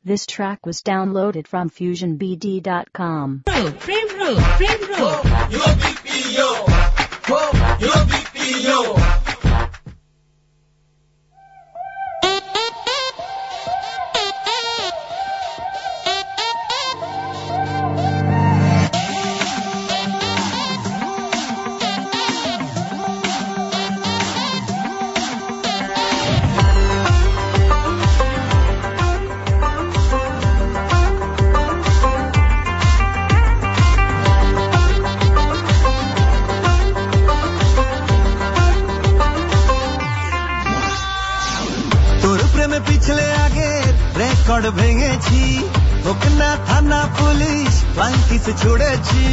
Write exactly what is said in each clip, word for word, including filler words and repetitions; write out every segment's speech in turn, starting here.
This track was downloaded from fusion b d dot com. Prem Road, Prem Road. Yo B P yo. Yo B P yo. পিছলে আগে record ভেঙেছি ওকনা থানা police flying kiss ছুড়েছি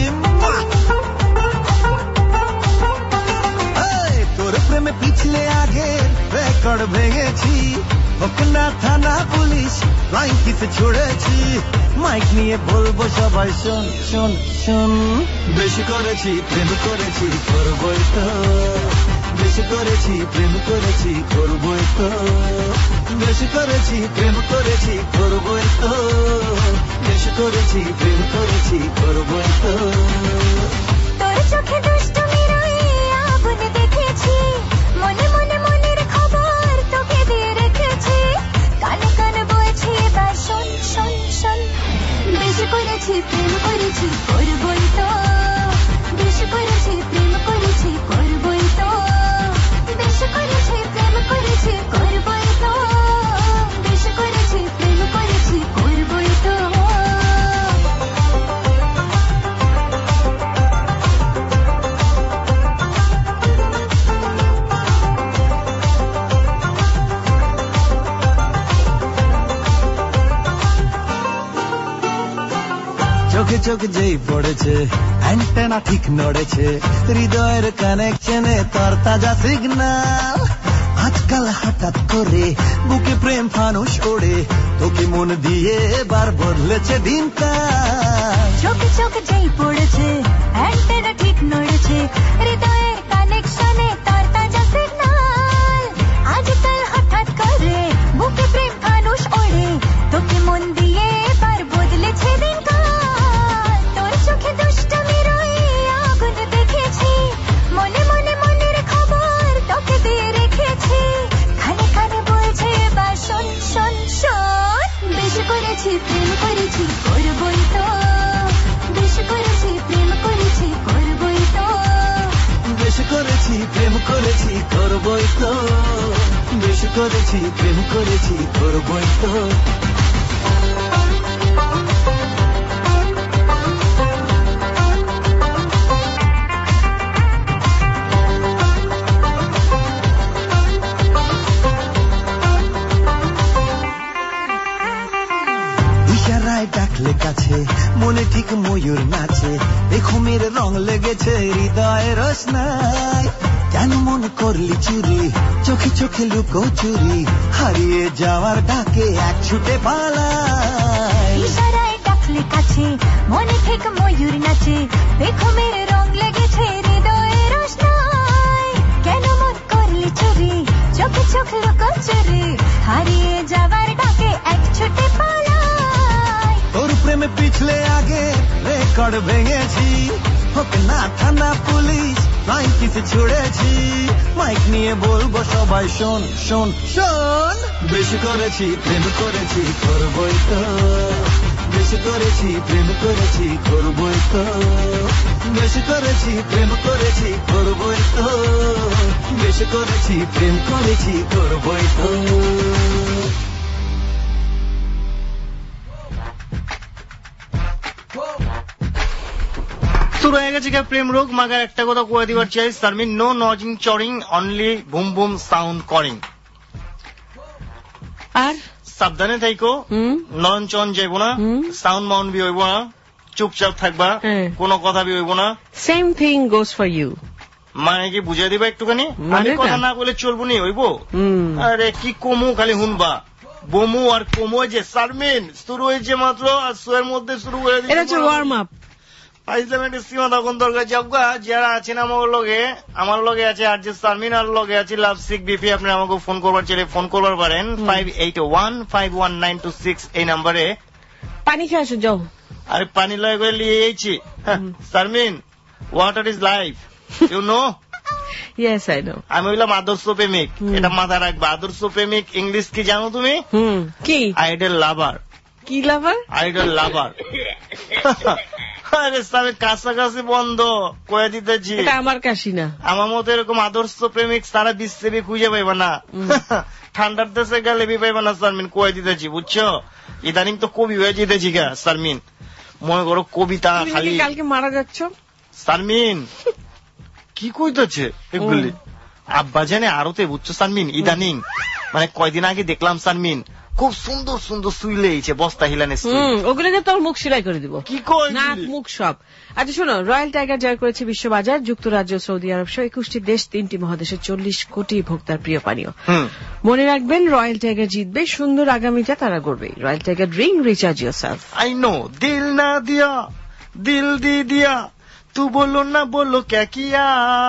তোর প্রেমে পিছলে আগে রেকর্ড ভেঙেছি ওকনা থানা পুলিশ ফ্লাইং কিস ছুড়েছি মাইক নিয়ে বলবো সবাই শোন শোন শোন বেশি করেছি প্রেম করেছি করবই তো বেশি করেছি প্রেম করেছি করবই তো বেশি করেছি প্রেম করেছি করবই তো বেশি করেছি প্রেম করেছি করবই তো তোর চোখে দুষ্টুমি রয়ে আগুন দেখেছি মনে মনে মনের খবর তোকে দিয়ে রেখেছি কানে কানে বলছি এবার শোন শোন শোন বেশি করেছি প্রেম করেছি করবই তো বেশি করেছি প্রেম করেছি করবই তো বেশি করেছি প্রেম করেছি করবই তো বেশি করেছি প্রেম করেছি করবই তো চোখে চোখে যেই পড়েছে অ্যান্টেনা ঠিক নড়েছে হৃদয়ের কানেকশনে তার তাজা সিগন্যাল আজকাল হঠাৎ করে বুকে প্রেম ফানুষ ওড়ে তোকে মন দিয়ে এবার বদলেছে দিনকাল চোখে চোখে যেই পড়েছে অ্যান্টেনা ঠিক নড়েছে হৃদয়ের কানেকশনে তার তাজা সিগন্যাল আজকাল হঠাৎ করে বুকে প্রেম ফানুষ ওড়ে তোকে মন দিয়ে এবার বদলেছে দিনকাল তোর চোখে দুষ্টুমি রয়ে আগুন দেখেছি মনে মনে মনের খবর তোকে দিয়ে রেখেছি কানে কানে বলছে এবার শোন শোন শোন বেশি করেছি প্রেম করেছি করবই তো বেশি করেছি প্রেম করেছি করবই তো বেশি করেছি প্রেম করেছি করবই তো বেশি করেছি প্রেম করেছি করবই তো ডাকলে কাছে মনে ঠিক ময়ূর নাচে দেখো মেরে রং লেগেছে হৃদয়ের রোশনাই কেন মন করলি চুরি চোখে চোখে লুকো চুরি হারিয়ে যাওয়ার ডাকে এক ছুটে পালাই ইশারায় ডাকলে কাছে মনে ঠিক ময়ূর নাচে দেখো মেরে রং লেগেছে হৃদয়ের রোশনাই কেন মন করলি চুরি চোখে চোখে লুকো চুরি হারিয়ে যাওয়ার ডাকে এক ছুটে পালাই তোর প্রেমে পিছলে আগে রেকর্ড ভেঙেছি হোক না থানা পুলিশ ফ্লাইং কিস ছুড়েছি মাইক নিয়ে বলবো সবাই শোন শোন শোন বেশি করেছি প্রেম করেছি করবই তো বেশি করেছি প্রেম করেছি করবই তো বেশি করেছি প্রেম করেছি করবই তো বেশি করেছি প্রেম করেছি করবই তো শুরু হয়ে গেছে প্রেম রোগ মাগার একটা কথা কয়ে দিবার চাই শারমিন নো নজিং চরিং অনলি বুম বুম সাউন্ড করিং আর সাবধানে থাইকো নরন চন যাইব না সাউন্ড মাউন্ড বি হইব না চুপচাপ থাকবা কোনো কথা বি হইব না same thing goes for you মানে কি বুঝাই দিবা একটুখানি আমি কথা না বলে চলবো নি হইব আরে কি কমু খালি শুনবা বমু আর কমু যে শারমিন শুরু হয়েছে মাত্র আর শোয়ের মধ্যে শুরু হয়ে এটা হচ্ছে ওয়ার্ম আপ ফাইজলামের সীমা তখন দরকার যাবগা যারা আছেন আমার লগে আমার লগে আছে আর যে সারমিন আর লগে আছে লাভ সিক বিপি আপনি আমাকে ফোন করবার চাইলে ফোন করবার পারেন five eight one five one nine two six এই নাম্বারে। পানি খেয়ে আসো যাও। আরে পানি লয় করে নিয়ে এইছি। Sarmin water is life you know. Yes I know. আমি বললাম আদর্শ প্রেমিক, এটা মাথায় রাখবা। আদর্শ প্রেমিক ইংলিশ কি জানো তুমি? হুম কি? Idol lover. কি লাভার? আইডল লাভার। আরে আমি কাছাকাছি বন্ধ কয়ে দিতেছি। এটা আমার কাশি না। আমার মতো এরকম আদর্শ প্রেমিক সারা বিশ্বে খুঁজে পাইবা না। ঠান্ডার দেশে গেলে বি পাইবা না সারমিন, কয়ে দিতেছি বুঝছো। ইদানিং তো কবি হয়ে যেতেছি গা সারমিন, মনে করো কবিতা খালি। কালকে মারা যাচ্ছ সারমিন, কি কইতেছে এগুলি? আব্বা জানে আরতে বুঝছো সারমিন, ইদানিং মানে কয়দিন আগে দেখলাম সারমিন খুব সুন্দর সুন্দর সুই লেগেছে বস্তা হিলানে। ওগুলোকে তোর মুখ সেলাই করে দিব। কি কয় নাক মুখ সব। আচ্ছা শোনো, রয়্যাল টাইগার জয় করেছে বিশ্ববাজার, যুক্তরাজ্য, সৌদি আরব সহ একুশটি দেশ, তিনটি মহাদেশের চল্লিশ কোটি ভোক্তার প্রিয় পানীয়। মনে রাখবেন রয়্যাল টাইগার জিতবে, সুন্দর আগামীটা তারা গড়বে। Royal tiger drink, recharge yourself. I know দিল না দিয়া দিল দি দিয়া তু বলো না বলো ক্যা কিয়া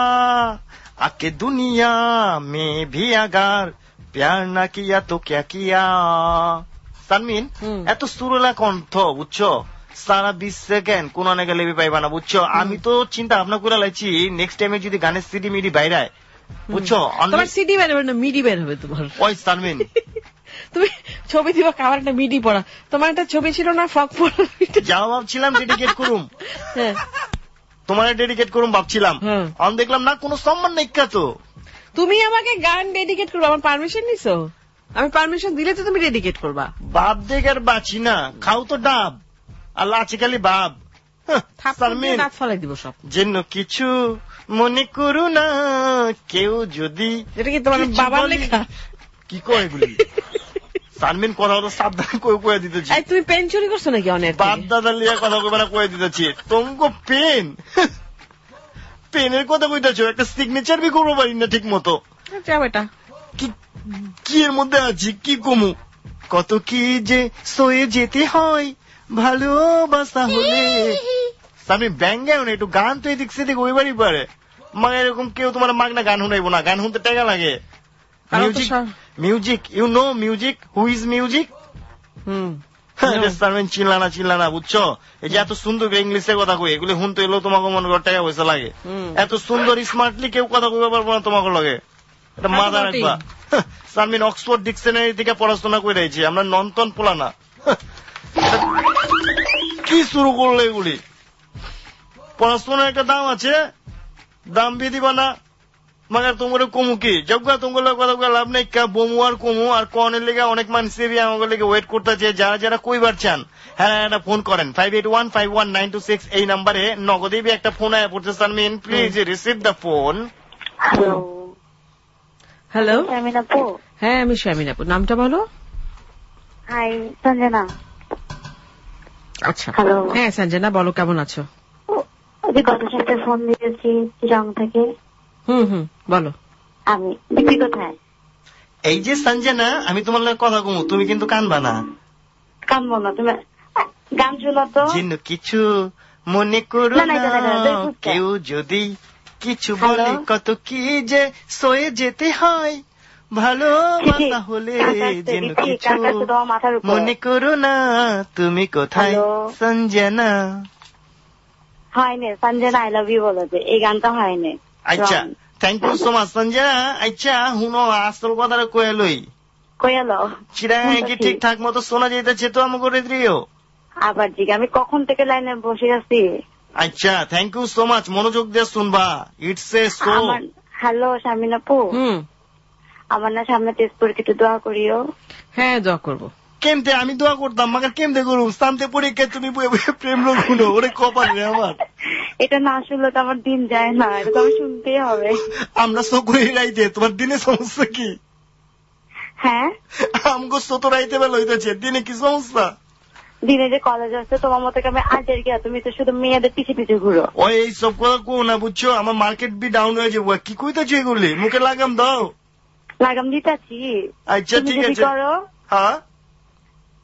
আকে দুনিয়া মে ভি আগার প্যার না কিয়া তো ক্যা কিয়া। সারমিন এত সুরলা কণ্ঠ বুঝছো, সারা বিশ্বে কেন কোন অনেকে লেবি পাইবা না বুঝছো। আমি তো চিন্তা ভাবনা করে লাইছি নেক্সট টাইমে যদি গানের সিডি মিডি বাইরায় বুঝছো। তোমার সিডি বের হবে না, মিডি বের হবে তোমার। ওই সারমিন তুমি ছবি দিবা, খাবার একটা মিডি পড়া। তোমার একটা ছবি ছিল না ফ্রক পরা, যাও ভাবছিলাম ডেডিকেট করুম। হ্যাঁ তোমার ডেডিকেট করুম ভাবছিলাম, আমি দেখলাম না কোনো সম্মান নেই তো। তুমি আমাকে গান ডেডিকেট করবো, আমার পারমিশন নিছো? আমি পারমিশন দিলে তো তুমি ডেডিকেট করবা। বাপ দেখার বাঁচি না, খাও তো ডাব আর লাচি খালি বাপ। দাঁত ফলাই দিব সব। যেন কিছু মনে করু না কেউ যদি। এটা কি তোমার বাবার লেখা? কি কয় এগুলি? সারমিন কথা হতো সাবধান করে কয়ে দিতেছি। তুমি পেন চুরি করছো নাকি? অনেক বাপ দাদা লিয়া কথা কবে কয়ে দিতেছি। তোমাকে পেন পেনের কথা কইতেছো, একটা সিগনেচার বি করবো পারি না ঠিক মতো। এটা কি এর মধ্যে আছি কি কমু, কত কি যে সয়ে যেতে হয় ভালোবাসা হলে। আমি ব্যাঙ্গে একটু গান তো এদিক সেদিক ওইবারই পারে। মানে এরকম কেউ তোমার মাগনা গান শুনাইবো না, গান শুনতে টাকা লাগে। Music music you know music, who is music? হম চিনলানা চিনলানা বুঝছো। এই যে এত সুন্দর ইংলিশে কথা কই, এগুলি শুনতে এলেও তোমাকে মনে কর টাকা পয়সা লাগে। এত সুন্দর স্মার্টলি কেউ কথা কইতে পারবো না তোমাকে লাগে, এটা মাথা রাখবা। সারমিন অক্সফোর্ড ডিকশনারি থেকে পড়াশোনা করে রয়েছি আমরা, নন্তন পোলা না। কি শুরু করলো এগুলি? পড়াশোনার একটা দাম আছে, দাম বি দিবা না। মাগার তোমার কমু কি যজ্ঞা তোমার কথা লাভ নেই, বমু আর কমু আর কনের লেগে অনেক মানুষ আমাকে লেগে ওয়েট করতেছে। যারা যারা কইবার চান হ্যাঁ একটা ফোন করেন five eight one five one nine two six এই নাম্বারে। নগদে একটা ফোন আয়া পড়ছে Sarmin, please receive the phone. Hello hello Shamin আপু। হ্যাঁ আমি শামিন আপু, নামটা বলো। হাই সঞ্জনা। আচ্ছা হ্যাঁ সঞ্জনা বলো, কেমন আছো? গত সপ্তাহে ফোন দিয়েছি চিরাং থেকে। হুম হুম বলো। আমি বিক্রি কোথায়? এই যে সঞ্জনা আমি তোমার লাগে কথা কমু, তুমি কিন্তু কানবা না। কানবো না, তুমি গান শুনো তো। যেন কিছু মনে করো না কেউ যদি কিছু বলে, কত কি যে সয়ে যেতে হয় ভালোবাসা হলে। যেন কিছু মনে করো না তুমি কোথায় সঞ্জনা। হয়নি সঞ্জনা আই লাভ ইউ বলো যে, এই গানটা হয়নি। আচ্ছা thank you so much Sanjana. আচ্ছা হুনো আসল কথাটা কয়ে লই। কয়ালো চিরাঙে কি ঠিকঠাক মতো শোনা যেতেছে তো আমাকে রেডিও? আবার জি আমি কখন থেকে লাইনে বসে আছি। আচ্ছা থ্যাংক ইউ সো মাচ, মনোযোগ দিয়ে শুনবা। It's a show. Hello Shamin আপু। হুম আমার না সামনে টেস্ট পরীক্ষা, একটু দোয়া করিও। হ্যাঁ দোয়া করবো। কেমতে আমি দোয়া করতাম মাকে কেমতে করুম? শান্তি পরীক্ষায় তুমি প্রেম রঘুনো ওরে কপাল রে আমার। এটা না শুনলে তো আমার দিন যায় না, এটা তো আমি শুনতেই হবে। আমরা সকলে রাইতে তোমার দিনে সমস্যা কি? হ্যাঁ আমগো সত রাইতে বেলা হইতেছে, দিনে কি সমস্যা? দিনে যে কলেজ আছে তোমার মতো আমি আজের গিয়া, তুমি তো শুধু মেয়েদের পিছিয়ে পিছিয়ে ঘুরো। ওই এই সব কথা কো না বুঝছো, আমার মার্কেট বি ডাউন হয়ে যাবো। কি কইতেছো এগুলি? মুখে লাগাম দাও। লাগাম দিতেছি। আচ্ছা ঠিক আছে করো। হ্যাঁ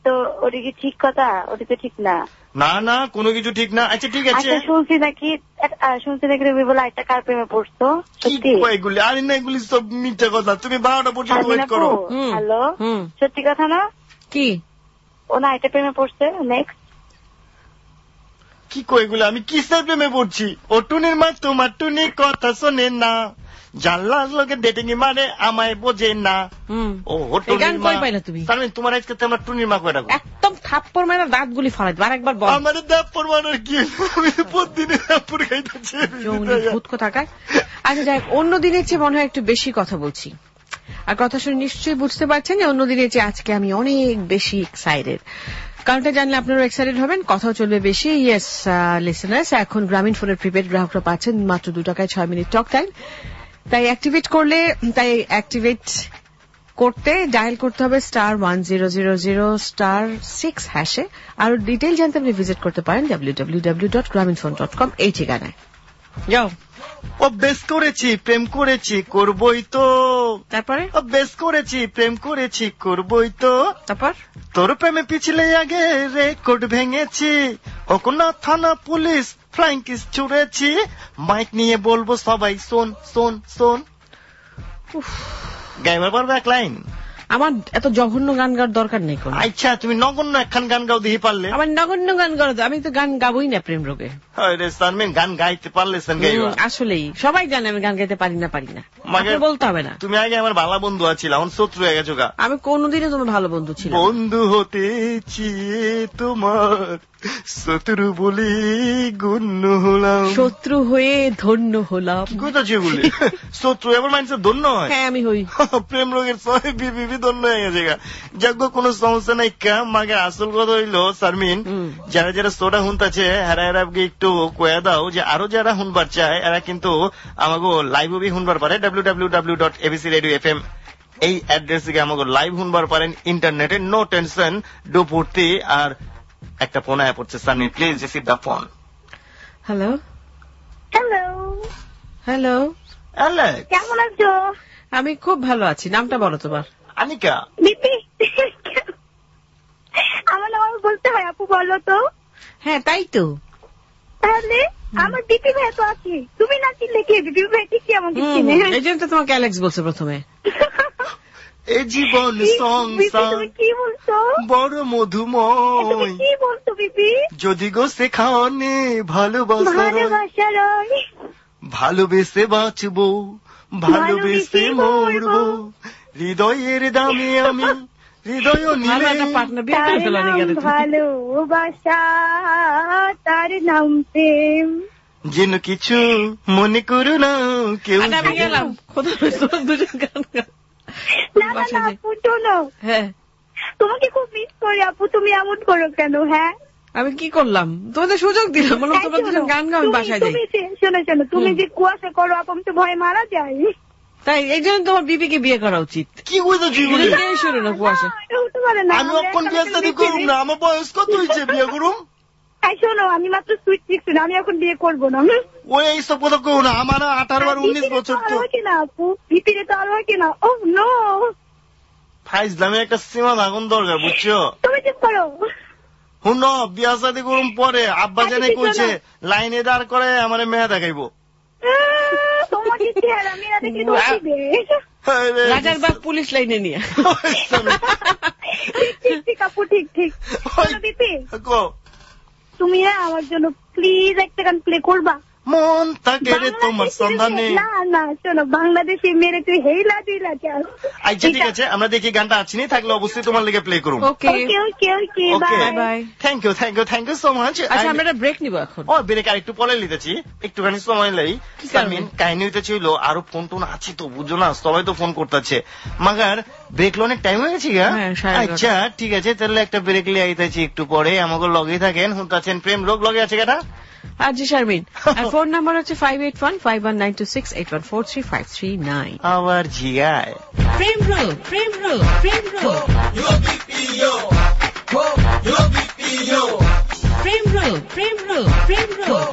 তো ওটা কি ঠিক কথা? ওটা তো ঠিক না। না না কোনো কিছু ঠিক না। আচ্ছা ঠিক আছে, শুনছি নাকি শুনছি নাকি তুমি বলে একটা কার প্রেমে পড়ছো? সত্যি এগুলি? আরে না, এগুলি সব মিথ্যা কথা। তুমি বারোটা পর্যন্ত ওয়েট করো। হ্যালো, সত্যি কথা না? কি ও না একটা প্রেমে পড়ছে? নেক্সট কি কই এগুলো? আমি কিসের প্রেমে পড়ছি? ও টুনির মা তোমার টুনি কথা শোনে না, জানলা লোকে ডেটিং মানে আমায় বোঝে না। ও গান কই পাইলা তুমি? তারমানে তোমার আজকে আমার টুনির মা কয়টা? একদম থাপ্পড় মারা দাঁত গুলি ফালাই দাও। আরেকবার বল। আমার থাপ্পড় মারার কি? আমি প্রতিদিন থাপ্পড় খাইতেছি। ভূত কোথাকার। আচ্ছা যাই, অন্য দিনের চেয়ে মনে হয় একটু বেশি কথা বলছি, আর কথা শুনে নিশ্চয়ই বুঝতে পারছেন যে অন্য দিনের চেয়ে আজকে আমি অনেক বেশি এক্সাইটেড। কারণটা জানলে আপনারা এক্সাইটেড হবেন, কথাও চলবে বেশি। ইয়েস লিসেনার্স, এখন গ্রামীণ ফোনের প্রিপেড গ্রাহকরা পাচ্ছেন মাত্র দু টাকায় ছয় মিনিট টক টাইম। তাই অ্যাক্টিভেট করলে তাই অ্যাক্টিভেট করতে ডায়াল করতে হবে star one zero zero zero star six হ্যাশে। আর ডিটেইল জানতে আপনি ভিজিট করতে পারেন W W W dot Grameen phone dot com এই ঠিকানায়। যাও। অভ্যেস করেছি প্রেম করেছি করবই তো। তারপরে অভ্যেস করেছি প্রেম করেছি করবই তো। তারপর তোর প্রেমে পিছলে আগে রেকর্ড ভেঙেছি, ওকনা থানা পুলিশ ফ্লাইং কিস ছুড়েছি, মাইক নিয়ে বলবো সবাই শোন শোন শোন। গাইবার পারবে এক লাইন? আমার এত জঘন্য গান গাওয়ার দরকার নেই কোন। আচ্ছা তুমি নগণ্য একখান গান গাও দিয়ে পারলে? আমার নগণ্য গান গাও, আমি তো গান গাবই না প্রেম রোগে। গান গাইতে পারলে আসলেই সবাই জানে আমি গান গাইতে পারি না পারি না বলতে হবে না। তুমি আগে আমার ভালো বন্ধু আছিল, এখন শত্রু হয়ে গেছো গা। আমি কোনদিনও তোমার ভালো বন্ধু ছিল। বন্ধু হতে চেয়ে তোমার শত্রু বলি গণ্য হলাম, শত্রু হয়ে ধন্য হলাম। কোথা বলি শত্রু এবার মানুষের ধন্য হয়? হ্যাঁ আমি হই। প্রেম রোগের সবাই বিবি ধন্য হয়ে গেছে গা। যাক কোনো সমস্যা নাই কা। মাকে আসল কথা হইলো শারমিন, যারা যারা সোডা হুনতাছে হেরা হেরা একটু কয়া দাও যে আরো যারা হুনবার চায় এরা কিন্তু আমাকে লাইভ বি হুনবার পারে W W W dot ABC radio F M এই অ্যাড্রেস থেকে আমাকে লাইভ হুনবার পারেন ইন্টারনেটে। নো টেনশন ডো পড়তে। আর একটা ফোন আয়া পড়ছে Sharmin, please receive the phone. Hello hello hello hello, কেমন আছো? আমি খুব ভালো আছি। নামটা বলো তোমার? আনিকা। বিপি। আমার নাম বলতে হয় আপু, বলো তো। হ্যাঁ তাই তো। তাহলে আমার বিপি ভাই তো আছে, তুমি না চিনলে কি বিপি ভাই ঠিক আমাকে চিনে? এই জন্য তো তোমাকে অ্যালেক্স বলছে প্রথমে। এ জীবন সংসার কি বলছো? বড় মধুময়। কি বলছো বিপি? যদি গো সেখানে ভালোবাসা ভালোবাসা রয়, ভালোবেসে বাঁচবো ভালোবেসে মরবো, হৃদয়ের দামে আমি হৃদয় নিলে ভালোবাসা তার নাম প্রেম। যেন কিছু মনে করো না কেউ। গেলাম দুজন গান গা। না না না আপু শোনো, হ্যাঁ তোমাকে খুব মিস করি আপু, তুমি এমন করো কেন? হ্যাঁ আমি কি করলাম? তোমাদের সুযোগ দিলাম, বললাম তোমরা দুজন গান গাও, আমি বাসায় যাই। শোনো শোনো, তুমি যে কুয়াশা করো আপু, আমি তো ভয়ে মারা যাই। তাই এই জন্য তোমার বিবিকে বিয়ে করা উচিত। কি বলছো? শুরু না কুয়াশা। আমি অক্ষণ বিয়ে করুম না, আমার বয়স কত হয়েছে বিয়ে করুম? শোনো আমি মাত্র সুইট শিখছি না, আমি এখন বিয়ে করবো না। ওই এইসব কথা কেউ না, আমার আঠারো আর উনিশ বছর তো কিনা আপু, ভিতরে তো আরো কিনা। ও নো, ফাইজলামে একটা সীমা থাকুন দরকার, বুঝছো? তুমি চুপ করো। হুন বিয়া শাদী করুম পরে আব্বা জানে কইছে লাইনে দাঁড় করে আমার মেয়ে দেখাইবো। তোমাকে চেহারা মেয়েরা দেখলে তো দিবে। রাজার বাপ পুলিশ লাইনে নিয়ে। ঠিক ঠিক আপু, ঠিক ঠিক। বিপি তুমি আমার জন্য প্লিজ একটা গান প্লে করবা? মন থাকে রে তোমার সন্ধানে। না না শোনো, বাংলাদেশি মেরে তুই হেইলা দিলা কেন? আচ্ছা ঠিক আছে, আমরা দেখি গানটা আছে নি থাকলে অবশ্যই তোমার লেগে প্লে করুন। Okay okay okay bye bye. Thank you thank you thank you so much. আচ্ছা আমরা ব্রেক নিব এখন। ও ব্রেক আর একটু পরে নিতেছি, একটুখানি সময় লাই। শারমিন কাহিনী হইতে ছিল আরো ফোন টোন আছে তো, বুঝো না সবাই তো ফোন করতেছে, মাগার ব্রেক লোনের টাইম হয়ে গেছে গা। আচ্ছা ঠিক আছে, তাহলে একটা ব্রেক লিয়ে আইতেছি একটু পরে। আমাকে লগে থাকেন, শুনতেছেন প্রেম রোগ লগে আছে কেটা আজি শারমিন। আর ফোন নাম্বার হচ্ছে five eight one five one nine two six eight one four three five three nine. আবার জিগায় প্রেম রোগ প্রেম রোগ প্রেম রোগ প্রেম রোগ প্রেম রোগ প্রেম রোগ।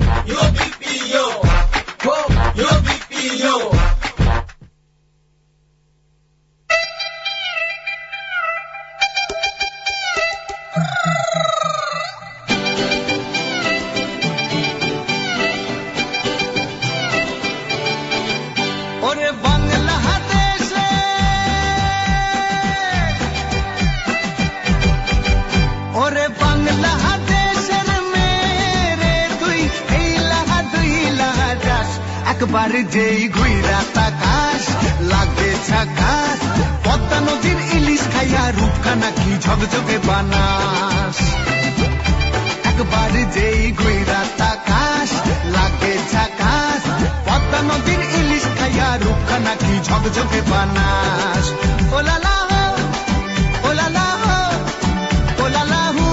বাংলাদেশের মেরে তুই এই লাহা দুই লাহা যাস একবার যেই ঘুইরা তাকাস লাগে ঝাকাস পদ্মা নদীর ইলিশ খাইয়া রূপখানা কি ঝকঝকে বানাস একবার যেই ঘুইরা তাকাস লাগে ঝাকাস পদ্মা নদীর ইলিশ খাইয়া রূপখানা কি ঝকঝকে বানাস ওলালা হো ওলালা হো ওলালা হু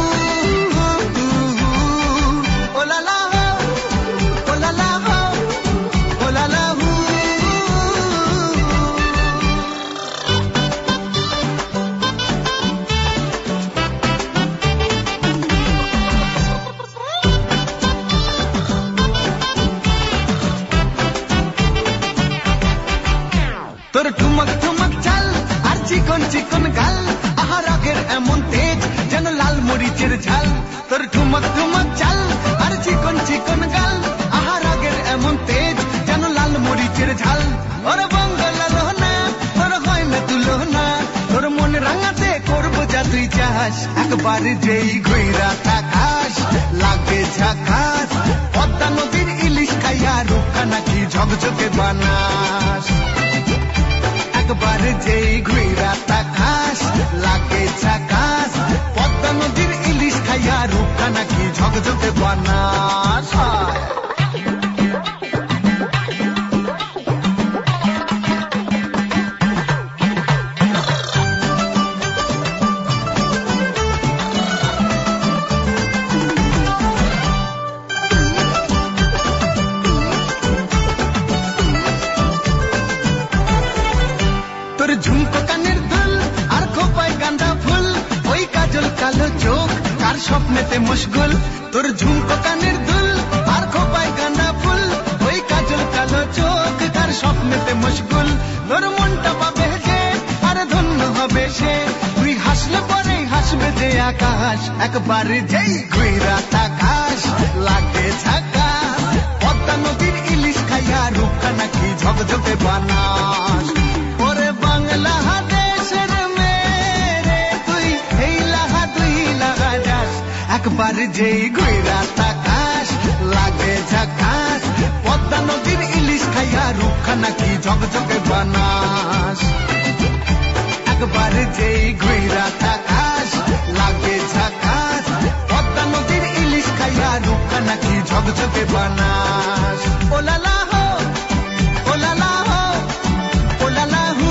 ওলালা হো ওলালা হো ওলালা হু তোর ঠুমক ঠুমক চাল আর চিকন চিকন গাল আহার আগের এমন তেজ যেন লাল মরিচের ঝাল তোর ঠুমক ঠুমক চাল আর চিকন চিকন গাল আহার আগের এমন তেজ যেন লাল মরিচের ঝাল ওর বঙ্গলা লোহনা তোর হয় না তুলনা তোর মন রাঙাতে করবো যা তুই চাস একবার যেই ঘুইরা তাকাস লাগে ঝাকাস পদ্মা নদীর ইলিশ খাইয়া রূপখানা কি ঝকঝকে বানাস একবার যেই ঘুইরা তাকাস লাগে ঝাকাস পদ্মা নদীর ইলিশ খাইয়া রূপখানা কি ঝকঝকে বানাস তোর ঝুমকো কানের দুল আর খোপায় গাঁদা ফুল ওই কাজল কালো চোখ কার স্বপ্নেতে মশগুল তোর ঝুমকো কানের দুল আর খোপায় গাঁদা ফুল ওই কাজল কালো চোখ কার স্বপ্নেতে মশগুল তোর মনটা পাবে যে আর ধন্য হবে সে তুই হাসলে পরে হাসবে যে আকাশ একবার যেই ঘুইরা তাকাস লাগে ঝাকাস পদ্মা নদীর ইলিশ খাইয়া রূপখানা কি ঝকঝকে বানাস ওরে বাংলাদেশের মেরে তুই এই লাহা দুই লাহা যাস একবার যেই ঘুইরা তাকাস লাগে ঝাকাস পদ্মা নদীর ইলিশ খাইয়া রূপখানা কি ঝকঝকে বানাস একবার যেই ঘুইরা তাকাস লাগে ঝাকাস পদ্মা নদীর ইলিশ খাইয়া রূপখানা কি ঝকঝকে বানাস ওলালা হো ওলালা হো ওলালা হু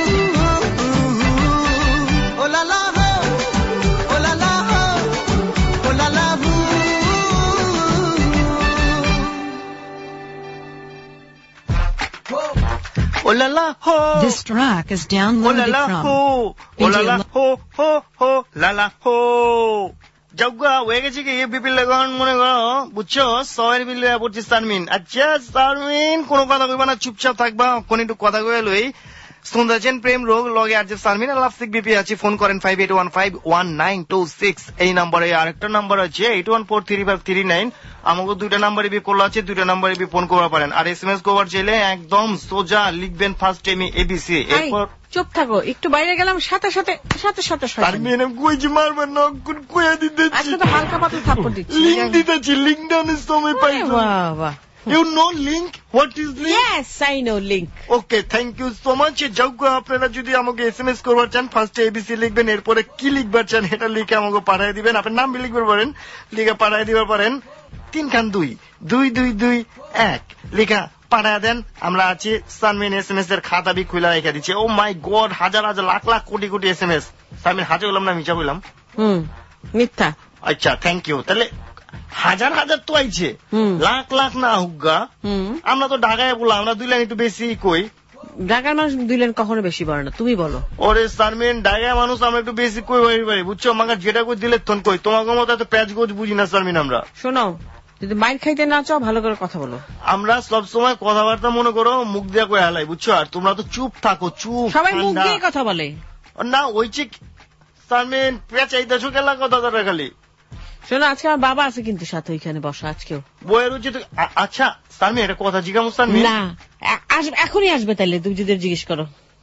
ওলালা হো ওলালা হো ওলালা হু ওলালা হো This track is downloaded ওলালা from হো ওলালা হো হো হো লালা হো যজ্ঞা হয়ে গেছে কি বিপিল লাগান মনে করো বুঝছো সয়ের বিল পড়ছি সারমিন আচ্ছা সারমিন কোনো কথা কইবা না চুপচাপ থাকবা কোন একটু কথা কয়ে লই শুনতেছেন প্রেম রোগ লগে আর যে সারমিন লাফসিক বিপি আছে ফোন করেন five eight one five one nine two six এই নাম্বারে আরেকটা নাম্বার আছে eight one four three five three nine আমাকে দুইটা নাম্বারে বি কল আছে দুইটা নাম্বারে বি ফোন করতে পারেন আর এস এম এস করবার চাইলে একদম সোজা লিখবেন ফার্স্ট টাইমে এবিসি এরপর চুপ থাকো একটু বাইরে গেলাম সাথে সাথে সাথে সাথে সারমিন কইছি মারবেন না কইয়া দিতেছি আজকে তো হালকা পাতলা থাপ্পড় দিচ্ছি লিংক দিতেছি লিংক ডাউনের সময় পাইছো বাহ বাহ You know link? What is link? Yes, I know link. Okay, thank you so much. যজ্ঞ আপনারা যদি আমাকে এসএমএস করবার চান ফার্স্টে এবিসি লিখবেন এরপরে কি লিখবার চান এটা লিখে আমাকে পাঠিয়ে দিবেন আপনার নাম লিখবার পারেন লিখে পাঠিয়ে দিবার পারেন তিন খান দুই দুই দুই দুই এক লিখা পাঠিয়ে দেন আমরা আছি সানমিন এসএমএস এর খাতা বি খুলে রেখে দিচ্ছি ও মাই গড হাজার হাজার লাখ লাখ কোটি কোটি এসএমএস সানমিন হাজার বললাম না মিছা বললাম হুম মিথ্যা আচ্ছা থ্যাংক ইউ তাহলে হাজার হাজার তো আইছে লাখ লাখ না হুগা আমরা তো ঢাকায় বললাম আমরা দুই লাখ একটু বেশি কই ঢাকার মানুষ দুই লাখ কখনো বেশি বলে না তুমি বলো ওরে সারমিন ঢাকায় মানুষ আমরা একটু বেশি কই হয়ে পারি বুঝছো আমাকে যেটা কই দিলে তখন কই তোমাকে মতো এত প্যাচ গোজ বুঝি না সারমিন আমরা শোনো যদি মাইর খাইতে না চাও ভালো করে কথা বলো আমরা সব সময় কথাবার্তা মনে করো মুখ দিয়ে কই হালাই বুঝছো আর তোমরা তো চুপ থাকো চুপ সবাই মুখ দিয়ে কথা বলে না ওইছে সারমিন পেঁচাইতেছো কেলা কথা তারা খালি শোনো আজকে আমার বাবা আছে কিন্তু সাথে ওইখানে বসা আজকেও বইয়ের হচ্ছে আচ্ছা সারমিন এটা কথা জিজ্ঞাসা সারমিন না এখনই আসবে তাইলে তুমি যদি জিজ্ঞেস করো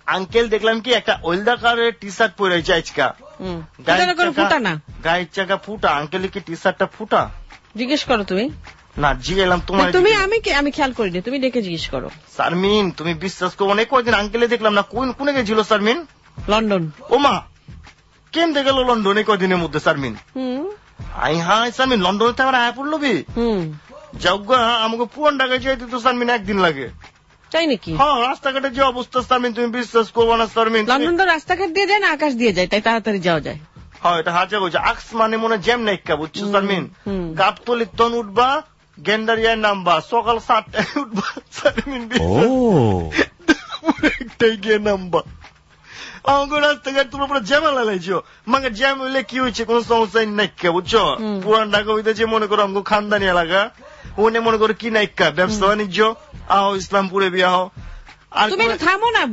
আঙ্কেল দেখলাম কি একটা ওয়েলদাকারের টি শার্ট পরে রয়েছে আজকা ফুটা না গায়ের চাকা ফুটা আঙ্কেলের কি টি শার্টটা ফুটা জিজ্ঞেস করো তুমি না জিগেলাম তোমার তুমি আমি আমি খেয়াল করিনি তুমি ডেকে জিজ্ঞেস করো শারমিন তুমি বিশ্বাস করো অনেক কয়েকদিন আঙ্কেলে দেখলাম না কোন কোনে গেছিল শারমিন লন্ডন ওমা কেন গেল লন্ডনে কয়দিনের মধ্যে শারমিন আই হাই শারমিন লন্ডনে তো আমার আয়া পড়লো বি যাওগা আমাকে পুরান ঢাকায় যাইতে তো শারমিন একদিন লাগে তাই নাকি হ্যাঁ রাস্তাঘাটে যে অবস্থা শারমিন তুমি বিশ্বাস করবো না শারমিন লন্ডন তো রাস্তাঘাট দিয়ে যায় না আকাশ দিয়ে যায় তাই তাড়াতাড়ি যাওয়া যায় হ্যাঁ এটা হাজা বলছে আক্স মানে মনে জ্যাম নাইকা বুঝছো শারমিন গাবতলির তন উঠবা গেন্ডারিয়ায় নামবা সকাল সাতটায় উঠবা শারমিন একটাই গিয়ে নামবা আমাকে রাস্তাঘাট তোমার পুরো জ্যামা লাগাইছো মানে জ্যাম হইলে কি হয়েছে কোন সমস্যা নাইকা বুঝছো পুরান ঢাকা হইতেছে মনে করো আমাকে খানদানি এলাকা ওনে মনে করো কি নাইকা ব্যবসা বাণিজ্য আহ ইসলামপুরে বিয়া হও আর তুমি থামো না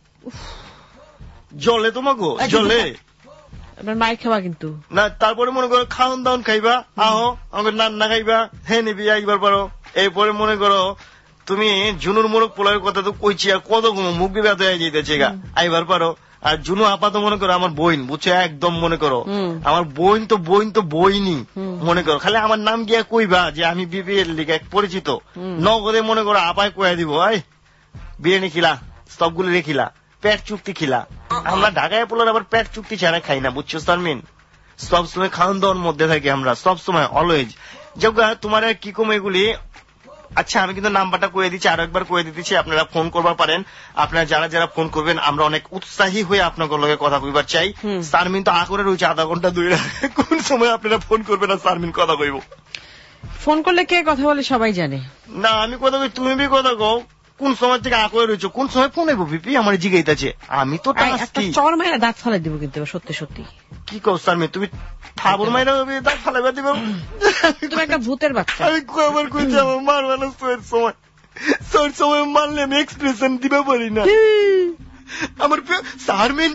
জলে তোমাকে জলে এবার মাই খাবা কিন্তু না তারপরে মনে করো খাওয়ান দাওয়ান খাইবা আহো আমাকে রান্না খাইবা হ্যাঁ নিবি একবার পারো এরপরে মনে করো তুমি জুনুর মোরগ পোলার কথা তো কইছি আর কত মুখ দিয়ে ব্যথা হয়ে যেতেছে গা আইবার পারো আর জুনু আপাতত মনে করো আমার বইন বুঝছো একদম মনে করো আমার বইন তো বইন তো বইনি মনে করো খালি আমার নাম গিয়া কইবা যে আমি বিবি এর লিগে পরিচিত নগদে মনে করো আপায় কয়া দিব আই বিরিয়ানি খিলা সবগুলো রেখিলা পেট চুক্তি খিলা আমরা ঢাকায় পোলার আবার পেট চুক্তি ছাড়া খাই না বুঝছো শারমিন সবসময় খাওয়ান দাওয়ার মধ্যে থাকি আমরা সবসময় অলওয়েজ যোগা তোমার কি কম এগুলি আচ্ছা আমি কিন্তু নাম্বারটা করে দিচ্ছি আরো একবার করে দিতেছি আপনারা ফোন করবার পারেন আপনারা যারা যারা ফোন করবেন আমরা অনেক উৎসাহী হয়ে আপনাদের লগে কথা কইবার চাই শারমিন তো আ করে রয়েছে আধা ঘন্টা দুই কোন সময় আপনারা ফোন করবেন আর শারমিন কথা কইব ফোন করলে কে কথা বলে সবাই জানে না আমি কথা কই তুমি বি কথা কও কোন সময় থেকে আ করে রয়েছো কোন সময় ফোন আইবো বিপি আমার জিগাইতাছে আমি তো চর মায়েরা দাঁত ফালাই দিব কিন্তু সত্যি সত্যি কি কও শারমিন তুমি ঠাবুর মায়েরা দাঁত ফালাইবা দিব তুমি একটা ভূতের বাচ্চা আমি কবার কইছি আমার মারবা না সোয়ের সময় সোয়ের সময় মারলে আমি এক্সপ্রেশন দিতে পারি না আমার শারমিন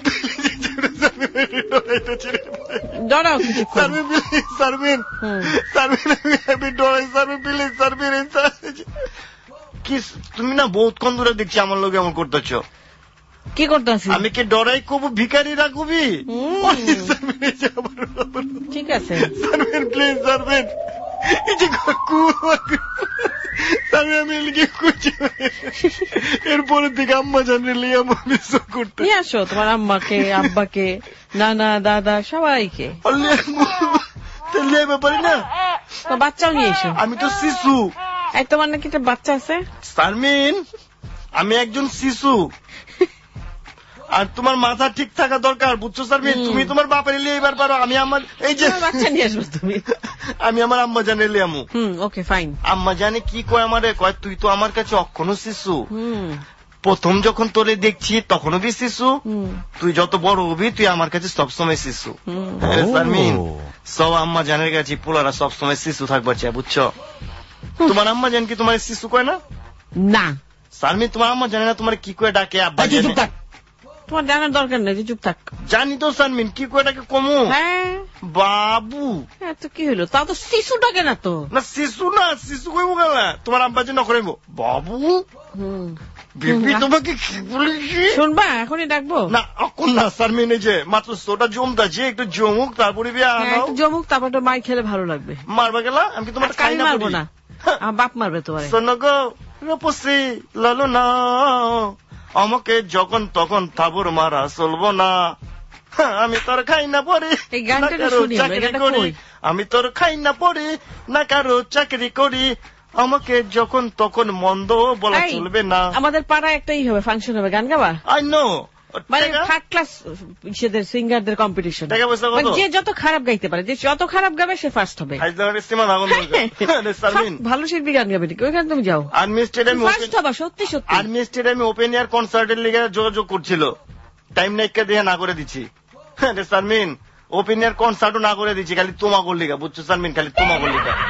ডরাও কিছু শারমিন শারমিন শারমিন আমি ডরাই শারমিন প্লিজ শারমিন কি তুমি না বহুতক্ষণ ধরে দেখছি আমার লোক এমন করতেছ কি করতেছি আমি কি ডরাই কবু ভিখারি রাখবি ঠিক আছে শারমিন প্লিজ শারমিন আমি লিখে খুঁজছি এরপরের দিকে আম্মা জানলে লিয়া মিস করতে নিয়ে আসো তোমার আম্মাকে আব্বাকে নানা দাদা সবাইকে ব্যাপারে না বাচ্চাও নিয়ে এসো আমি তো শিশু এই তোমার নাকি একটা বাচ্চা আছে শারমিন আমি একজন শিশু আর তোমার মাথা ঠিক থাকা দরকার বুঝছো শারমিন তুমি তোমার বাপের এলে এবার পারো আমি আমার এই যে বাচ্চা নিয়ে আসবো তুমি আমি আমার আম্মা জানে এলে আমু ওকে ফাইন আম্মা জানে কি কয় আমারে কয় তুই তো আমার কাছে অক্ষণও শিশু প্রথম যখন তোরে দেখছি তখনও বি শিশু তুই যত বড় হবি তুই আমার কাছে সবসময় শিশু শারমিন সব আম্মা জানের কাছে পোলারা সবসময় শিশু থাকবার চায় বুঝছো তোমার আম্মা জান কি তোমার শিশু কয় না না শারমিন তোমার আম্মা জানে না তোমার কি করে ডাকে আব্বা তোমার জানার দরকার নেই চুপ থাক জানি তো শারমিন কি করে ডাকে কমু বাবু তো কি হলো তা তো শিশু ডাকে না তো না শিশু না শিশু কইব গেল তোমার আব্বা যে নকরাইব বাবু বিপি তোমাকে কি বলেছি শুনবা এখনই ডাকবো না এখন না শারমিন এই যে মাত্র সোটা জমতাছে একটু জমুক তারপরে বিয়া একটু জমুক তারপর তো মাই খেলে ভালো লাগবে মারবা গেলা আমি কি তোমার খাই না মারবো না বাপ মারবে তোমার শোনো গো রূপসী লালো না আমাকে যখন তখন থাবুর মারা চলবো না আমি তোর খাই না পড়ি এই গানটা চাকরি করি আমি তোর খাই না পড়ি না কারো চাকরি করি আমাকে যখন তখন মন্দ বলা চলবে না আমাদের পাড়ায় একটাই হবে ফাংশন হবে গান গাবা আই নো মানে থার্ড ক্লাস সেদের সিঙ্গারদের কম্পিটিশন যে যত খারাপ গাইতে পারে যে যত খারাপ গাবে সে ফার্স্ট হবে ভালো শিল্পী গান গাবে নাকি ওইখানে তুমি যাও আর্মি স্টেডিয়ামে ফার্স্ট হবে সত্যি সত্যি আর্মি স্টেডিয়ামে ওপেন এয়ার কনসার্টের লিগে যোগাযোগ করছিল টাইম নাইকা দিয়ে না করে দিচ্ছি শারমিন ওপেন এয়ার কনসার্টও না করে দিচ্ছি খালি তোমা করলি গা বুঝছো শারমিন খালি তোমা করলি গা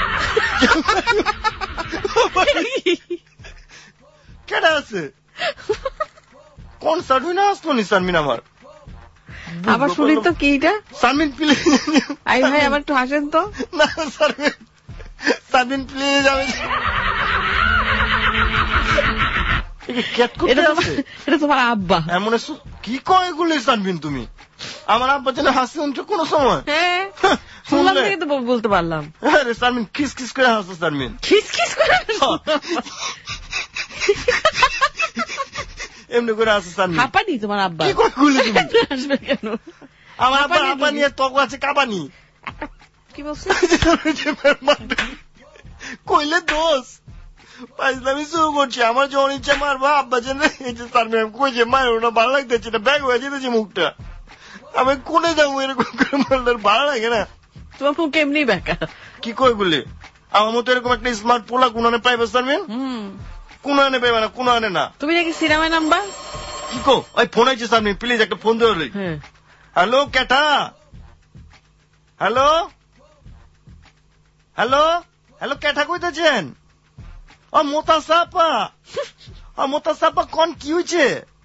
কেডা আছে কনসার্ট হই না আসলো নি শারমিন আমার আবার শুনি তো কিটা শারমিন প্লিজ আই ভাই আবার একটু হাসেন তো না শারমিন শারমিন প্লিজ আমি এটা তোমার আব্বা। এমন কি কয় এগুলো সানবিন তুমি? আমার আব্বা যেন হাসি উঠছে কোন সময়? হ্যাঁ শুনলাম থেকে তো বলতে পারলাম। আরে সানবিন খিস খিস করে হাসো সানবিন, খিস খিস করে এমনি করে হাসো সানবিন। হাঁপানি তোমার আব্বা? কি কয় গুলি তুমি? আসবে কেন? আমার আব্বা হাঁপানি আর তক আছে কাঁপানি। কি বলছো? কইলে দোষ পাইজলামি শুরু করছি। আমার যখন ইচ্ছা মারবা আব্বা যেন সানবিন কইছে মায়ের ওটা ভালো লাগতেছে না, ব্যাগ হয়ে যেতেছে মুখটা। আমি কোনে যাবো এরকম করে মারলে ভালো লাগে না? তোমার মুখ এমনি বেকা। কি কই বলে আমার মতো এরকম একটা স্মার্ট পোলা কোন আনে পাইবে সানবিন? কোন আনে পাইবে না, কোন আনে না। তুমি নাকি সিনেমায় নাম্বার? কি কো ওই ফোন আইছে সানবিন, প্লিজ একটা ফোন দেওয়া। হ্যালো কেটা? হ্যালো হ্যালো হ্যালো কেটা কইতেছেন? ও মোতাসাপা, ও মোতাসাপা কোন কি হয়েছে?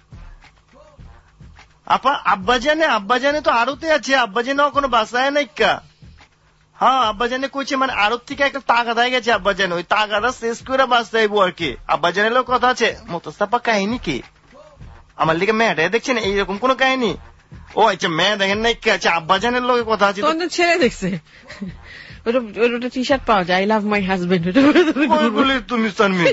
আপা আব্বা জানে, আব্বা জানে তো আড়তে আছে, আব্বা জানে কোনো বাসায় নাই কা। হ্যাঁ আব্বা জানে কইছে মানে আড়ত থেকে একটা তাগাদা হয়ে গেছে, আব্বা জানে ওই তাগাদা শেষ করে বাসাইবো আর কি। আব্বা জানেরও কথা আছে। মোতাসাপা কাহিনী কি? আমার লিগে মেয়েটা দেখছেন এইরকম কোন কাহিনী? ও আচ্ছা মেয়ে দেখেন নাই কে? আচ্ছা আব্বা জানের লোকে কথা আছে। তোমার ছেলে দেখছে ওটা টি শার্ট পাওয়া যায়, আই লাভ মাই হাজবেন্ড। বলি তুমি সানমিন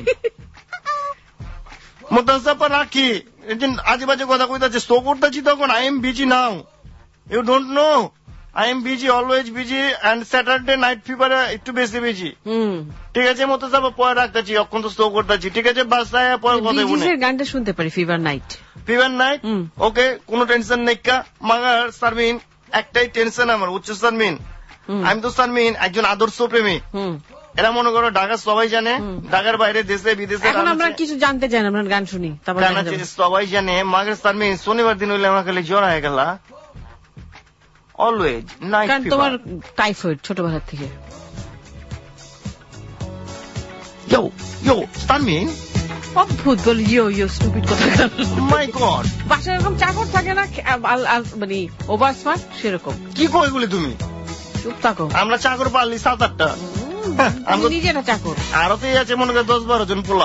মোতাসাপা রাখি আজে বাজে কথা কইতাছে। শো করতেছি তখন I am busy now, you don't know I am busy, always busy, and Saturday night ফিভারে একটু বেশি বিজি। ঠিক আছে মোতাসাপা পরে রাখতেছি, এখন তো শো করতেছি। ঠিক আছে বাসায় পরে কথা বলে গানটা শুনতে পারি। Fever night, fever night okay, কোনো টেনশন নেই কা। মাগার সানমিন একটাই টেনশন আমার, উচ্চ সানমিন আমি তো সানমিন একজন আদর্শ প্রেমী। এরা মনে করো ঢাকা সবাই জানে, ঢাকার বাইরে দেশে বিদেশে এখন আমরা কিছু জানতে চাই না, আমরা গান শুনি সবাই জানে। মাগের সানমিন শনিবার দিন হইলে আমার খালি জ্বর হয়ে গেল অলওয়েজ নাইট। তোমার টাইফয়েড ছোটবেলার থেকে? ইয়ো ইয়ো সানমিন অদ্ভুত বল ইয়ো ইয়ো স্টুপিড কথা। মাই গড বাসায় এরকম চাকর থাকে না মানে ওভার স্মার্ট সেরকম? কি কই বলি তুমি? চুপ থাকো। আমরা চাকর পারলি সাত আটটা, আমি নিজেরা চাকর। আরতেই আছে মনে করে দশ বারো জন পোলা।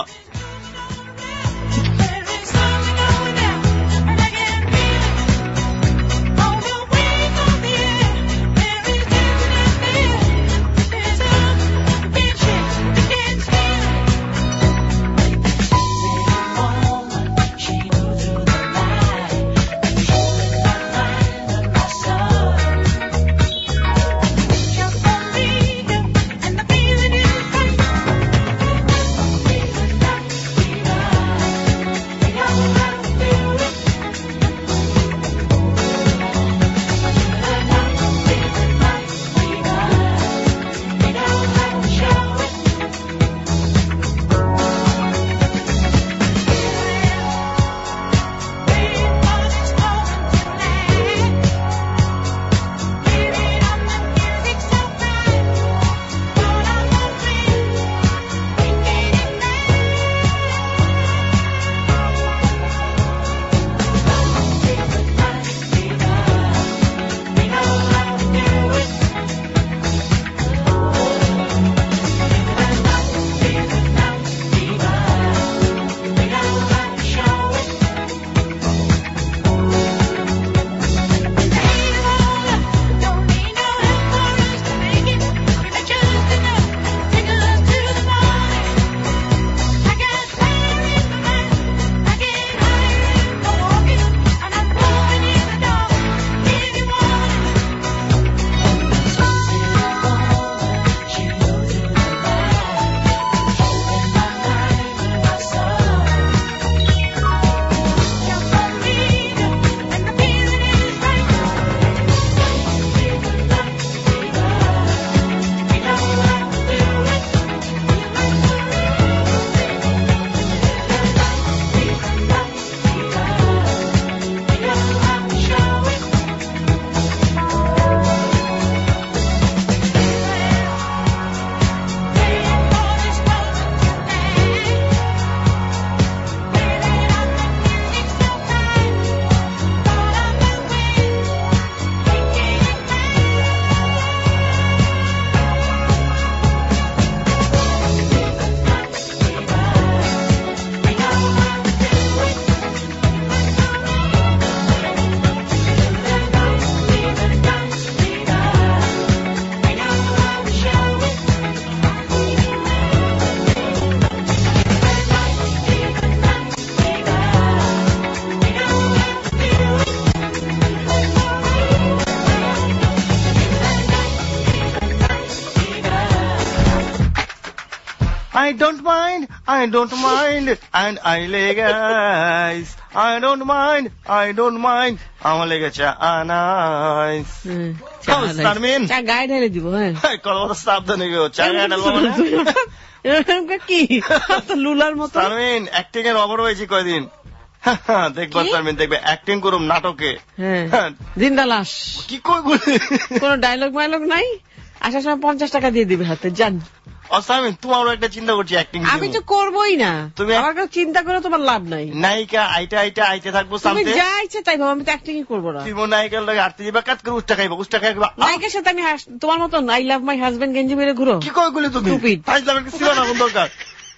I don't mind, I don't mind, and I লেগাইস I don't mind, I don't mind, আমার লেগেছে আনাইস। সারমিন চা গায়ে ঢেলে দিব। হ্যাঁ কত সাবধানে গো, চা গায়ে ঢালবো না কি লুলার মতো। সারমিন অ্যাক্টিং এর অবর হয়েছে কয়দিন, দেখবা সারমিন, দেখবে অ্যাক্টিং করুম নাটকে। হ্যাঁ জিন্দা লাশ। কি কই বলে কোন ডায়লগ মাইলগ নাই, আসার সময় পঞ্চাশ টাকা দিয়ে দিবে হাতে, জান। অসামিন তোমারও একটা চিন্তা করছি অ্যাক্টিং। আমি তো করবোই না, তুমি আমার কাছে চিন্তা করে তোমার লাভ নাই। নায়িকা আইটা আইটা আইতে থাকবো সামনে, তুমি যা ইচ্ছে তাই ভাবো, আমি তো অ্যাক্টিংই করবো না। তুমি নায়িকার লাগে আটতে যাবা, কাজ করে উষ্টা খাইবা, উষ্টা খাইবা। নায়িকার সাথে আমি তোমার মতন আই লাভ মাই হাজবেন্ড গেঞ্জি মেরে ঘুরো। কি কই গুলি তুমি? হাজবেন্ড কি সিবা না কোন দরকার?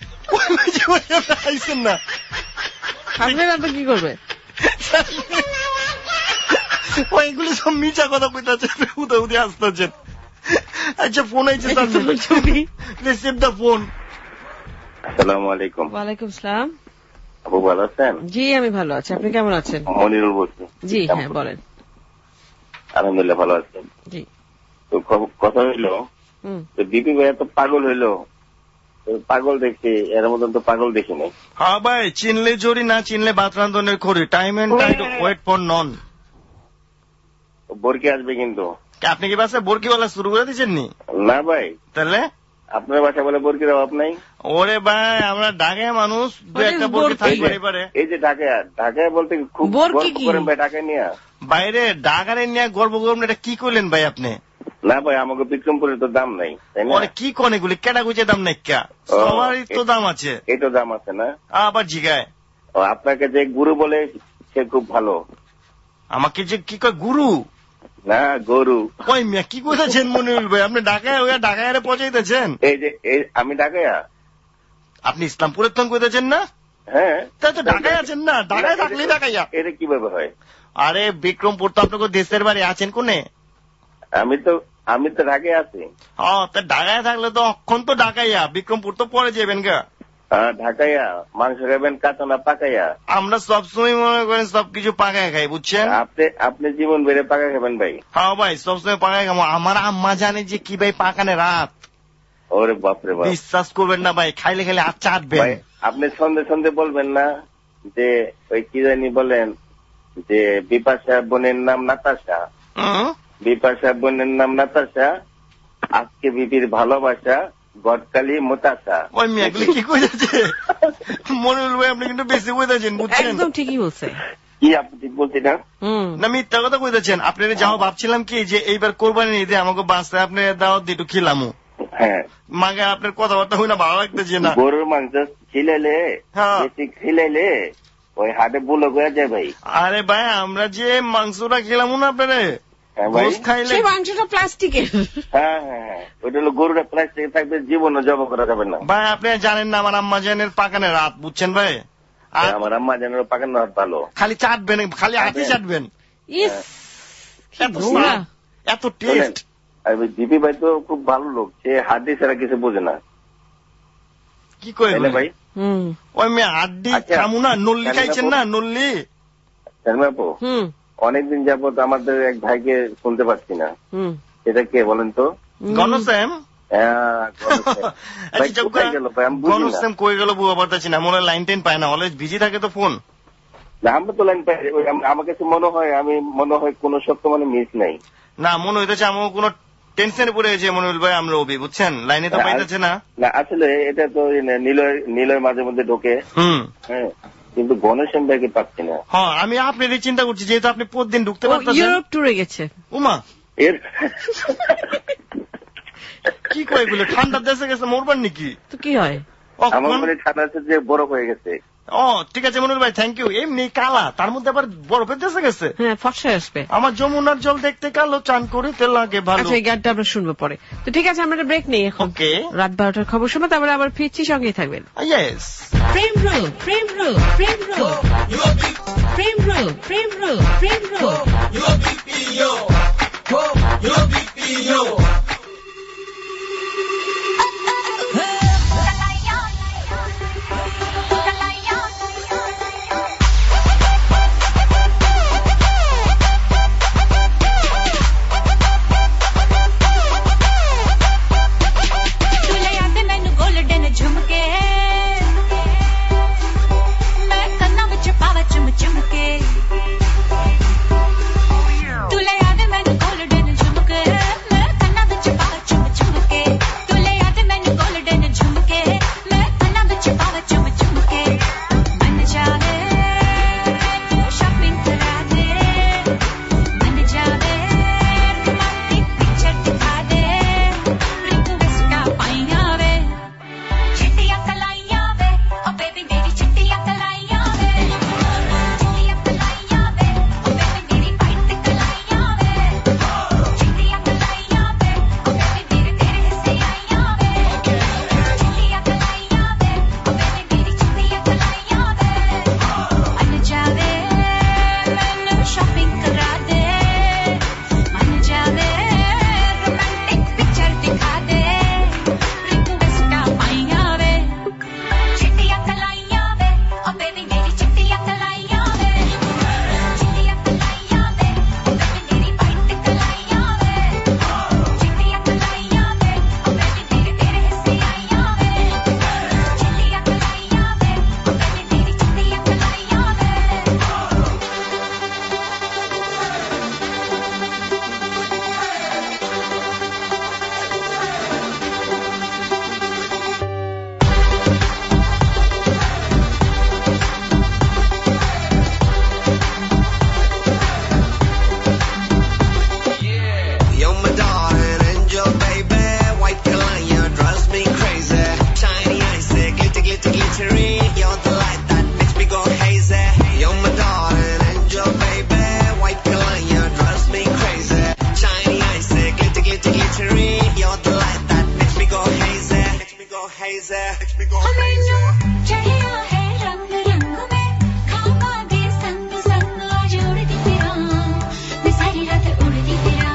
আইছেন না হাজবেন্ড আর কি করবে? ওইগুলো সব মিছা কথা কইতাছে, উদা উদে আসতেছেন। আচ্ছা ফোন আইছে, রিসিভ দ্য ফোন। আসসালামু আলাইকুম। ওয়ালাইকুম সালাম। আপু ভালো আছেন? জি আমি ভালো আছি, আপনি কেমন আছেন? মনিরুল বলছি। জি হ্যাঁ বলেন। আলহামদুলিল্লাহ ভালো আছেন। জি তো কথা হইলো, বিপি ভাই এত পাগল হইলো, পাগল দেখছি, এর মতন তো পাগল দেখি নাই। হ্যাঁ ভাই, চিনলে জড়ি, না চিনলে ভাত রান্ধনের খড়ি, time and tide wait for none. বোরকি আসবে কিন্তু। আপনি কি বাসে বোরকিওয়ালা শুরু করে দিচ্ছেন নি? না ভাই। তাহলে আপনার বাসা বলে বোরকির অভাব নাই? ওরে ভাই আমরা ঢাকায় মানুষ, দু একটা বোরকি থাকবে পারে। এই যে ঢাকায়, ঢাকায় বলতে খুব গর্ব করেন ভাই ঢাকায় নিয়ে। বাইরে ঢাকারে নিয়ে গর্ব করবেন, এটা কি করলেন ভাই আপনি? না ভাই আমাকে বিক্রমপুরের তো দাম নাই, তাই না? কি কোন এগুলি কেটা গুছে দাম নাই, সবারই তো দাম আছে। এই তো দাম আছে না? আবার জিগায় আপনাকে যে গুরু বলে সে খুব ভালো। আমাকে যে কি কয় গুরু? না গরু। ওই মিয়া কি কইতেছেন মনিরুল ভাই? আপনি ঢাকায় ওই ঢাকায় পৌঁছাইতেছেন? এই যে আমি ঢাকায়, আপনি ইসলামপুরের তো কইতেছেন না? হ্যাঁ তাই তো ঢাকায় আছেন না, ঢাকায় থাকলে ঢাকাইয়া। এটা কিভাবে হয়? আরে বিক্রমপুর তো আপনাকে দেশের বাড়ি, আছেন কোনে? আমি তো আমি তো ঢাকায় আছি। হ্যাঁ তা ঢাকায় থাকলে তো অক্ষণ তো ঢাকাইয়া, বিক্রমপুর তো পরে যাবেন গা। হ্যাঁ ঢাকাইয়া মাংস খাবেন কাঁচা না পাকাইয়া? আমরা সবসময় মনে করেন সবকিছু পাকায় খাই, বুঝছেন? আপনি আপনি জীবন বেড়ে পাকা খাবেন ভাই? হ্যাঁ ভাই সবসময় পাকায় খাবো। আমার আম্মা জানে যে কি ভাই পাকানে রাত। ওরে বাপরে বাপ, বিশ্বাস করবেন না ভাই, খাইলে খাইলে আর চাটবেন। আপনি সন্ধে সন্ধে বলবেন না যে ওই কি জানি বলেন যে বিপাশা বোনের নাম নাতাশা, বিপাশা বোনের নাম নাতাশা, আজকে বিপির ভালোবাসা গটকালি মোতাসা। ওই মেয়েগুলি কি কইতেছে মনিরুল ভাই? আপনি কিন্তু বেশি কইতেছেন, বুঝছেন? একদম ঠিকই বলছে। কি আপনি ঠিক বলছি না? না মিথ্যা কথা কইতেছেন। আপনার যাও ভাবছিলাম কি যে এইবার কোরবানি ঈদে আমাকে বাসায় আপনি দাওয়াত দিয়ে একটু খিলামু। হ্যাঁ মাগে আপনার কথাবার্তা হই না, ভালো লাগতেছে না। গরুর মাংস খিলাইলে বেশি খিলাইলে ওই হাটে বুলো হয়ে যায় ভাই। আরে ভাই আমরা যে মাংসটা খেলাম না আপনারে, মাংসটা প্লাস্টিকের। হ্যাঁ হ্যাঁ ওইটা হলো গরুটা প্লাস্টিকের থাকবে, জীবনও জব করা যাবে না ভাই। আপনি জানেন না আমার আম্মা জানের পাকানে রাত, বুঝছেন ভাই? আমার আম্মা জানের পাকানে রাত ভালো, খালি চাটবেন, খালি হাতে চাটবেন, এত টেস্ট। আর জিপি ভাই তো খুব ভালো লোক, সে হাড্ডি ছাড়া কিছু বোঝে না। কি কই ভাই? ওই মেয়ে হাড্ডি খামু না, নল্লি খাইছেন না? নল্লি অনেকদিন যাবত আমাদের এক ভাইকে শুনতে পাচ্ছি না, সেটা কে বলেন তো? গণশ্যাম। গণশ্যাম কই গেল বুয়া পারতেছি না, মনে হয় লাইন টেন পায় না, অলওয়েজ বিজি থাকে তো ফোন। আমরা তো লাইন পাই, আমার কাছে মনে হয় আমি মনে হয় কোন সত্য মানে মিস নাই। না মনে হইতেছে আমার কোন টেনশনে পড়ে গেছে মনিরুল ভাই, আমরা অভি, বুঝছেন? লাইনে তো পাইতেছে না। না আসলে এটা তো নীলয় নীলয় মাঝে মধ্যে ঢোকে, হ্যাঁ, কিন্তু গণশ্যাম ভাইকে পাচ্ছি না। হ্যাঁ আমি আপনারই চিন্তা করছি, যেহেতু আপনি প্রতিদিন ঢুকতে পারতেছেন। ইউরোপ ট্যুরে গেছে। উমা এর কি কয় বলে ঠান্ডা দেশে গেছে মরবার নাকি? তো কি হয়? আমার মনে ঠান্ডা যে বরফ হয়ে গেছে। ও ঠিক আছে মনিরুল ভাই, থ্যাংক ইউ। এমনি কালা, তার মধ্যে আবার বরফের দেশে গেছে। হ্যাঁ ফর্সা আসবে। আমার যমুনার জল দেখতে কালো, চান করিতে লাগে ভালো। আচ্ছা এই গানটা আমরা শুনবো পরে। তো ঠিক আছে আমরা ব্রেক নেই এখন। ওকে, রাত বারোটার খবর শুনবো, তারপরে আবার ফিরছি, সঙ্গেই থাকবেন। ইয়েস। প্রেম রোগ, প্রেম রোগ, প্রেম রোগ, প্রেম রোগ, প্রেম রোগ, প্রেম রোগ। झुमके crazy. Makes me go crazy. चढ़िया है रंग रंग में खावा दे संग संग आज उड़ती फिरा मैं सारी रात उड़ती फिरा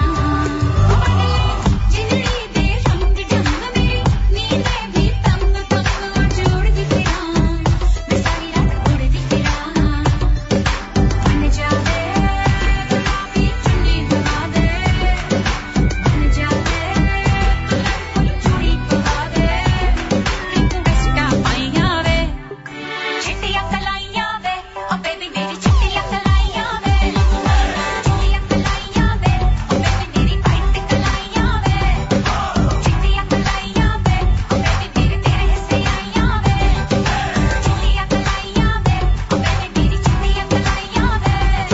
जिंदड़ी दे रंग ढंग में नींदे भी तंग तंग आज उड़ती फिरा मैं सारी रात उड़ती फिरा मन जावे गुलाबी चुन्नी बना दे मन जावे गुलाबी चूड़ी बना दे रिंग बिस्का पाइया वे चिट्टियां कलाइयां वे ओ बेबी मेरी चिट्टियां कलाइयां वे चिट्टियां कलाइयां वे ओ बेबी मेरी वाइट कलाइयां वे चिट्टियां कलाइयां वे ओ बेबी मेरे तेरे हिस्से आइयां वे चिट्टियां कलाइयां वे ओ बेबी मेरी चिट्टियां कलाइयां वे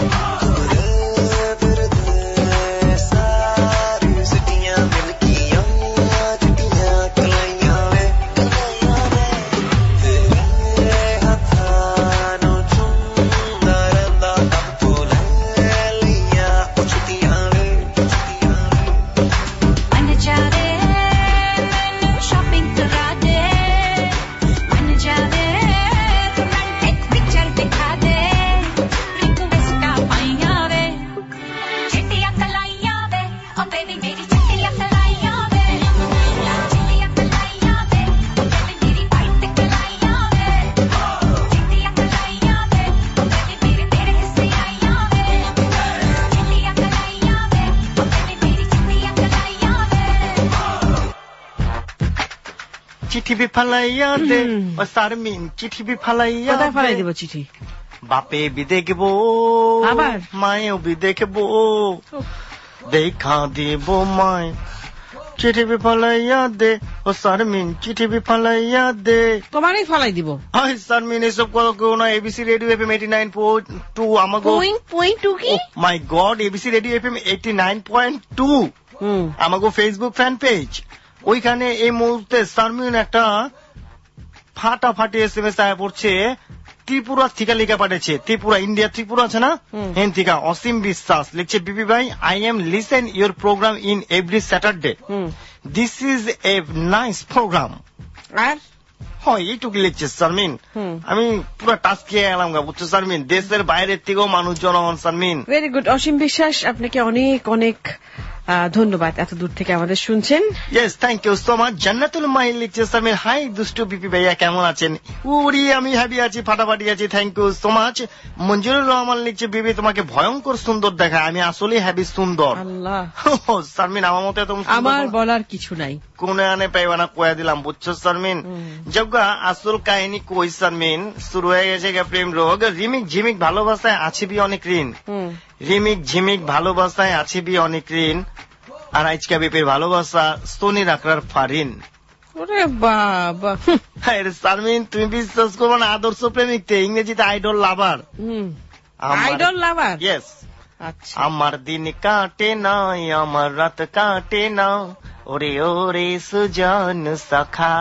सारी सिटियां मिलकियां चिट्टियां कलाइयां वे कलाइयां वे तेरे हत्थां ਨੂੰ ਚੁੰਮਦਾ ਰਹਿੰਦਾ ਅਬ ਤੂੰ ਲੈ ਲੀਆਂ ਉਹ ਛੁੱਟੀਆਂ ਵੇ ਛੁੱਟੀਆਂ ਵੇ मन जावे मैनू शॉपिंग करा दे मन जावे रोमांटिक पिक्चर दिखा दे रिंग बिस्का पाइया वे चिट्टियां कलाइयां वे ओ बेबी मेरी चिट्टियां कलाइयां वे चिट्टियां कलाइयां वे ओ बेबी मेरी वाइट कलाइयां वे चिट्टियां कलाइयां वे ओ बेबी मेरे तेरे हिस्से आइयां वे चिट्टियां कलाइयां वे ओ बेबी मेरी चिट्टियां कलाइयां वे চিঠি বি ফালাইয়া দে ও শারমিন চিঠি বি ফালাইয়া কোথায় ফেলাই দে দিব চিঠি? বাপে বি দেখবো আবার? মায়েও বি দেখবো দেখা দেব মায় চিঠি বি ফালাইয়া দে ও শারমিন চিঠি বি ফালাইয়া দে তোমারই ফেলাই দিব। আই শারমিন এসব কথা কেউ না ABC radio FM eighty nine point two আমাগো পয়েন্ট পয়েন্ট টু কি? My god ABC radio FM eighty nine point two হুম আমাগো ফেসবুক ফ্যান পেজ ওইখানে এই মুহূর্তে শারমিন একটা ফাটাফাটি এসএমএস আয়া পড়ছে ত্রিপুরা থেকে লেখা পাঠিয়েছে ত্রিপুরা ইন্ডিয়া ত্রিপুরা আছে না হুম। হেন থেকে অসীম বিশ্বাস লিখছে বিপি ভাই I am listen your program in every Saturday হুম this is a nice program আর হয় এইটুকু লিখছে শারমিন হুম আমি পুরো টাচ খেয়ে গেলাম গা বুঝছো শারমিন দেশের বাইরের থেকেও মানুষজন হন শারমিন ভেরি গুড। অসীম বিশ্বাস আপনাকে অনেক অনেক আহ, ধন্যবাদ এত দূর থেকে আমাদের শুনছেন। Yes thank you so much Jannatul Mahin লিখছে শারমিন হাই দুষ্টু বিপি ভাইয়া কেমন আছেন উরি আমি হ্যাপি আছি ফাটাফাটি আছি thank you so much Manjurur Rahman লিখছে বিবি তোমাকে ভয়ঙ্কর সুন্দর দেখায় আমি আসলে হ্যাপি সুন্দর আল্লাহ শারমিন আমার মতো এত সুন্দর আমার কোনো- বলার কিছু নাই। কোনে আনে পাইবা না কয়া দিলাম বুঝছো শারমিন যজ্ঞা আসল কাহিনী কই শারমিন শুরু হয়ে গেছে গা প্রেম রোগ রিমিক ঝিমিক ভালোবাসায় আছে বি অনেক ঋণ হুম রিমিক ঝিমিক ভালোবাসায় আছে বি অনেক ঋণ আর আজকা বিপের ভালোবাসা স্তনি রাখরার ফারিন ওরে বাবা হ্যাঁ রে শারমিন তুমি বিশ্বাস করবো না আদর্শ প্রেমিক তে ইংরেজিতে আইডল লাভার হুম আইডল লাভার। ইয়েস আচ্ছা আমার দিন কাটে না আমার রাত কাটে না ওরে ওরে সুজন সখা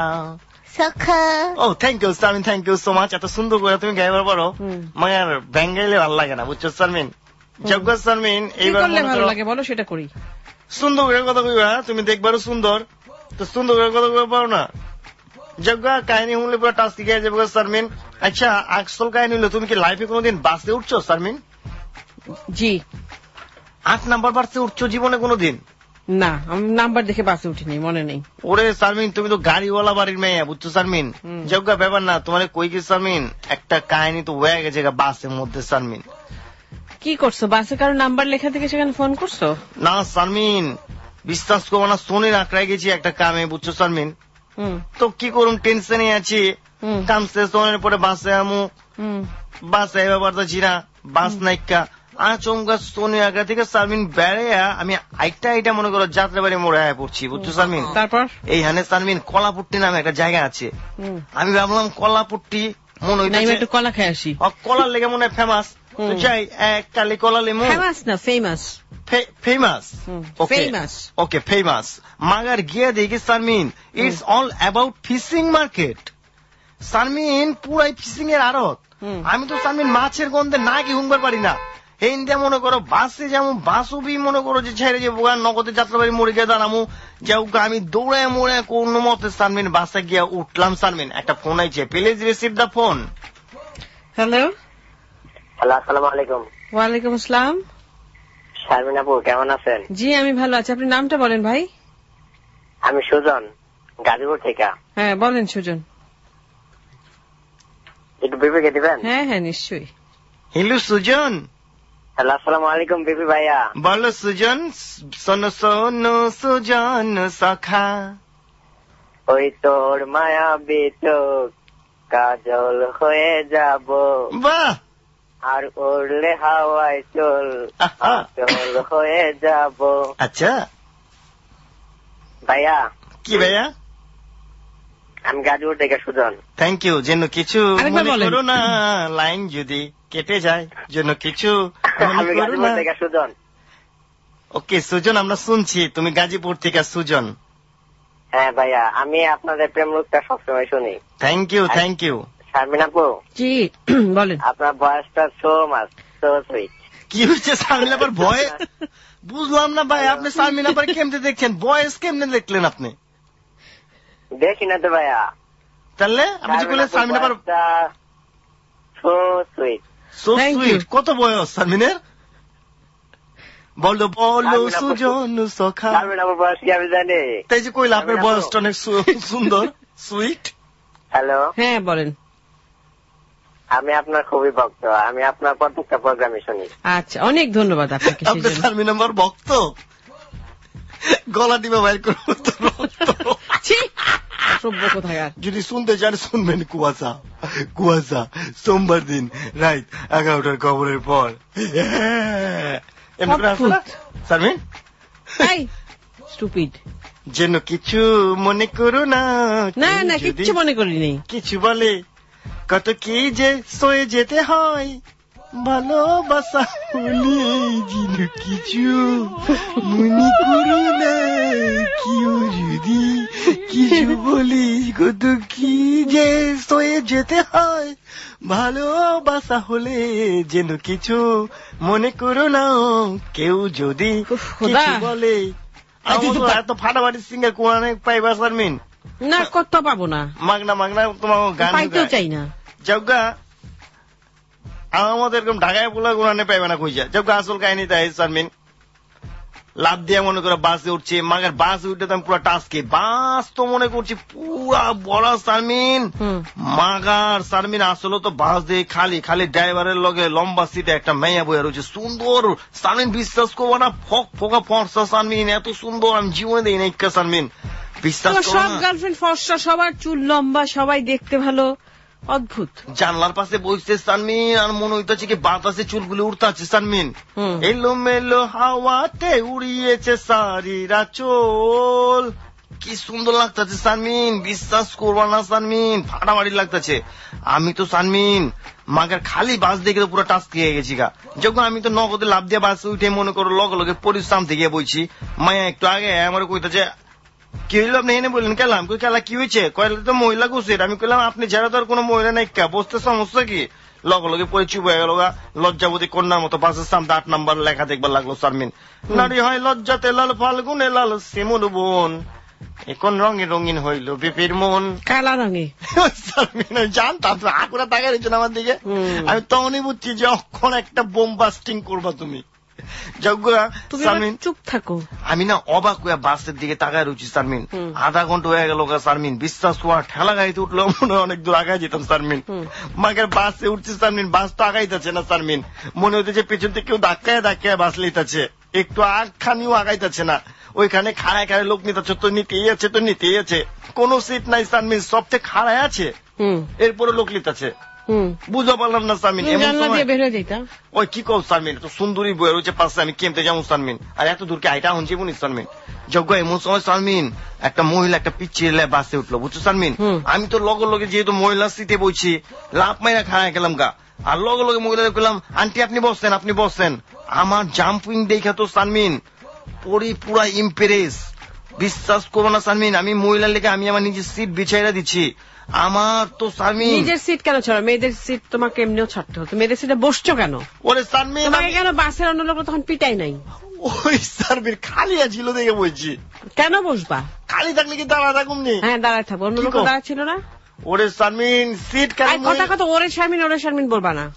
সখা ও thank you Sharmin thank you so much এত সুন্দর করে তুমি গাইবার পারো হুম। মায়ের ব্যাঙ্গাইলে ভালো লাগে না বুঝছো শারমিন যজ্ঞ শারমিন কি এইবার করলে মনে ভালো করো লাগে বলো সেটা করি। সুন্দর করে কথা কইবা তুমি দেখবারও সুন্দর তো সুন্দর করে কথা কইবা পারো না যজ্ঞ কাহিনী শুনলে পুরো টাচ শিখে যাবে গো শারমিন আচ্ছা আসল কাহিনী হলো তুমি কি লাইফে কোনোদিন বাসে উঠছো শারমিন জি আট নাম্বার বাসে উঠছো জীবনে কোনোদিন না আমি নাম্বার দেখে বাসে উঠিনি মনে নেই। ওরে শারমিন তুমি তো গাড়িওয়ালা বাড়ির মেয়ে বুঝছো শারমিন হুম। যজ্ঞ ব্যাপার না তোমার কই কি শারমিন একটা কাহিনী তো হয়ে গেছে গা বাসের মধ্যে শারমিন কি করছো বাসে কারো নাম্বার লেখা থেকে সেখানে ফোন করছো? না শারমিন বিশ্বাস করবো না সোনির আঁকড়ায় গেছি একটা কামে বুঝছো শারমিন হুম তো কি করুম টেনশনে আছি হুম কাম শেষ হওয়ার পরে বাসে আমু হুম বাসে ব্যাপার তো চিনা বাস নাইকা আচমকা সোনির আঁকড়া থেকে শারমিন বেড়ে আমি আইটা আইটা মনে করো যাত্রা বাড়ি মোড়ে আয় পড়ছি বুঝছো শারমিন তারপর এইখানে শারমিন কলাপুট্টি নামে একটা জায়গা আছে হুম আমি ভাবলাম কলাপুট্টি মনে না আমি হইতেছে একটু কলা খেয়ে আসি। আর কলার লেগে মনে হয় ফেমাস হুম। যাই এক কালি কলা লেমু ফেমাস না ফেমাস ফেমাস হুম, ওকে famous. ওকে ফেমাস মাগার গিয়ে দেখি Sharmin it's all about fishing market Sharmin পুরাই ফিশিং এর আড়ত হুম। আমি তো শারমিন মাছের গন্ধে না কি হুঙ্গার পারি না এই ইন্ডিয়া মনে করো বাসে যেমন বাসবি মনে করো যে ছেড়ে যাবো নগদে যাত্রাবাড়ি মরে গিয়ে দাঁড়ামো যাও আমি দৌড়ে মোড়ে কোন মতে সারমিন বাসে গিয়া উঠলাম সারমিন একটা ফোন আইছে please receive the phone. Hello hello, আসসালামু আলাইকুম। ওয়ালাইকুম আসসালাম। শারমিন আপু কেমন আছেন? জি আমি ভালো আছি, আপনি নামটা বলেন ভাই। আমি সুজন, গাজীপুর থেকে। হ্যাঁ বলেন সুজন। একটু বিপিকে দিবেন? হ্যাঁ হ্যাঁ নিশ্চয়ই। হ্যালো সুজন। হ্যালো, আসসালামু আলাইকুম বিপি ভাইয়া। বলো সুজন। শোনো শোনো সুজন সখা, ওই তোর মায়া বিচোখ কাজল হয়ে যাব। বাহ। আর উড়লে হাওয়ায় চল চল হয়ে যাব। আচ্ছা ভাইয়া। কি ভাইয়া? আমি গাজীপুর থেকে সুজন। Thank you. যেন কিছু মনে করো না, লাইন যদি কেটে যায় যেন কিছু আমি গাজীপুর থেকে সুজন। ওকে সুজন, আমরা শুনছি তুমি গাজীপুর থেকে সুজন। হ্যাঁ ভাইয়া, আমি আপনাদের প্রেম লোকটা সবসময় শুনি। Thank you thank you. Sharmin আপু। জি বলেন। আপনার বয়সটা সো মাচ সো সুইট। কি হচ্ছে শারমিন আপার বয়স? বুঝলাম না ভাই, আপনি শারমিন আপার কেমনে দেখছেন, বয়স কেমনে দেখলেন আপনি? দেখি না তো ভাইয়া। তাহলে আপনি যে বললেন শারমিন আপার সো সুইট। সো সুইট, কত বয়স শারমিনের? বলো বলো সুজন সখা। শারমিন আপার বয়স কি আমি জানি? তাই যে কইলা আপনার বয়সটা অনেক সুন্দর সুইট। হ্যালো। হ্যাঁ বলেন। আমি আপনার খুবই ভক্ত, আমি আপনার প্রত্যেকটা প্রোগ্রামে শুনি। আচ্ছা অনেক ধন্যবাদ আপনাকে। আপনি শারমিন আমার ভক্ত? গলা দিবে বাইর করবো তো সভ্য কোথায়। যদি শুনতে চান শুনবেন কুয়াশা কুয়াশা সোমবার দিন রাত এগারোটার খবরের পর। শারমিন স্টুপিড। যেন কিছু মনে করো না। না না কিচ্ছু মনে করিনি। কিছু বলে কত কি যে সয়ে যেতে হয় ভালোবাসা হলে যেন কিছু মনে করো না। কেউ যদি কিছু বলিস কত কি যে সয়ে যেতে হয় ভালোবাসা হলে যেন কিছু মনে করো না। কেউ যদি কিছু বলে এত ফাটাফাটি সিঙ্গার কোরআনে পাইবা শারমিন? না কত পাবো না, মাগনা মাগনা তোমার গান পাইতেও চাই না। যাওগা আমাদের এরকম ঢাকায় বলা কোরআনে পাইবে না কইজা। যাওগা আসল কাহিনী তাই শারমিন লাভ দিয়ে মনে করে বাসে উঠছে, মাগের বাস উঠে তো পুরো টাস্কে বাস তো মনে করছি পুরা বড় শারমিন মাগার শারমিন আসলে তো বাস দিয়ে খালি খালি ড্রাইভারের লগে লম্বা সিটে একটা মেয়া বইয়া রয়েছে সুন্দর শারমিন, বিশ্বাস করবো না ফক ফোকা ফর্সা শারমিন, এত সুন্দর আমি জীবনে দিই না শারমিন, বিশ্বাস করো না। সব গার্লফ্রেন্ড ফর্সা, সবার চুল লম্বা, সবাই দেখতে ভালো, অদ্ভুত। জানলার পাশে বসছে শারমিন আর মনে হইতেছে কি বাতাসে চুলগুলো উঠতেছে শারমিন, এলো মেলো হাওয়াতে উড়িয়েছে সারিরা চোল, কি সুন্দর লাগতেছে শারমিন, বিশ্বাস করবা না শারমিন ফাটাফাটি লাগতেছে। আমি তো শারমিন মাগের খালি বাস দেখে তো পুরো টাচ খেয়ে গেছি গা। যখন আমি তো নগদে লাভ দিয়ে বাসে উঠে মনে করো লগে লগে পরিশ্রম থেকে বইছি, মায়া একটু আগে আমার কইতেছে কি হইলো আপনি এনে বললেন কেলাম খেলা কি হয়েছে, কয়লা তো মহিলা গুছের। আমি কইলাম আপনি যারা তো আর কোনো মহিলা নাই কা বসতে সমস্যা কি, লগে লগে পরে চুপ হয়ে গেল গা। লজ্জাবতী কন্যার মতো বাসের সামনে আট নাম্বার লেখা দেখবার লাগলো শারমিন, নারী হয় লজ্জাতে লাল ফাল্গুনে লাল শিমুল বোন, এখন রঙে রঙিন হইল বিপির মন কালা রঙে। শারমিন জানতাম তো আকুরা তাকাই রয়েছেন আমার দিকে, আমি তখনই বুঝছি যে অক্ষণ একটা বোম বাস্টিং করবা তুমি। চুপ থাকো। আমি না অবাক হয়ে বাসের দিকে তাকায় রয়েছি শারমিন, আধা ঘন্টা হয়ে গেল শারমিন, বিশ্বাস করা ঠেলা গাড়িতে উঠলো মনে হয় অনেক দূর আগায় যেতাম শারমিন। মাকে বাসে উঠছি শারমিন, বাস তো আগাইতেছে না শারমিন, মনে হইতেছে পেছন থেকে কেউ ধাক্কায় ধাক্কায় বাস লিতেছে, একটু আগখানিও আগাইতেছে না, ওইখানে খাড়ায় খাড়ায় লোক নিতেছে, তো নিতেই আছে তো নিতেই আছে, কোন সিট নাই শারমিন, সবচেয়ে খাড়ায় আছে, এরপরে লোক লিতেছে, বুঝতে পারলাম না শারমিন। ওই কি কও শারমিন, তো সুন্দরী বইয়ের রয়েছে পাশে, আমি কেমতে যাবো শারমিন, আর এত দূরকে আইটা হন জীবনী শারমিন। যজ্ঞ এমন সময় শারমিন একটা মহিলা একটা পিছিয়ে বাসে উঠলো, বুঝছো শারমিন, আমি তো লগে লগে যেহেতু মহিলা সিটে বইছি লাভ মাইরা খাড়ায় গেলাম গা, আর লগে লগে মহিলা বললাম আন্টি আপনি বসছেন আপনি বসছেন, আমার জাম্পিং দেখা তো শারমিন পরি পুরা ইম্প্রেস, বিশ্বাস করো না শারমিন, আমি মহিলার লেগে আমি আমার নিজের সিট বিছাইরা দিচ্ছি। আমার তো শারমিন নিজের সিট কেন ছাড়ো, মেয়েদের সিট তোমাকে এমনিও ছাড়তে হতো, মেয়েদের সিটে বসছো কেন? ওরে শারমিন তোমাকে কেন বাসের অন্য লোক তখন পিটাই নাই? ওই শারমিন খালি ছিল দেখে বলছি। কেন বসবা? খালি থাকলে কি দাঁড়া থাকুন নি? হ্যাঁ দাঁড়ায় থাকবো, অন্য লোক দাঁড়া ছিল না। ওরে শারমিন সিট কেন কথা কথা ওরে শারমিন ওরে শারমিন বলবা না।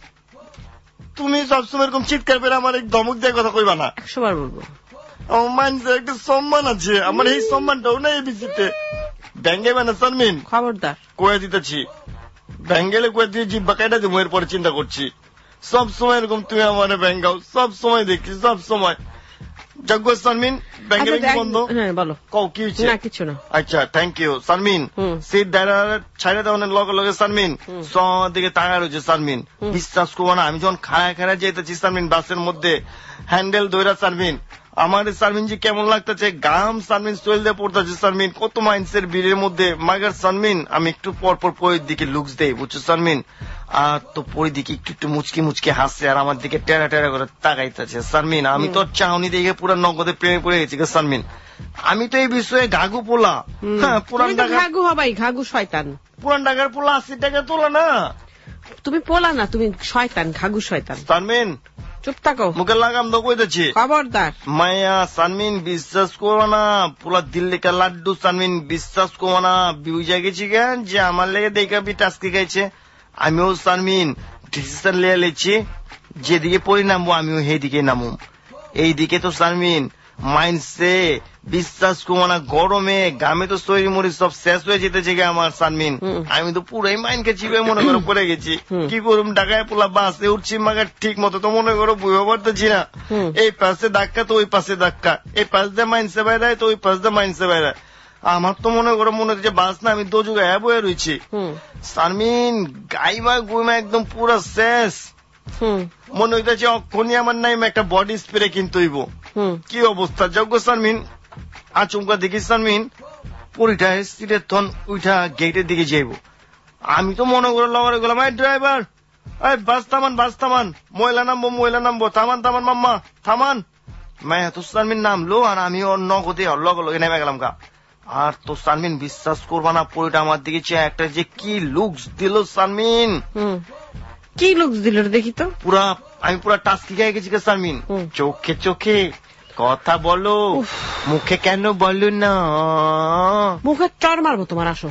তুমি সবসময় এরকম চিৎকার করে আমার এক ধমক দিয়ে কথা কইবা না। একশো বার বলবো। আমার মানুষের একটা সম্মান আছে, আমার এই সম্মানটাও না এই বিচিতে ব্যাঙ্গে না শারমিন। খবরদার কয়ে দিতেছি, ব্যাঙ্গেলে কয়ে দিয়ে জিব্বা কাটা দেবো, এরপরে চিন্তা করছি। সব সময় এরকম তুমি আমার ব্যাঙ্গাও, সব সময় দেখি, সব সময়। যজ্ঞ শারমিন ব্যাঙ্গে বন্ধ। হ্যাঁ বলো। কও কি হয়েছে? না কিছু না। আচ্ছা thank you Sharmin. Seat driver ছাইড়ে দেওয়ার লগে লগে শারমিন সব দিকে তাকায় রয়েছে শারমিন। বিশ্বাস করবো না, আমি যখন খাড়ায় খাড়ায় যেতেছি শারমিন বাসের মধ্যে হ্যান্ডেল ধরা শারমিন, আমার শারমিন জি কেমন লাগতেছে, গাম শারমিন চল দিয়ে পড়তেছে শারমিন, কত মাইন্সের ভিড়ের মধ্যে। মাগার শারমিন আমি একটু পর পর পরের দিকে লুকস দেই, বুঝছো শারমিন। আর তো পরের দিকে একটু একটু মুচকি মুচকি হাসছে আর আমার দিকে টেরা টেরা করে তাকাইতেছে শারমিন। আমি তো চাউনি দেখে পুরো নগদে প্রেমে পড়ে গেছি শারমিন। আমি তো এই বিষয়ে ঘাগু পোলা। হ্যাঁ পুরান ঘাগু হবাই, ঘাগু শয়তান। পুরান ঢাকার পোলা আশি টাকা তোলা না। তুমি পোলা না, তুমি শয়তান, ঘাগু শয়তান। শারমিন চুপ থাকো, মুখে লাগাম তো কইতেছি খবরদার। মায়া শারমিন বিশ্বাস করো না, পুরা দিল্লিকা লাড্ডু শারমিন বিশ্বাস করো না। বুঝা গেছি কেন যে আমার লেগে দেখা বি টাস্কি খাইছে। আমিও শারমিন ডিসিশন লিয়ে লেছি, যেদিকে পড়ি নামবো আমিও সেই দিকে নামু। এইদিকে তো শারমিন মাইন্সে বিশ্বাস করো না, গরমে গামে তো শরীর মরি সব শেষ হয়ে যেতেছে গে আমার শারমিন। আমি তো পুরাই মাইনকে চিপে মনে করে পড়ে গেছি। কি করুম, ঢাকায় পোলা বাসে উঠছি মাগার ঠিক মতো তো মনে করো বুঝতে পারতেছি না। এই পাশে ধাক্কা তো ওই পাশে ধাক্কা, এই পাশ দিয়ে মাইনসে বাইরায় তো ওই পাশ দিয়ে মাইনসে বাইরায়। আমার তো মনে করো মনে হচ্ছে বাস না, আমি দোজু গায়ে বয়ে রয়েছি শারমিন। গাইবা গুইমা একদম পুরা শেষ। মনে হইতেছে অক্ষণই আমার নাই একটা বডি স্প্রে কিনতে হইব। কি অবস্থা যজ্ঞ শারমিন। আচমকা দেখি শারমিন পরিটায় সিটের থন উঠা গেটের দিকে যাইব। আমি তো মনে করে লগারে গেলাম, এই ড্রাইভার এই বাস থামান, বাস থামান, ময়লা নামবো ময়লা নামবো, থামান থামান মাম্মা থামান। মায়া তো শারমিন নামলো আর আমি ওর নগদে লগে লগে নেমে গেলাম গা। আর তো শারমিন বিশ্বাস করবা না, পরিটা আমার দিকে চেয়ে একটা যে কি লুকস দিল শারমিন। কি লুকস দিল দেখি তো। পুরা আমি পুরা টাস্কি গায়ে গেছি শারমিন। চোখে চোখে কথা বলো, মুখে কেন বলো না? মুখে চর মারবো তোমার। আসো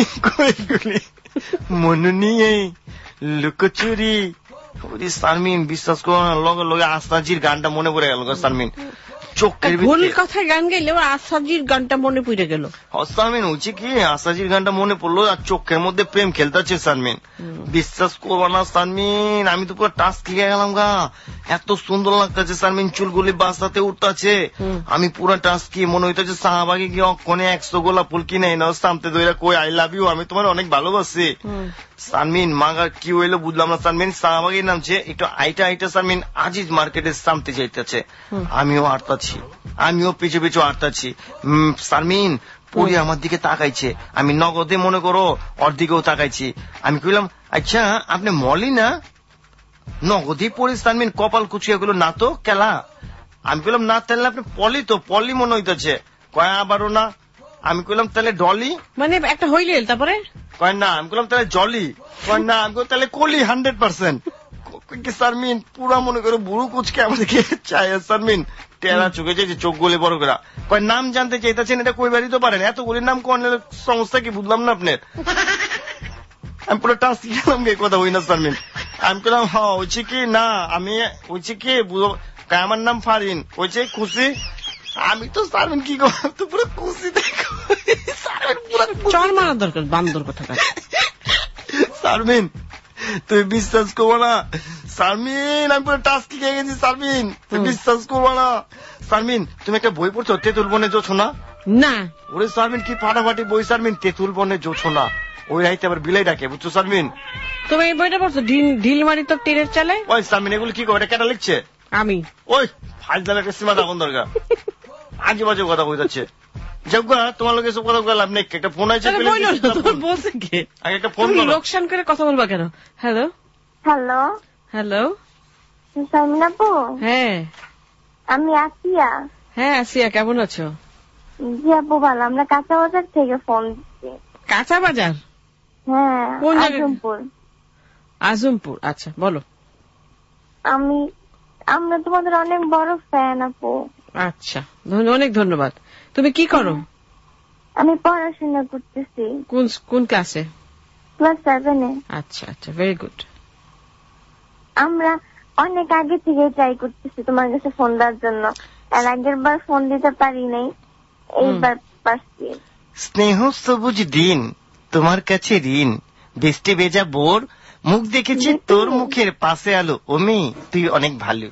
মনে নিয়ে লুকোচুরি। শারমিন বিশ্বাস করো না, লগে লগে আস্তাজির গানটা মনে পড়ে গেল শারমিন। চোখের ভুল কথায় গান গাইলে ওর আসাজির গানটা মনে পড়ে গেল। শারমিন হচ্ছে কি আসাজির গানটা মনে পড়লো আর চোখের মধ্যে প্রেম খেলতেছে শারমিন। বিশ্বাস করবো না শারমিন, আমি তো পুরো টাচ লিখে গেলাম গা। এত সুন্দর লাগতেছে শারমিন, চুলগুলি বাসাতে উঠতেছে। আমি পুরো টাচ কি মনে হইতেছে শাহবাগে গিয়ে অক্ষণে একশো গোলাপ ফুল কিনে নাও সামতে দইরা কই আই লাভ ইউ, আমি তোমার অনেক ভালোবাসি। শারমিন মাগার কি হইলো বুঝলাম না শারমিন। শাহবাগে নামছে একটু আইটা আইটা শারমিন আজিজ মার্কেটের সামতে যাইতেছে। আমিও আটতাছি, আমিও পিছু পিছু আটতাছি। শারমিন পুরি আমার দিকে তাকাইছে, আমি নগদে মনে করো ওর দিকেও তাকাইছি। আমি কইলাম আচ্ছা আপনি মলি না? নগদে পড়ি শারমিন কপাল কুচিয়ে গুলো না তো কেলা। আমি কইলাম না তাহলে আপনি পলি তো, পলি মনে হইতেছে। কয় আবারও না। আমি কইলাম তাহলে ডলি, মানে একটা হইলে তারপরে কয় না। আমি কইলাম তাহলে জলি, কয় না। আমি কই তাহলে কলি হান্ড্রেড পার্সেন্ট। শারমিন পুরা মনে করো বুড়ো কুচকে আমাদেরকে চাই শারমিন। টেরা চোখে চাইছে, চোখ গলে বড় করা। কয় নাম জানতে চাইতেছেন, এটা কই বাড়ি তো পারেন, এতগুলির নাম কোন সংস্থা কি বুঝলাম না আপনার। আমি পুরো টাচ গেলাম গে কথা হই না শারমিন। আমি বললাম হ্যাঁ হচ্ছে কি না, আমি হচ্ছে কি আমার নাম ফারিন, হয়েছে খুশি। আমি তো শারমিন কি করতো পুরো খুশি দেখো চর মারা দরকার বান্দর কথা। শারমিন তুই বিশ্বাস করবো না শারমিন, আমি পুরো টাস্ক খেয়ে গেছি শারমিন, তুই বিশ্বাস করবো না। শারমিন তুমি একটা বই পড়ছো তেঁতুল বনে জোছনা? না। ওরে শারমিন কি ফাটাফাটি বই শারমিন, তেঁতুল বনে জোছনা। ওই রাইতে আবার বিলাই ডাকে, বুঝছো শারমিন? তুমি এই বইটা পড়ছো? ঢিল মারি তো টেরের চালে। ওই শারমিন এগুলো কি করে, কেটা লিখছে? আমি। ওই ফাইজলাম একটা সীমা দাবন দরকার, আজে বাজে কথা বই যাচ্ছে। জগ্গা তোমার লোক এসব কথা বললাম নেই। একটা ফোন আছে বলছে কে? আগে একটা ফোন লোকসান করে কথা বলবা কেন? হ্যালো হ্যালো হ্যালো শারমিন আপু। হ্যাঁ আমি আসিয়া। হ্যাঁ আসিয়া, কেমন আছো? জি আপু ভালো, আমরা কাঁচা বাজার থেকে ফোন দিচ্ছি। কাঁচা বাজার? হ্যাঁ, কোন জায়গায়? আজমপুর। আজমপুর, আচ্ছা বলো। আমি আমরা তোমাদের অনেক বড় ফ্যান আপু। আচ্ছা, অনেক ধন্যবাদ। তুমি কি করো? আমি পড়াশোনা করতেছি। কোন কোন ক্লাসে? ক্লাস সেভেনে। আচ্ছা আচ্ছা, ভেরি গুড। আমরা অনেক আগে থেকে ট্রাই করতেছি তোমার কাছে ফোন দেওয়ার জন্য, আর আগের বার ফোন দিতে পারি নাই, এইবার পারছি। স্নেহ সবুজ দিন, তোমার কাছে ঋণ, বৃষ্টি ভেজা বোর, মুখ দেখেছি তোর মুখের পাশে আলো, ও মেয়ে তুই অনেক ভালো।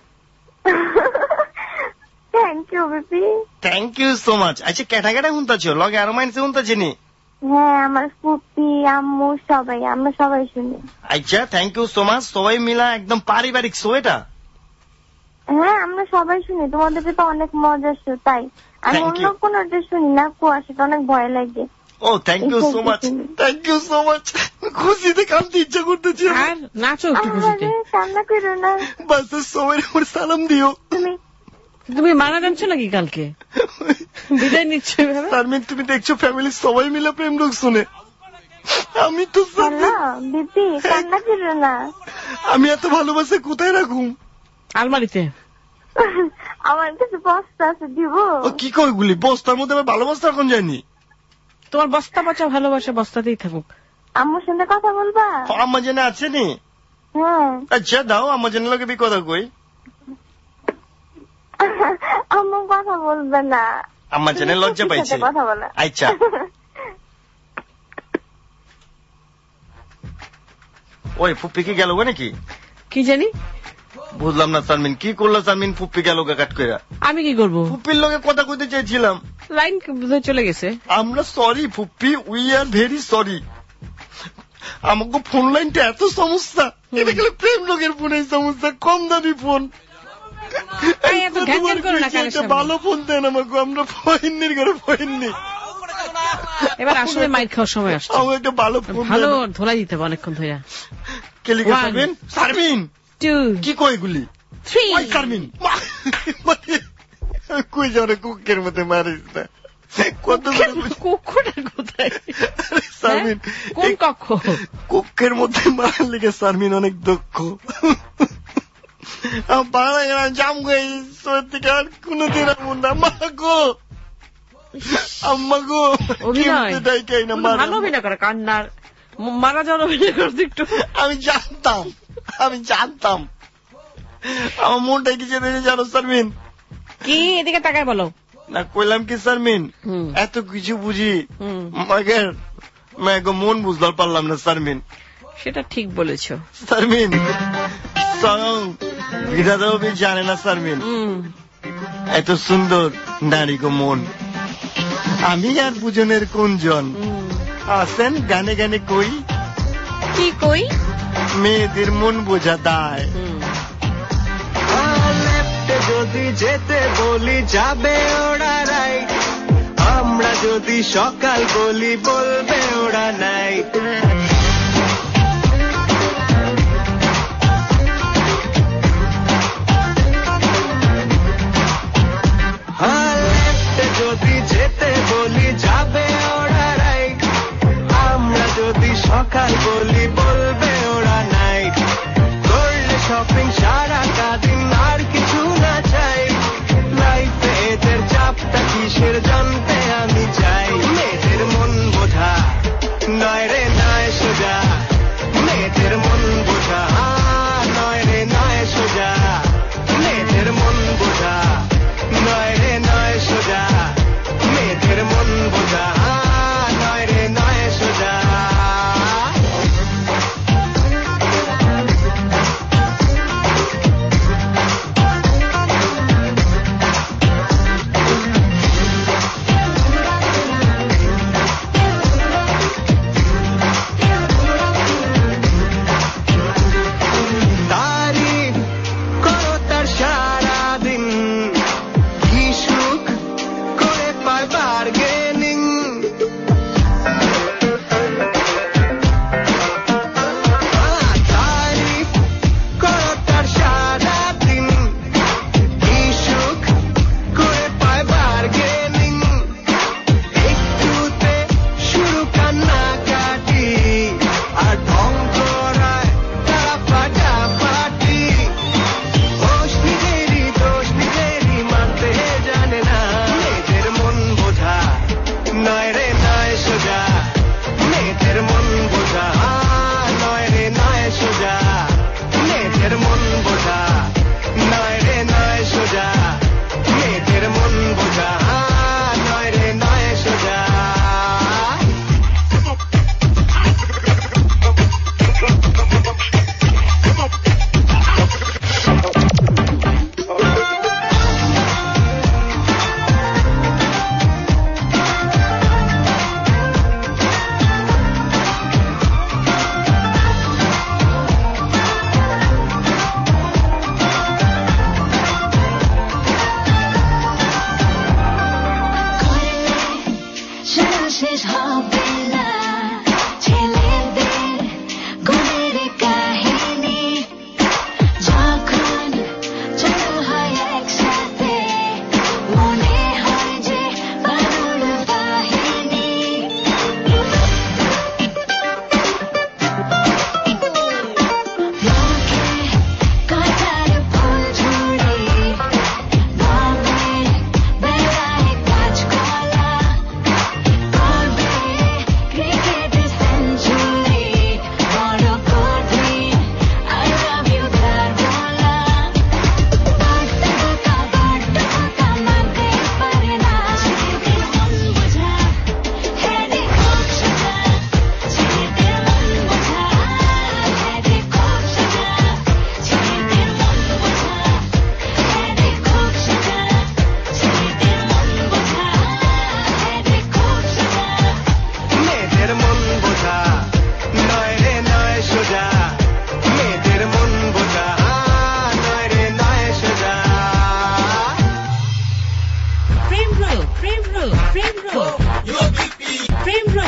Thank you baby. Thank you so much. আচ্ছা কেটা কেটা শুনতেছ? লগে আরো মাইন্সে শুনতেছি নি? হ্যাঁ, আমার ফুপি আম্মু সবাই, আমরা সবাই শুনি। আচ্ছা থ্যাংক ইউ সো মাচ। সবাই মিলা একদম পারিবারিক শো এটা? হ্যাঁ, আমরা সবাই শুনি, তোমাদের তো অনেক মজার শো, তাই আমি অন্য কোনটা শুনি না, কুয়াশাটা অনেক ভয় লাগে। ও thank you so much, thank you so much. খুশিতে কাঁদতে ইচ্ছা করতেছি। আর নাচো একটু খুশিতে। কান্না করো না, বাস সবাই আমার সালাম দিও। তুমি তুমি মারা যাচ্ছ নাকি কালকে? বিদায় নিচ্ছ? শারমিন তুমি দেখছো ফ্যামিলি সবাই মিলে প্রেম রোগ শুনে, আমি তো দিদি কান্না করো না। আমি এত ভালোবাসে কোথায় রাখুম? আলমারিতে। আমার কাছে বস্তা আছে, দিব। ও কি কই গুলি? বস্তার মধ্যে আমার ভালোবাসা এখন যায়নি। তোমার বস্তা বাঁচা ভালোবাসা বস্তাতেই থাকুক। আম্মুর সঙ্গে কথা বলবা? আম্মা জেনে আছে নি? হ্যাঁ। আচ্ছা দাও, আম্মা জেনে লোকে বি কথা কই। আম্মু কথা বলবে না। আম্মা জেনে লজ্জা পাইছে। কথা বলে। আচ্ছা ওই ফুপ্পি কি গেল নাকি? কি জানি, বুঝলাম না শারমিন, কি করলো শারমিন? ফুপ্পি গেল কাট করে। আমি কি করবো? ফুপ্পির লোকে কথা কইতে চাইছিলাম, লাইন চলে গেছে। আমরা সরি ফুপ্পি, উই আর ভেরি সরি। আমাকে ফোন লাইনটা এত সমস্যা, এটা গেলে প্রেম লোকের ফোনের সমস্যা, কম দামি ফোন। ভালো ফোন দেন আমাকে, আমরা ফোনের ঘরে ফোননি। এবার আসলে মাইর খাওয়ার সময় আসছে, আমাকে একটা ভালো ফোন, ভালো ধোলাই দিতে হবে অনেকক্ষণ ধরে। কে লিখে শারমিন? শারমিন কি কই গুলি? থ্রি শারমিন কই যাবে? কুকের মধ্যে মারিস না। কত কুকুরটা কোথায় শারমিন? কোন কক্ষ? কুকের মধ্যে মারার লিগে শারমিন অনেক দক্ষ। বাংলা গান জাম গাই সত্যি আর কোনদিন এমন না। মা গো আম্মা গো, অভিনয় ভালো অভিনয় করে, কান্নার মারা যাওয়ার অভিনয় করতে একটু। আমি জানতাম, আমি জানতাম আমার মনটা কি যেতে জানো শারমিন? কি এদিকে তাকায় বলো না। কইলাম কি শারমিন, এত কিছু বুঝি মাগের মাগো মন বুঝতে পারলাম না শারমিন। সেটা ঠিক বলেছো শারমিন, সং বিধাতাও জানে না শারমিন এত সুন্দর নারী গো মন। আমি আর বুঝনের কোনজন আসেন গানে গানে কই, কি কই? মেয়েদের মন বোঝা দায়। যদি যেতে বলি যাবে ওরা রাইট, আমরা যদি সকাল বলি বলবে ওরা নাই। যদি যেতে বলি যাবে ওরা রাইট, আমরা যদি সকাল বলি বলবে ওরা নাইট। করলে শপিং সারাটা দিন আর কিছু না চাই, লাইফে এদের চাপটা কিসের জানতে আমি চাই। মেয়েদের মন বোঝা নয় রে নয় সোজা, মেয়েদের মন বোঝা নয় রে নয় সোজা, মেয়েদের মন বোঝা নয় রে নয় সোজা, মেয়েদের মন বোঝা নয় রে নয় সোজা।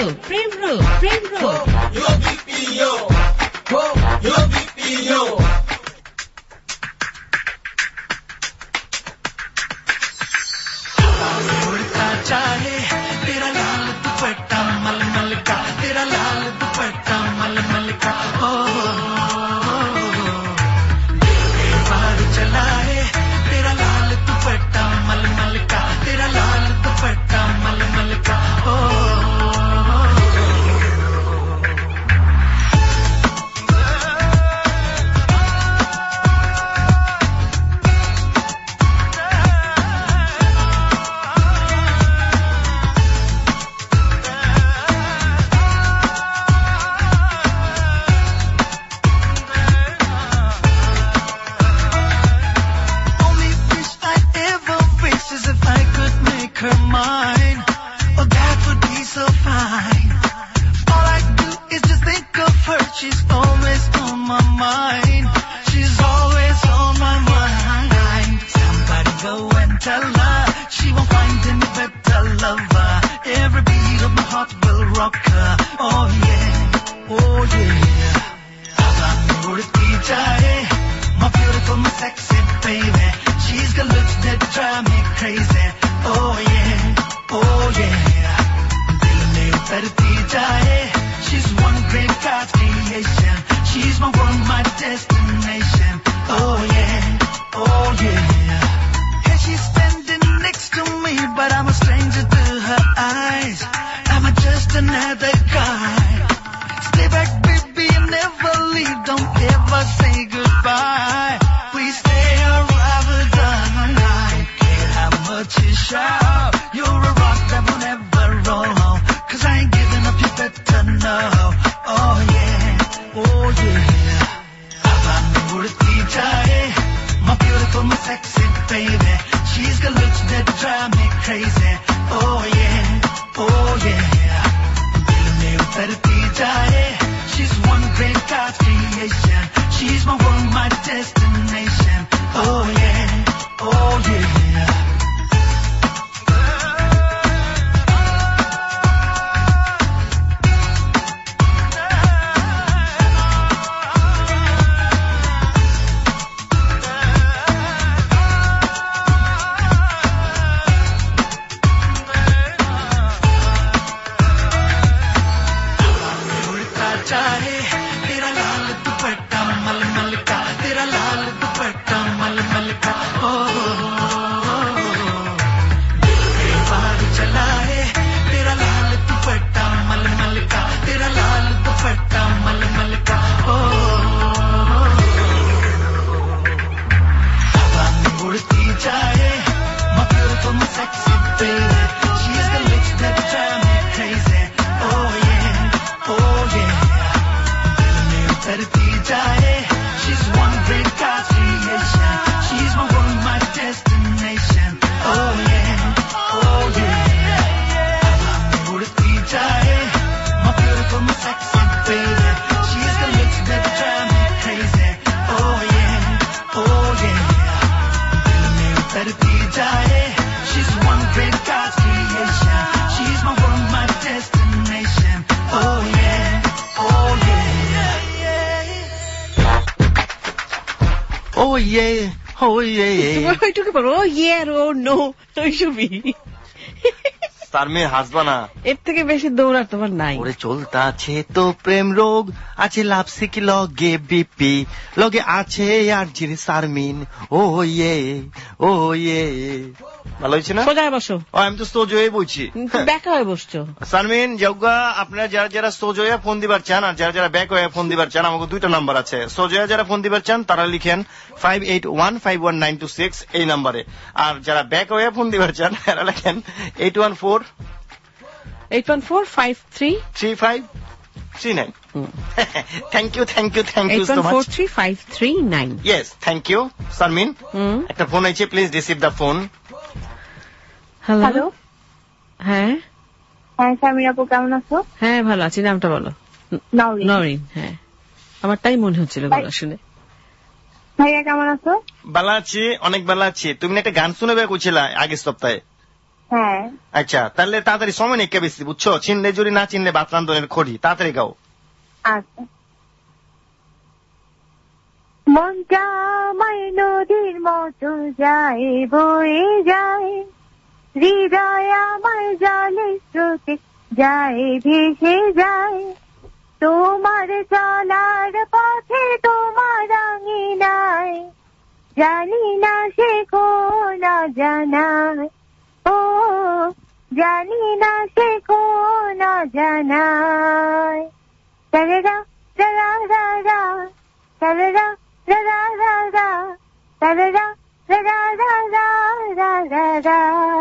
রোগ প্রেম রোগ প্রেম রোগ Your B P O. Whoa, your B P O. उड़ता चाहे तेरा लाल दुपट्टा मलमल का तेरा लाल दुपट्टा मलमल का ओ बाहर चलाए तेरा लाल दुपट्टा मलमल का तेरा लाल दुपट्टा मलमल का ओ her mine. Oh, that would be so fine. All I do is just think of her. She's always on my mind. She's always on my mind. Somebody go and tell her she won't find any better lover. Every beat of my heart will rock her. Oh yeah, oh yeah. Hava mein udti jaye, my beautiful, my sexy baby. She's got looks that drive me crazy. Oh yeah, oh yeah. Dil mein utarti jaye. She's one great God's creation. She's my world, my destination. Oh yeah, oh yeah. And she's standing next to me, but I'm a stranger to her eyes. I'm just another guy. Stay back, baby, and never leave. Don't ever say goodbye. We stay alive or die. Care how much you shout. You're a rock that will never roll home. Cause I ain't giving up, you better know. Oh yeah, oh yeah. Hava mein udti jaye, my beautiful, my sexy baby. She's got looks that drive me crazy. Oh yeah, oh yeah. Dil mein utarti jaye. She's one great God's creation. She's my world, my destination. Oh yeah, oh yeah. चाहे तेरा लाल दुपट्टा मलमल का तेरा लाल दुपट्टा मलमल का ओ बाहर चलाए तेरा लाल दुपट्टा मलमल का तेरा लाल दुपट्टा मलमल का ओ हवा में उड़ती जाए my beautiful, my sexy baby. She's the lips that drive me crazy. Oh yeah, oh yeah. She's one great God's creation. She's my world, my destination. Oh yeah, oh yeah. I'm udti jaye, my beautiful, my sexy baby. She's the lips that drive me crazy. Oh yeah, oh yeah. Dil mein utarti jaye. She's one great God's creation. She's my world, my destination. Oh yeah, oh yeah. Oh yeah, oh yeah. তোমার ওইটুকু বলো ও ইয়ে আর ও no ওইসবই তারমে হাসবা না, এর থেকে বেশি দৌড়ার তোমার নাই। ওরে চলতা আছে তো প্রেম রোগ, আছে লাপসিক লগে বিপি, লগে আছে আর জির সারমিন। ও ইয়ে ও ইয়ে ভালো হয়েছে না? সোজা বসো। ও আমি তো সোজ হয়ে বলছি, ব্যাক হয়ে বসছো। সারমিন যোগা, আপনারা যারা যারা সোজ হয়ে ফোন দিবার চান আর যারা যারা ব্যাক হয়ে ফোন দিবার চান, আমাকে দুইটা নাম্বার আছে। সোজ হয়ে যারা ফোন দিবার চান তারা লিখেন five eight one five one nine two six এই নাম্বারে, আর যারা ব্যাক হয়ে ফোন দিবার চান তারা লিখেন eight one four eight one four five three three five three nine. Thank you thank you thank you so much. Four three five three nine. Yes thank you. Sarmin একটা phone আছে, please receive the phone. Hello. হ্যাঁ হ্যাঁ শারমিন আপু কেমন আছো? হ্যাঁ ভালো আছি। নামটা বলো। নওরিন। নওরিন, হ্যাঁ আমার তাই মনে হচ্ছিল গলা শুনে। ভাইয়া কেমন আছো? ভালো আছি, অনেক ভালো আছি। তুমি একটা গান শুনবে কইছিলা আগের সপ্তাহে। হ্যাঁ আচ্ছা তাহলে তাড়াতাড়ি সময় নেই কে বেশি বুঝছো, চিনলে জুড়ি না চিনলে ভাত রান্ধনের খড়ি, তাড়াতাড়ি গাও। আচ্ছা। মনটা আমার নদীর মতো যায় বয়ে যায়, হৃদয় আমার জলে স্রোতে যায় ভেসে যায়, তোমার চলার পথে তোমার আঙিনায়, জানি না সে কোন জানায়, ও জানি না সে কোন জানায়। তারেরা রা রা রা তারেরা রা রা রা রা তারেরা রা রা রা রা রা রা রা।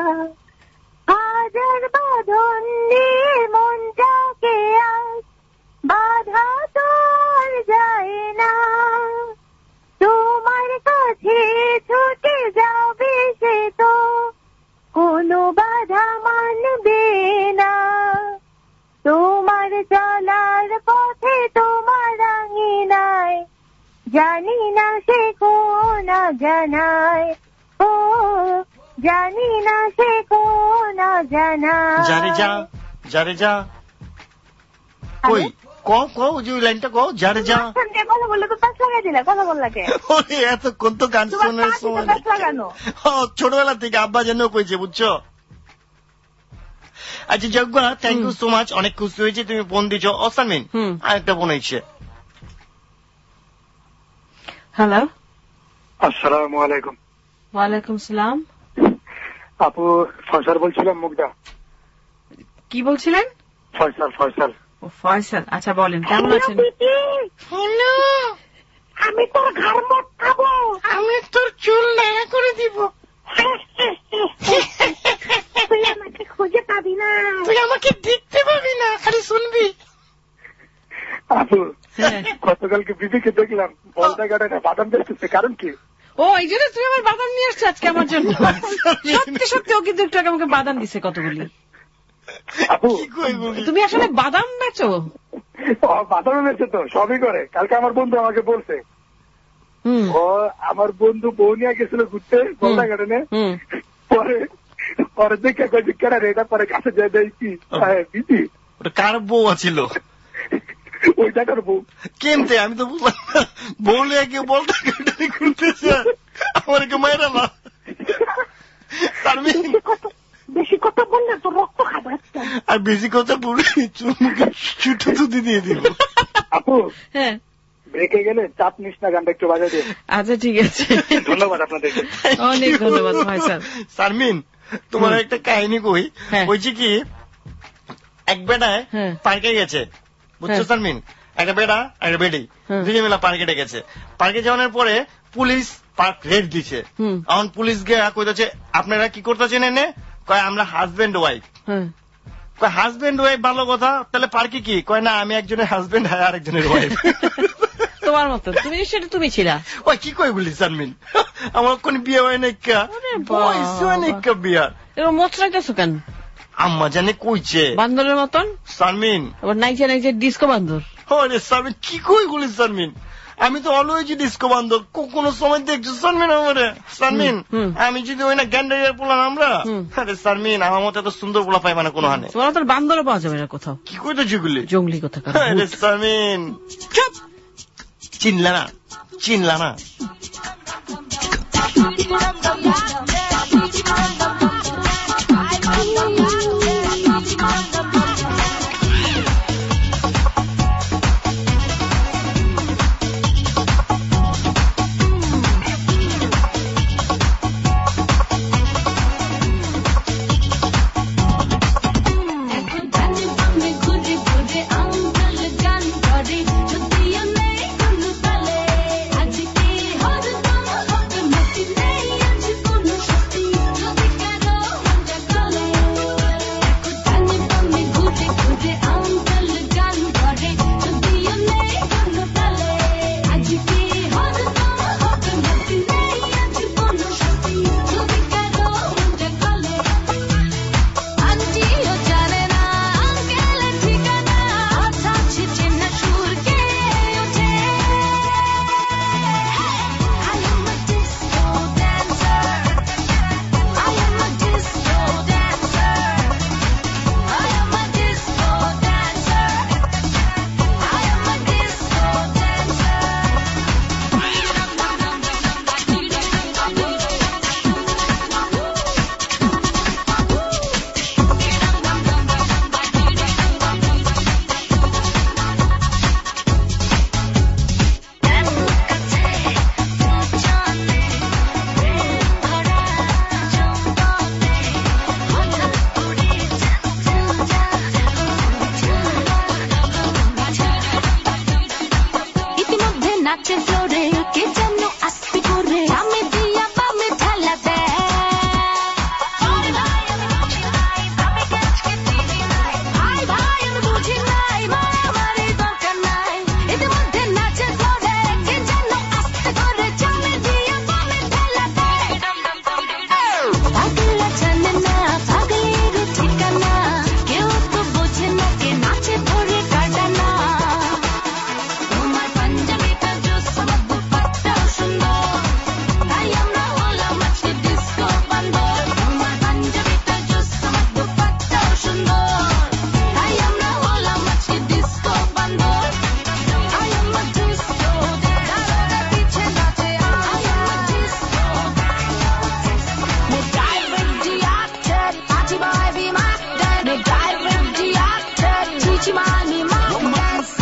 হাজার বাঁধন নিয়ে মনটাকে আজ বাধা তো আর যায় না, তোমার কাছে ছুটে যাবে সে তো কোনো বাধা মানবে না, তোমার চলার পথে তোমার আঙিনায়, জানি না সে কোন জানায়, ও জানি না সে কোন জানায়। যারে যা যারে যা কই কও কও যে ওই লাইনটা কও, যারে যা কথা বললে তো পাশ লাগাই দিলে, কথা বললাকে এতক্ষণ তো গান শোনার সময় লাগানো ছোটবেলা থেকে আব্বা যেন কইছে বুঝছো। আচ্ছা যজ্ঞা থ্যাংক ইউ সো মাচ, অনেক খুশি হয়েছে তুমি ফোন দিচ্ছ। অসামিন আরেকটা ফোন হয়েছে। হ্যালো আসসালামু আলাইকুম। ওয়ালাইকুম সালাম। আপু ফয়সাল বলছিলাম মুগদা। কি বলছিলেন? ফয়সাল ফয়সাল ও ফয়সাল, আচ্ছা বলেন কেমন আছেন? হ্যালো, আমি তোর ঘাড় মট খাবো, আমি তোর চুল নাড়া করে দিব, তুই আমাকে খুঁজে পাবি না, তুই আমাকে দেখতে পাবি না, খালি শুনবি। আপু গতকালকে বিবিকে দেখলাম বলদা গাড়াটা বাদাম দেখতেছে, কারণ কি? ও এই জন্য তুমি আমার বাদাম নিয়ে আসছো আজকে আমার জন্য? সত্যি সত্যি ও কিন্তু একটু আগে আমাকে বাদাম দিছে কতগুলি। আপু তুমি আসলে বাদাম বেচো? বাদাম বেচে তো সবই করে। কালকে আমার বন্ধু আমাকে বলছে, ও আমার বন্ধু বউ নিয়ে গেছিল ঘুরতে বলদা গার্ডেনে, পরে পরে দেখে কেনা রেটা পরে কাছে যায় দেখি বিধি ওটা কার বউ ছিল? ওই জায়গার বউ। কেমতে আমি তো বুঝলাম বউলে কেউ বলদা গার্ডেনে ঘুরতেছে আমার কে মায়েরা না। বেশি কথা বললে তো রক্ত খাবে, আর বেশি কথা বলে চুমুকে ছুটো ছুটি দিয়ে দিব। আপু হ্যাঁ ব্রেকে গেলে চাপ নিস না, গানটা একটু বাজাই দে। আচ্ছা ঠিক আছে, ধন্যবাদ আপনাদের, অনেক ধন্যবাদ ফয়সাল। শারমিন তোমার একটা কাহিনী কই, বলছি কি এক বেটায় পার্কে গেছে বুঝছো শারমিন, একটা বেটা একটা বেডি দুজন মিলা পার্কে গেছে। পার্কে যাওয়ার পরে পুলিশ পার্ক রেড দিচ্ছে, এখন পুলিশ গিয়ে কইতেছে আপনারা কি করতেছেন এনে? কয় আমরা হাজবেন্ড ওয়াইফ। কয় হাজবেন্ড ওয়াইফ ভালো কথা, তাহলে পার্কে কি? কয় না আমি একজনের হাজবেন্ড হয় আর একজনের ওয়াইফ। তোমার মতো তুমি সেটা তুমি ছিলা। ওই কি কই বলি শারমিন, আমার কোন বিয়ে হয় নাই কা বয়স হয় নাই কা বিয়া, এবার মচড়াইতেছো কেন? আম্মা জানে কইছে বান্দরের মতন শারমিন, আবার নাইচে নাইচে ডিস্কো বান্দর। ওরে শারমিন কি কই বলি শারমিন, আমি তো অলওয়েজ ডিস্কো বান্দর, কোন সময় দেখছো শারমিন আমারে? শারমিন আমি যদি ওই না গ্যান্ডারিয়ার পোলা আমরা, আরে শারমিন আমার মতো এত সুন্দর পোলা পাইবা না কোনো হানে, তোমার তোর বান্দরও পাওয়া যাবে না কোথাও। কি কইতো যেগুলি জঙ্গলি কথা। আরে শারমিন চুপ, চিনলা না চিনলা না। আজকে হর দম হবে মতি নেই নাচে ফ্লোরে কে যেন আস্তে করে আমি দিয়া বামে ঠেলা দেয় ভাই ভাই আমি বুঝি নাই মারামারি দরকার নাই এদের মধ্যে নাচে ফ্লোরে কে যেন আস্তে করে আমি দিয়া বামে ঠেলা দেয় পাগলা জানে না পাগলের ঠিকানা কেউ তো বোঝে না কে নাচে ধরে কাটানা তোমার পাঞ্জাবিটা জোস আমার দুপাট্টাও সুন্দর তাই আমরা হলাম আজকে ডিস্কো বান্দর তোমার পাঞ্জাবিটা জোস আমার দুপাট্টাও সুন্দর তাই আমরা হলাম আজকে ডিস্কো বান্দর I am a disco dancer পিছে নাচে I am a disco dancer direct reacted party boy be my dad direct reacted teach money my dance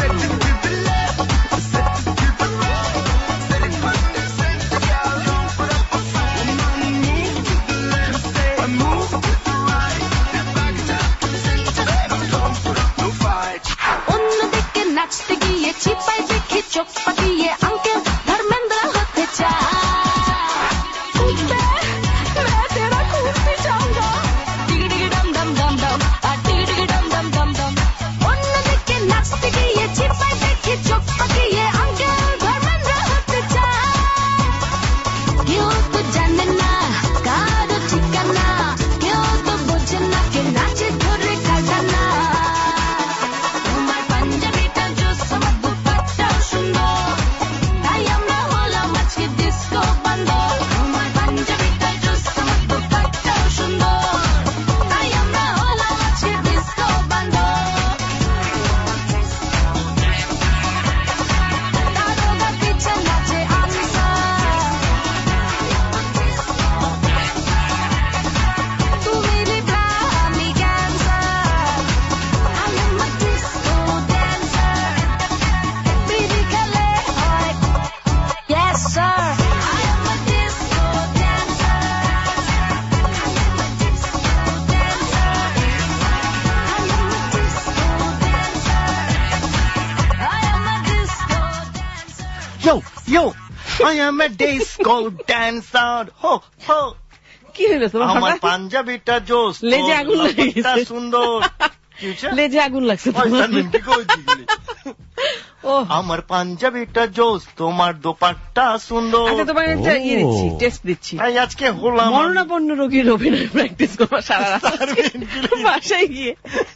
অন্যদিকে নাচতে গিয়ে চিপাই দেখি চোখ পাকিয়ে আঙ্কেল ধর্মেন্দ্র হতে চায় উঠবে मैं तेरा खून पी जाऊंगा डिग डिग डम डम डम डम आ डिग डिग डम डम डम डम অন্যদিকে নাচতে গিয়ে চিপাই দেখি চোখ পাকিয়ে আঙ্কেল ধর্মেন্দ্র হতে চায় কেউ তো জানে না কারো ঠিকানা কেউ তো বোঝে না কে নাচে ধরে কাটানা তোমার পাঞ্জাবিটা জোস আমার দুপাট্টাও সুন্দর তাই আমরা হলাম আজকে ডিস্কো বান্দর তোমার পাঞ্জাবিটা জোস আমার দুপাট্টাও সুন্দর তাই আমরা হলাম আজকে ডিস্কো বান্দর দারোগা পিছে নাচে আনসার তুমি লিব্রা আমি cancer I am a disco dancer বিড়ি খেলে হয় Yes sir I am a disco dancer I am a disco dancer I am a disco dancer I am a disco dancer Yo, yo, I am a disco dancer. Ho, ho. কি হলো তোমার আমার হঠাৎ? পাঞ্জাবিটা জোস লেজে আগুন লেগে লেজটা গেছে। সুন্দর কি হয়েছে? লেজে আগুন লাগছে ওই তোমার। সানমিন, কি কইছিস বলি? ও আমার পাঞ্জাবিটা জোস তোমার দোপাট্টা সুন্দর আচ্ছা তোমার একটা ইয়ে দিচ্ছি টেস্ট দিচ্ছি তাই আজকে হলাম মরণাপন্ন রোগীর অভিনয় প্র্যাকটিস করবা সারা রাত সানমিন, please। বাসায় গিয়ে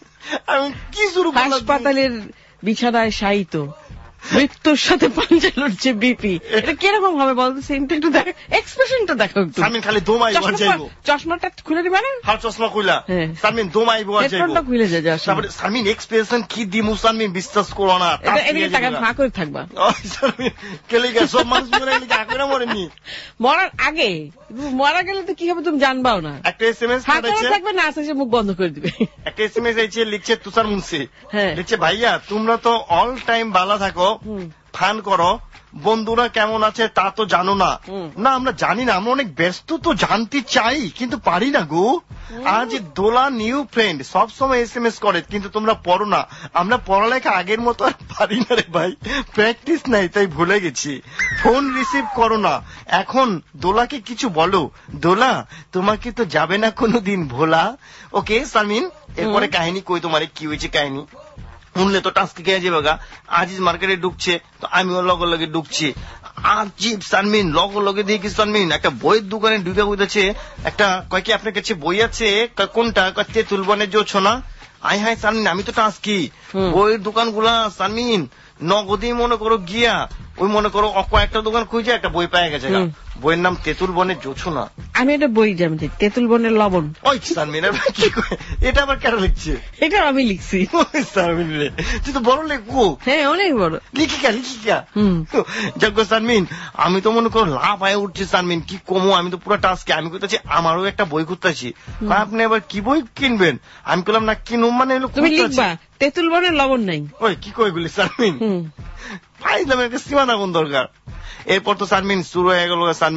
আমি কি শুরু করলাম হাসপাতালের বিছানায় শায়িত মৃত্যুর সাথে পাঞ্জা লড়ছে বিপি এটা কিরকম হবে বলতো সিনটা একটু দেখ এক্সপ্রেশনটা দেখো একটু সানমিন খালি দোমাই বল চশমা- যাইবো চশমাটা খুলে দিবা না হাল চশমা কইলা হ্যাঁ। সানমিন দোমাই বল যাইবো হেডফোনটা খুলে যা যাস তারপরে সানমিন এক্সপ্রেশন কি দিমু সানমিন বিশ্বাস করো না এটা এদিকে টাকা ফাঁ করে থাকবা ওই সানমিন কেলে গেছে সব মানুষ মরে গেলে কি আগুনে মরেনি মরার আগে মারা গেলে তো কি হবে তুমি জানবাও না একটা এসএমএস ফাঁ করে করেছে থাকবে না আসে মুখ বন্ধ করে দিবে একটা এসএমএস আইছে লিখছে তুষার মুন্সি হ্যাঁ। লিখছে ভাইয়া তোমরা তো অল টাইম ভালো থাকো হুম। ফান করো বন্ধুরা কেমন আছে তা তো জানো না হুম। না আমরা জানি না আমরা অনেক ব্যস্ত তো জানতে চাই কিন্তু পারি না গো আজ দোলা নিউ ফ্রেন্ড সব সময় এসএমএস করে কিন্তু তোমরা পড়ো না আমরা পড়ালেখা আগের মতো আর পারি না রে ভাই প্র্যাকটিস নাই তাই ভুলে গেছি ফোন রিসিভ করো না এখন দোলাকে কিছু বলো দোলা তোমাকে তো যাবে না কোনোদিন ভোলা ওকে সামিন এরপরে কাহিনী কই তোমার কি হয়েছে কাহিনী শুনলে তো টাস্কে খেয়ে যাবে গা আজিজ মার্কেটে ঢুকছে তো আমিও লগে লগে ঢুকছি আজিব সানমিন লগে লগে দিয়ে কি সানমিন একটা বইয়ের দোকানে ঢুকে বুঝেছে একটা কয় কি আপনার কাছে বই আছে কয় কোনটা কয় তেঁতুল বনের জোছো না আই হাই সানমিন আমি তো টাস্কি বইয়ের দোকান গুলা সানমিন নগদে মনে করো গিয়া ওই মনে করো কয়েকটা দোকান খুঁজে একটা বই পাওয়া গেছে গা। বইয়ের নাম তেঁতুল বনের জোছো না আমি একটা বই জানি তেঁতুল বনের লবণ ওই সানমিন এবার কি কয়? এটা আবার কেন লিখছে এটা আমি লিখছি ওই সানমিন রে তুই তো বড় লেখবো হ্যাঁ অনেক বড় লিখিকা লিখিকা হুম। যাক গো সানমিন আমি তো মনে করো লাভ হয়ে উঠছি সানমিন কি কমো আমি তো পুরো টাস্কে আমি করতেছি আমারও একটা বই খুঁজতেছি আপনি এবার কি বই কিনবেন আমি বললাম না কিনুম মানে এলো তুমি খুঁজতাছি। লিখবা তেঁতুল বনের লবণ নাই ওই কি কই গুলি সানমিন হুম। ফাইজলাম একটা সীমা থাকুন দরকার এরপর তো সানমিন শুরু হয়ে গেল সানমিন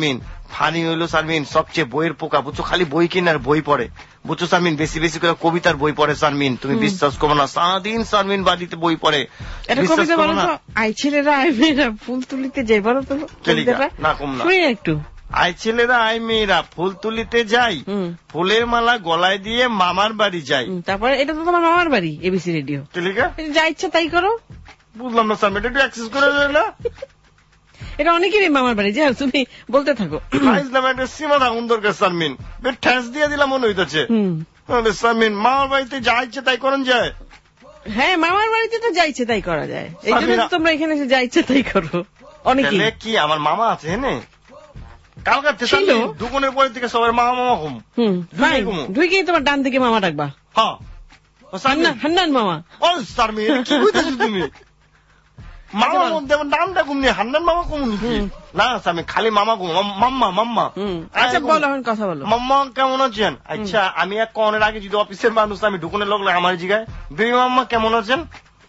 ফানি হইলো শারমিন সবচেয়ে বইয়ের পোকা, বুঝছো, খালি বই কিনে আর বই পড়ে, বুঝছো শারমিন, বেশি বেশি করে কবিতার বই পড়ে শারমিন, তুমি বিশ্বাস করো না, সারাদিন শারমিন বাড়িতে বই পড়ে। কবিতা বলো তো, আই ছেলেরা আই মেয়েরা ফুল তুলিতে যাই, বলো তো না কম না একটু। আই ছেলেরা আই মেয়েরা ফুল তুলিতে যাই, ফুলের মালা গলায় দিয়ে মামার বাড়ি যাই। তারপরে এটা তো তোমার মামার বাড়ি, এবিসি রেডিও, যা ইচ্ছা তাই করো। বুঝলাম না শারমিন, একটু অ্যাক্সেস করে দেয় না, এটা অনেকেরই মামার বাড়ি, যে তুমি বলতে থাকো। একটা সীমা থাকুন দরকার শারমিন, ঠেস দিয়ে দিলাম মনে হইতেছে শারমিন। মামার বাড়িতে যা ইচ্ছে তাই করেন যায়। হ্যাঁ, মামার বাড়িতে তো যা ইচ্ছে তাই করা যায়, এই জন্য তোমরা এখানে এসে যা ইচ্ছে তাই করো। অনেকে কি আমার মামা আছে হ্যাঁ, কালকার থেকে দুগুণের পরের থেকে সবাই মামা মামা কম। হম ঢুকেই তোমার ডান দিকে মামা ডাকবা। হ্যাঁ, হান্নান মামা। ও শারমিন কি বুঝতেছো তুমি, মামার মধ্যে আমার নামটা কমনি, হান্নান মামা কমনি না আমি খালি মামা কম, মাম্মা মাম্মা। আচ্ছা বলো, এখন কথা বলো। মাম্মা কেমন আছেন? আচ্ছা আমি এক কনের আগে যদি অফিসের মানুষ আমি ঢুকুনের লোক আমার জিগায় বেবি মাম্মা কেমন আছেন,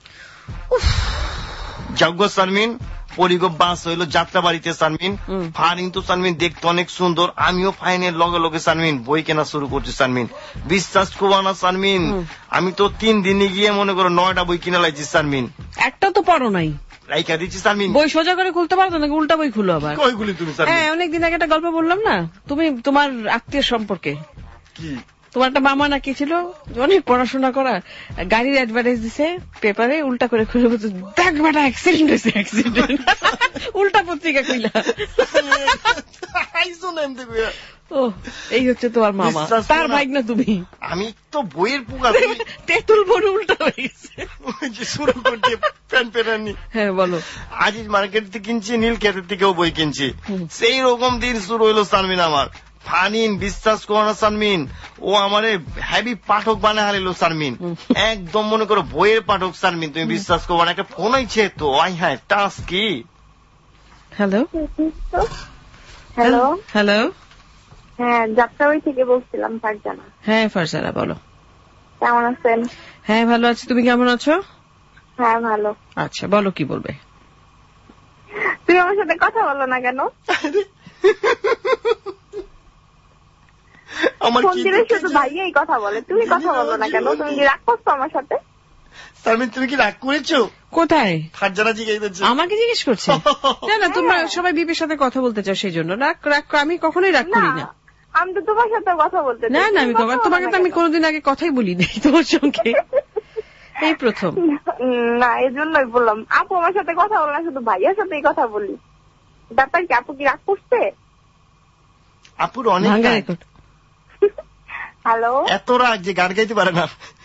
যাজ্ঞ শারমিন পরিগো বাস হইলো যাত্রা বাড়িতে শারমিন, ফারিন তো শারমিন দেখতে অনেক সুন্দর, আমিও ফাইনের লগে লগে শারমিন বই কেনা শুরু করছি শারমিন, বিশ্বাস করবো না শারমিন, আমি তো তিন দিনে গিয়ে মনে করো নয়টা বই কিনে লাইছি শারমিন। একটা তো পড়ো নাই, লাইকা দিচ্ছি শারমিন। বই সোজা করে খুলতে পারতো নাকি উল্টা বই খুলো আবার? কইগুলি তুমি শারমিন? হ্যাঁ, অনেকদিন আগে একটা গল্প বললাম না তুমি তোমার আত্মীয় সম্পর্কে, কি তোমার একটা মামা না কি ছিল, অনেক পড়াশোনা করা, গাড়ির অ্যাডভার্টাইজ দিছে পেপারে, উল্টা করে খুলে বলছে দেখ বেটা অ্যাক্সিডেন্ট হয়েছে, অ্যাক্সিডেন্ট, উল্টা পত্রিকা কইলা। ও এই হচ্ছে তোমার মামা, তার ভাই না তুমি? আমি তো বইয়ের পোকা, তেঁতুল বড় উল্টা হয়ে গেছে শুরু করছি প্যান পেরানি। হ্যাঁ বলো। আজিজ মার্কেট থেকে কিনছি, নীল ক্ষেতের থেকেও বই কিনছি, সেই রকম দিন শুরু হইলো শারমিন আমার। ফানিন বিশ্বাস করো না শারমিন, ও আমারে হ্যাভি পাঠক বানা হারিল শারমিন, একদম মনে করো বইয়ের পাঠক শারমিন, তুমি বিশ্বাস করবো না। একটা ফোন আইছে তো, আই হ্যাঁ টাস কি। হ্যালো হ্যালো হ্যালো, হ্যাঁ যাত্রাবাড়ি থেকে বলছিলাম ফারজানা। হ্যাঁ ফারজানা বলো, কেমন আছেন? হ্যাঁ ভালো আছি, তুমি কেমন আছো? হ্যাঁ ভালো। আচ্ছা বলো, কি বলবে? তুমি আমার সাথে কথা বলো না কেন? আমার শুধু ভাইয়াই কথা বলে, তুমি কথা বলো না কেন? তুমি কি রাগ করছো আমার সাথে? শারমিন তুমি কি রাগ করেছো? কোথায়? ফারজানা জিজ্ঞেস করছে, আমাকে জিজ্ঞেস করছে। না না, তোমরা সবাই বিপির সাথে কথা বলতে চাও, সেই জন্য রাগ রাগ আমি কখনোই রাগ করি না। আমি তো তোমার সাথে কথা বলতে না না, আমি তোমাকে তো আমি কোনোদিন আগে কথাই বলি নাই তোমার সঙ্গে, এই প্রথম। না এই জন্যই বললাম, আপু আমার সাথে কথা বল না, শুধু ভাইয়ার সাথেই কথা বলি। ব্যাপার কি, আপু কি রাগ করছে? আপুর অনেক হ্যালো, এত রাগ যে গান গাইতে পারে না।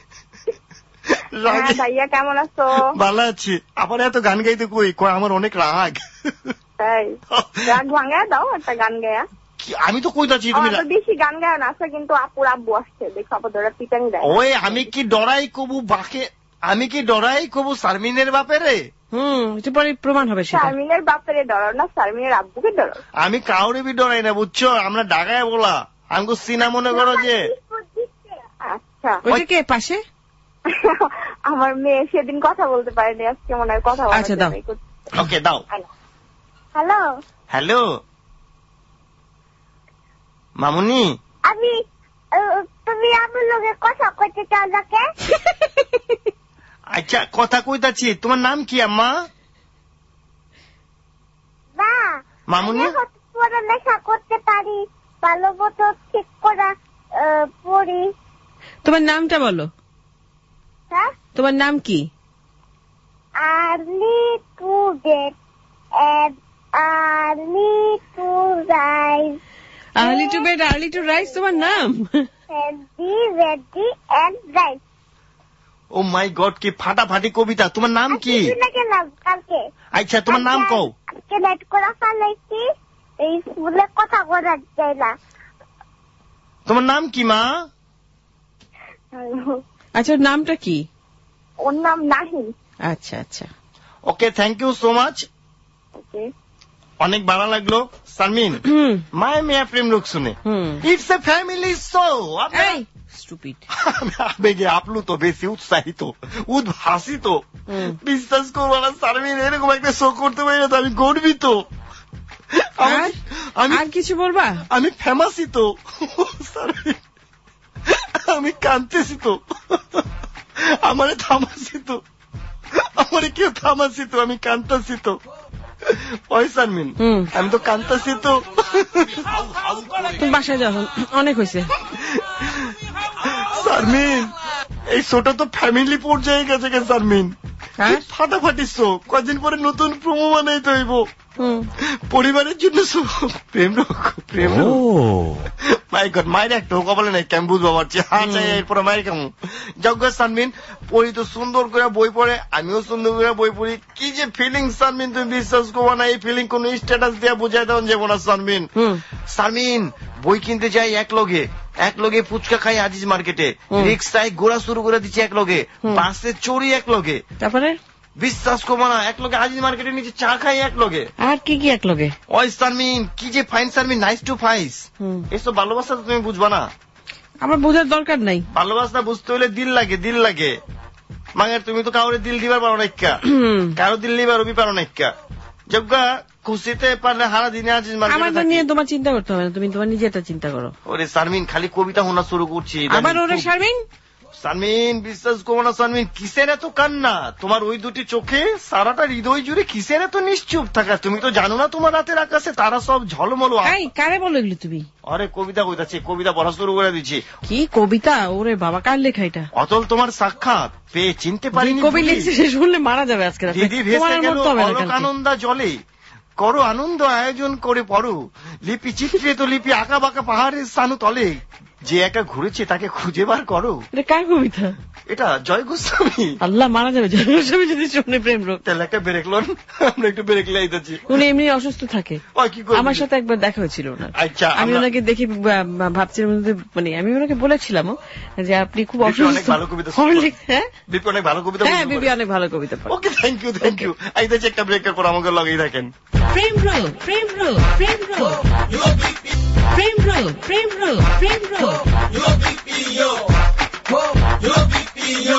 ভাইয়া কেমন আছো? ভালো আছি। আবার এত গান গাইতে কই, আমার অনেক রাগ। তাই রাগ ভাঙায় দাও একটা গান গায়া। আমি তো কইতাছি তুমি বেশি গান গায় না আছে, কিন্তু আপুর আব্বু আসছে দেখো, আবার ধরে পিটানি দেয়। ওই আমি কি ডরাই কবু বাকে, আমি কি ডরাই কবু শারমিনের বাপেরে? হুম, পরে প্রমাণ হবে। শারমিনের বাপেরে ডরো না, শারমিনের আব্বুকে ডরো। আমি কাউরে বি ডরাই না, বুঝছো, আমরা ঢাকায় বলা আমাকে সিনা মনে করো যে। আচ্ছা ওই কে পাশে? আমার মেয়ে সেদিন কথা বলতে পারেনি, আজকে মনে হয় কথা বলতে। আচ্ছা দাও, ওকে দাও। হ্যালো হ্যালো মামুনি, আমি তুমি আমার লগে কথা কইতে চাও নাকি? আচ্ছা কথা কইতাছি, তোমার নাম কি আম্মা? না মামুনি, পড়ালেখা করতে পারি, ভালো মতো ঠিক করা পড়ি। তোমার নামটা বলো। হ্যাঁ তোমার নাম কি? Early to get and early to rise. Early to bed early to rise তোমার নাম? Ready ready and rise. Oh my god, কি ফাটাফাটি কবিতা। তোমার নাম কি? কালকে। আচ্ছা তোমার নাম কও। আজকে নেট করা ফেলাইছি, এই স্কুলে কথা বলা যায় না। তোমার নাম কি মা? আচ্ছা নামটা কি? ওর নাম নাহিন। আচ্ছা আচ্ছা, okay thank you so much. Okay, অনেক ভালো লাগলো শারমিন। মায় মেয়া প্রেম লোক শুনে, it's a family show. Stupid. আমি আবেগে আপ্লুত, বেশি উৎসাহিত, উদ্ভাসিত। বিশ্বাস করবো না শারমিন, এরকম একটা শো করতে পারি না তো আমি গর্বিত। আমি আর কিছু বলবা? আমি ফেমাসই তো, আমি কাঁদতেছি তো, আমারে থামাসি তো, আমারে কেউ থামাসি তো, আমি কাঁদতেছি তো। ওই শারমিন, আমি তো কাঁদতেছি তো। তুমি বাসায় যাও, অনেক হয়েছে। শারমিন, এই শোটা তো ফ্যামিলি পর্যায়ে গেছে গে শারমিন, ফাটাফাটি শো। কদিন পরে নতুন প্রোমো বানাইতে হইব পরিবারের জন্য। প্রেম প্রেম মাই গড, মায়ের একটা কপালে নাই, কেমন বুঝবো পারছি। হ্যাঁ চাই এরপরে মায়ের কেমন যজ্ঞ। শারমিন পড়ি তো সুন্দর করে বই পড়ে, আমিও সুন্দর করে বই পড়ি। কি যে ফিলিং শারমিন, তুমি বিশ্বাস করবো না, এই ফিলিং কোন স্ট্যাটাস দিয়ে বোঝাই দেওয়া যাবো না শারমিন। শারমিন বই কিনতে যাই এক লগে, এক লগে ফুচকা খাই আজিজ মার্কেটে, রিক্সায় ঘোরা শুরু করে দিচ্ছি এক লগে, বাসে চড়ি এক লগে, তারপরে বিশ্বাস করবো না এক লগে আজিজ মার্কেটের নিচে চা খাই এক লগে। আর কি কি এক লগে? ওই শারমিন কি যে fine Sharmin, nice to face. এসব ভালোবাসা তো তুমি বুঝবা না। আমার বোঝার দরকার নাই। ভালোবাসা বুঝতে হলে দিল লাগে, দিল লাগে। মাঙ্গার তুমি তো কাউরে দিল দিবার পারো না, কারো দিল দিবার রবি পারো না। যজ্ঞা খুশিতে পারলে হারা দিনে আজিজ মার্কেট। আমার নিয়ে তোমার চিন্তা করতে হবে না, তুমি তোমার নিজেটা চিন্তা করো। ওরে শারমিন খালি কবিতা শোনা শুরু করছি আবার। ওরে শারমিন, শারমিন বিশ্বাস করবো না শারমিন, কিসের এত কান্না তোমার ওই দুটি চোখে, সারাটা হৃদয় জুড়ে কিসের এত নিশ্চুপ থাকা। তুমি তো জানো না তোমার রাতের আকাশে তারা সব ঝলমলো। কারে বলো এগুলো তুমি? আরে কবিতা কইতাছি, কবিতা পড়া শুরু করে দিচ্ছি। কি কবিতা? ওরে বাবা, কার লেখা এটা? অতল তোমার সাক্ষাৎ পেয়ে চিনতে পারিনি, কবি লিখছে সে শুনলে মারা যাবে আজকে। দিদি ভেসে গেল অলোকানন্দা জলে, করো আনন্দ আয়োজন করে পড়ো, লিপি চিত্রে তো লিপি আঁকা বাঁকা পাহাড়ের স্থানু তলে, যে একা ঘুরেছে তাকে খুঁজে বার করো। এটা কার কবিতা? এটা জয় গোস্বামী। আল্লাহ মারা যাবে জয় গোস্বামী যদি শুনে প্রেম রোগ। তাহলে একটা ব্রেক লোন, আমরা একটু ব্রেক লাইতেছি। উনি এমনি অসুস্থ থাকে, আমার সাথে একবার দেখা হয়েছিল ওনার। আচ্ছা, আমি ওনাকে দেখি ভাবছিলাম, মানে আমি ওনাকে বলেছিলাম যে আপনি খুব অসুস্থ। অনেক ভালো কবিতা। হ্যাঁ বিপি অনেক ভালো কবিতা। হ্যাঁ বিপি অনেক ভালো কবিতা। Okay thank you thank you. আইতেছি একটা ব্রেকের পর আমাকে লগেই থাকেন। প্রেম রোগ, প্রেম রোগ, প্রেম রোগ, প্রেম রোগ, প্রেম রোগ, প্রেম রোগ। Your B P, yo. Whoa, your B P, yo.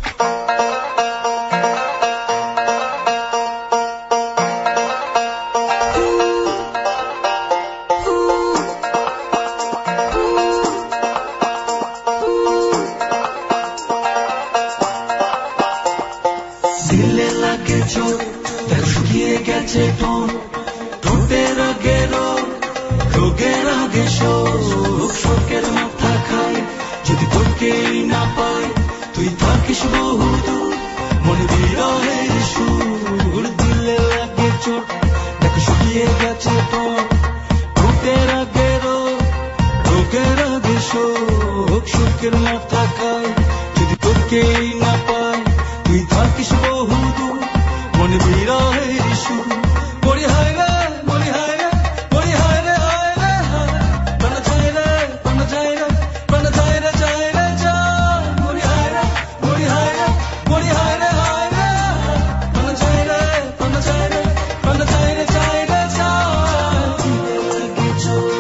দিলে লাগে চোখ, দেখ শুকিয়ে গেছে টোন, ঠোঁটের আগে রোগ, রোগের আগে শোক, শোকের মাথা খায় যদি তোকেই না পায়, তুই থাকিস বহুদূর মনে বিরহের সুর। দিলে লাগে চোট, দেখ শুকিয়ে গেছে টোন, ঠোঁটের আগে রোগ, রোগের আগে শোক, শোকের মাথা খায় যদি তোকেই না পায়, তুই থাকিস বহুদূর মনে বিরহের সুর। মরি হায় রে, মরি হায় রে, মরি হায় রে, হায় রে হায়, প্রাণ যায় রে, প্রাণ যায় রে, প্রাণ যায় রে, যায় রে যায়। মরি হায় রে, মরি হায় রে, মরি হায় রে, হায় রে হায়, প্রাণ যায় রে, প্রাণ যায় রে, প্রাণ যায় রে, যায় রে যায়। দিলে লাগে চোখ,